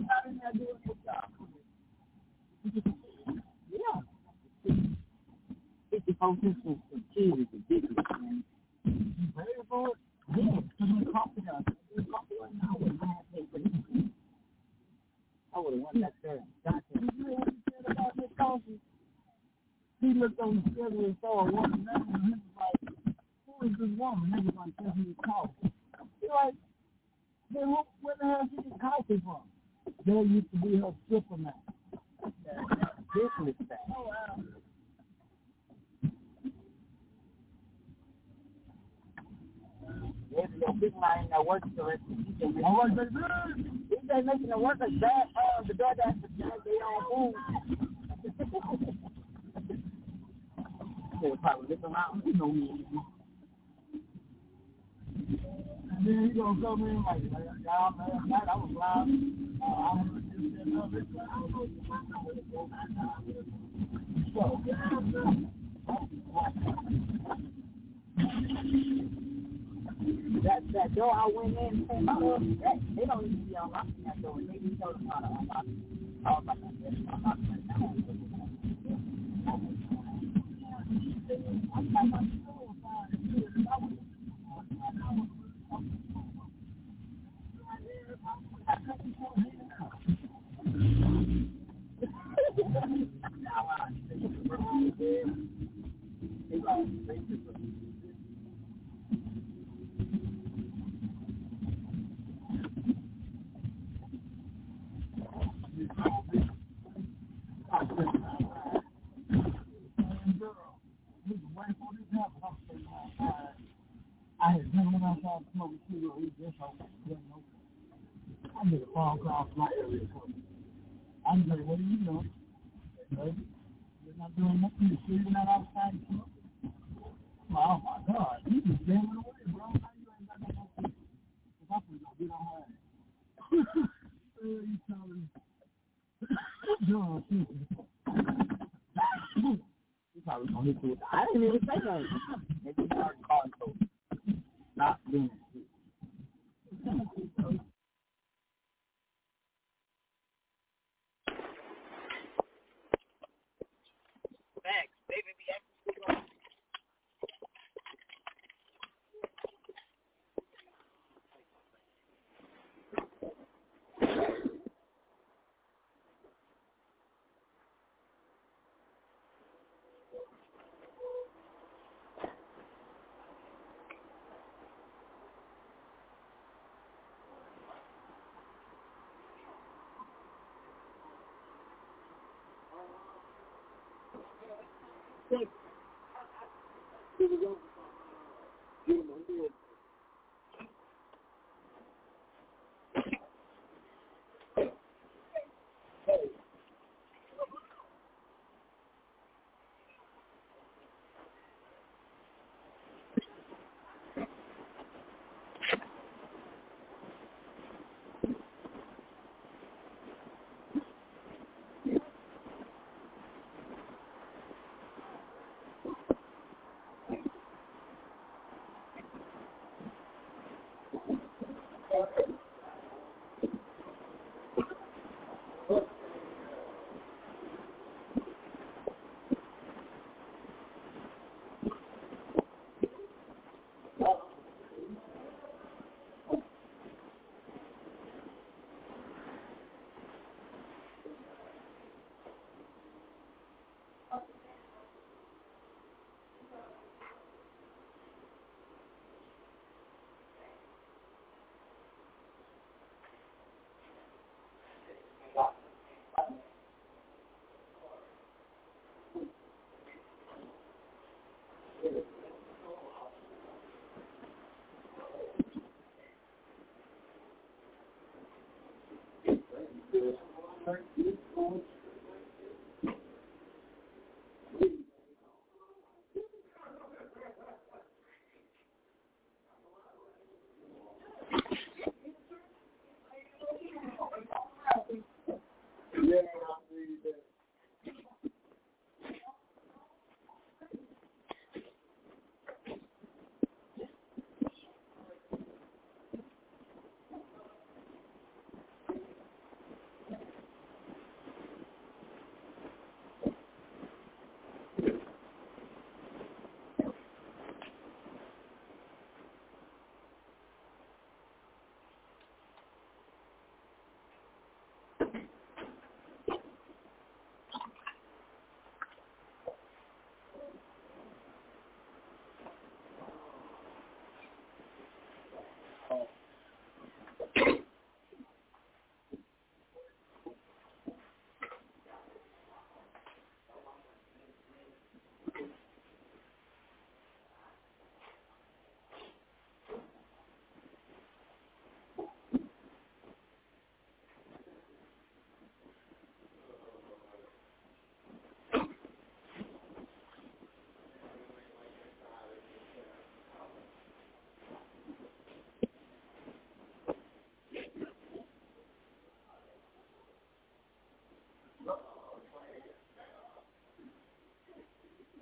fifty-four cents for cheese is ridiculous, man. You ready for it? Yeah, because when coffee does, when coffee right now, I would have paid for this. I would have won that there. Got it. You know what he said about this coffee? He looked on the schedule and saw a woman there, and he was like, who is this woman? They was like, this is coffee. He's like, then who, where the hell did she get coffee from? There used to be her stripper man. That's ridiculous thing. Oh, wow. There's no big line that works the rest of the weekend. All right, baby. If they making it work like that, uh, the door that's the they all move. They'll probably look around. You know me. And then he gonna come in like, y'all, man, night I was loud. Uh, I was just saying, no, this I don't know what to go. So, that that door I went in and came out of, that, they don't even be unlocking that door. They just told them how to unlock it. I was like, I'm unlocking it now. I'm like, I'm so fine. I had never went outside smoking cigarettes. Just I made a phone call from my area. I'm like, what are you doing? Right? You're not doing nothing. You're sleeping out outside smoking. Oh my God, you just jamming away, bro. How you ain't got no more people? If I was gonna get on her. You telling me? John, you probably gonna hit you with the, I didn't even say that. Maybe you are calling so not doing it. Thanks, baby.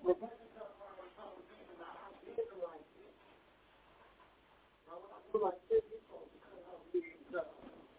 Rebecca comes from a conversation that I did like this. Now, when I do like this, you're supposed to cut out these up.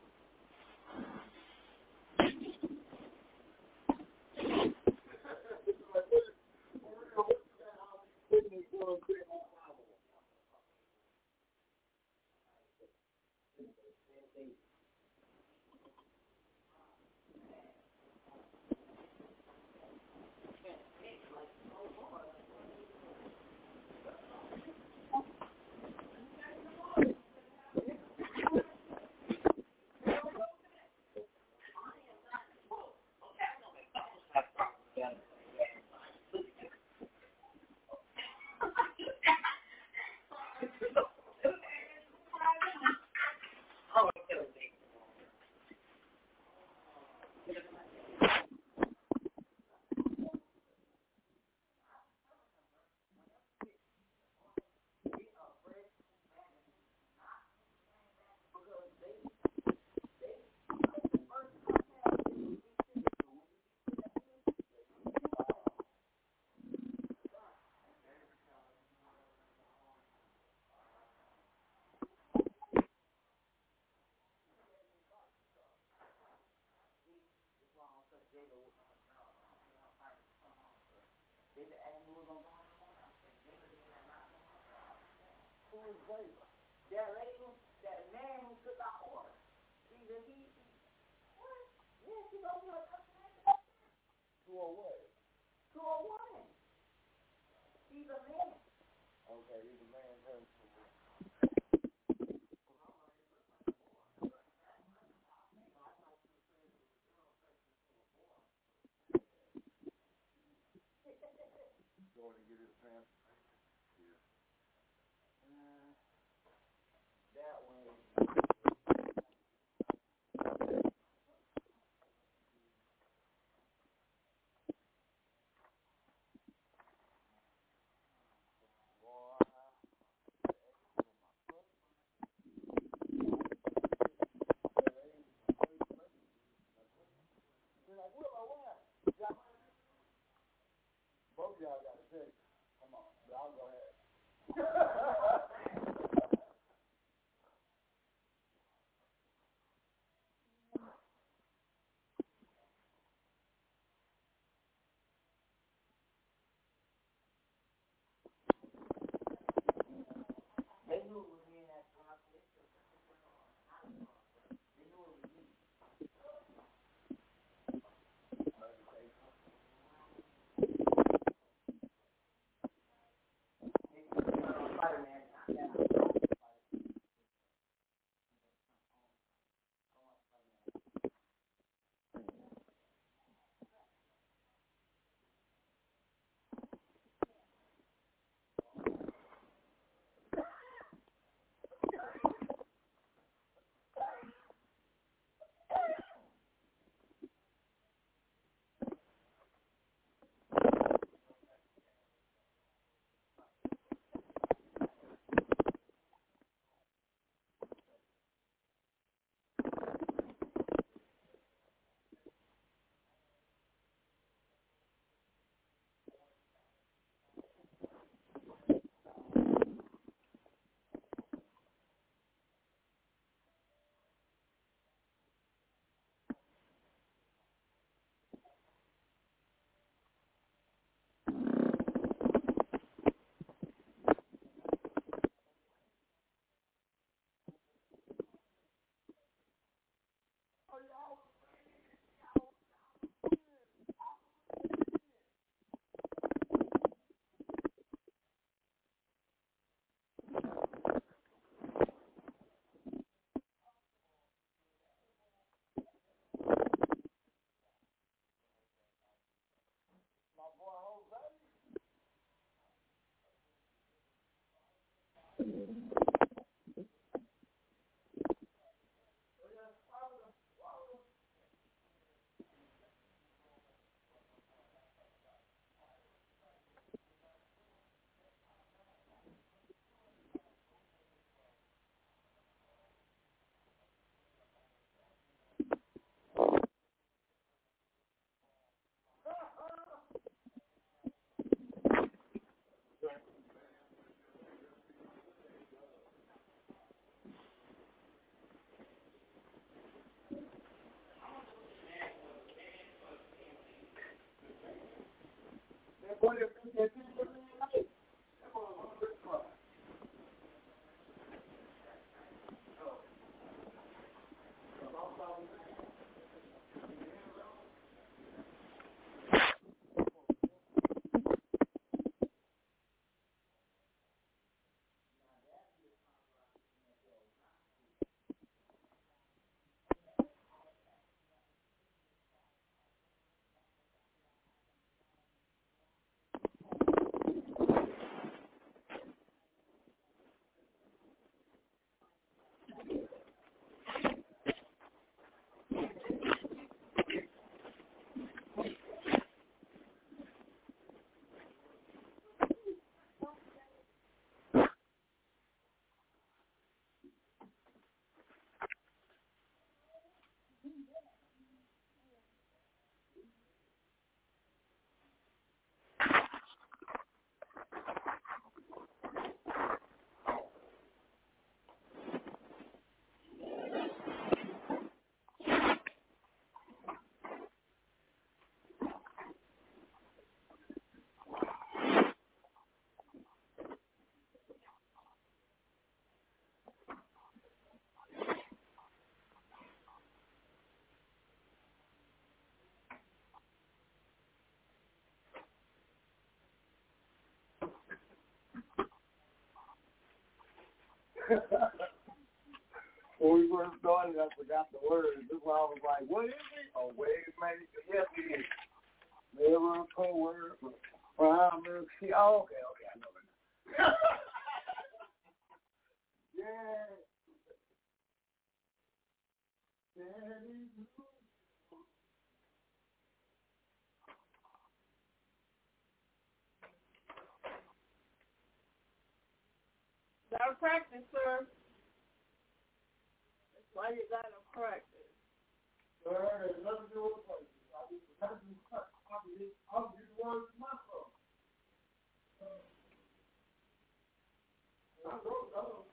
That lady, that man who took our order. He, he, what? Yeah, she's over here. two oh what? two oh one. He's a man. Okay, he's a man. Going to get his pants. Yeah. Uh, that one. Both y'all got to say, come on, y'all go ahead. They knew it was me in that process. They knew it was me. what if they get people in the life? Come on, come on. When we first started, I forgot the words. This is why I was like, what is it? Oh, wait a minute. Yes, it is. Never a cold word. Promise. Oh, okay, okay, I know it now. Yeah. Gotta practice, sir. That's why you gotta practice. Sir, there's nothing to do with the place. I'll be practicing. I'll be I'll be the words to myself. I wrote those.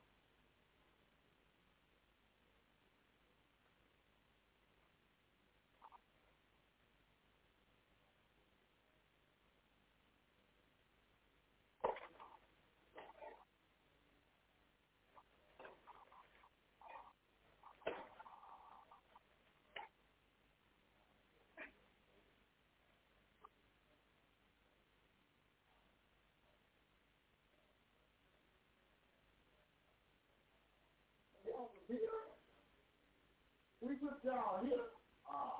We put y'all here. Ah.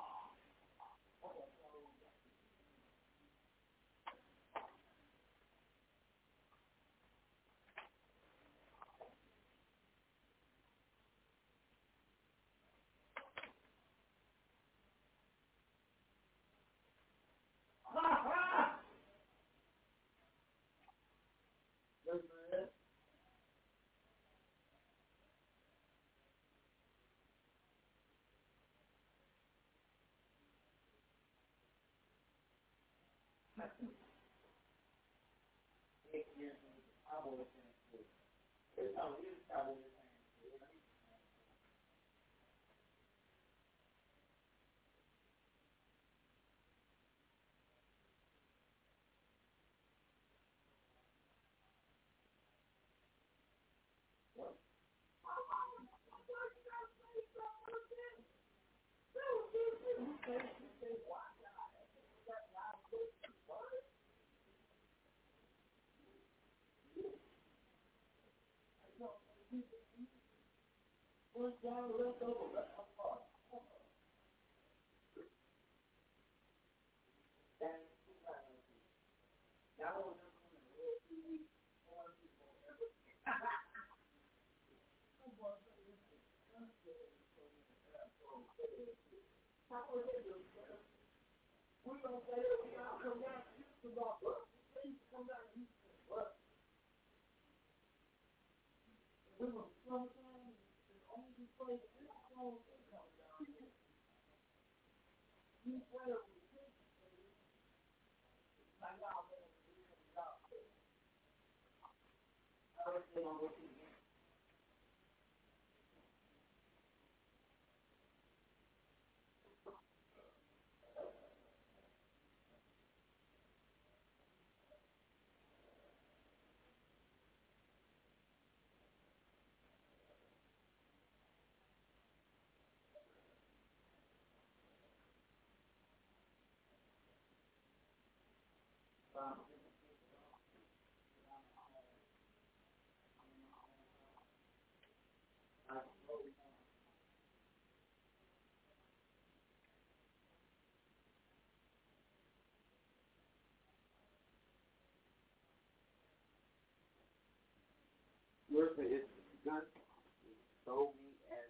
Whoever is gun told me as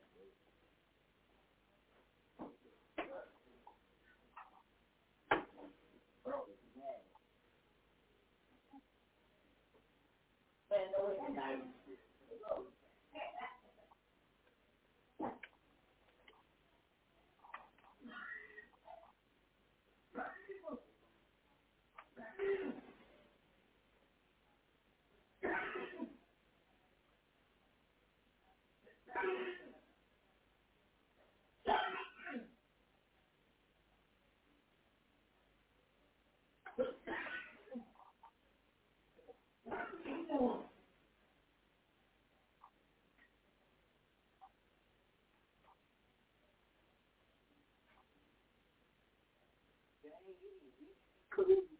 could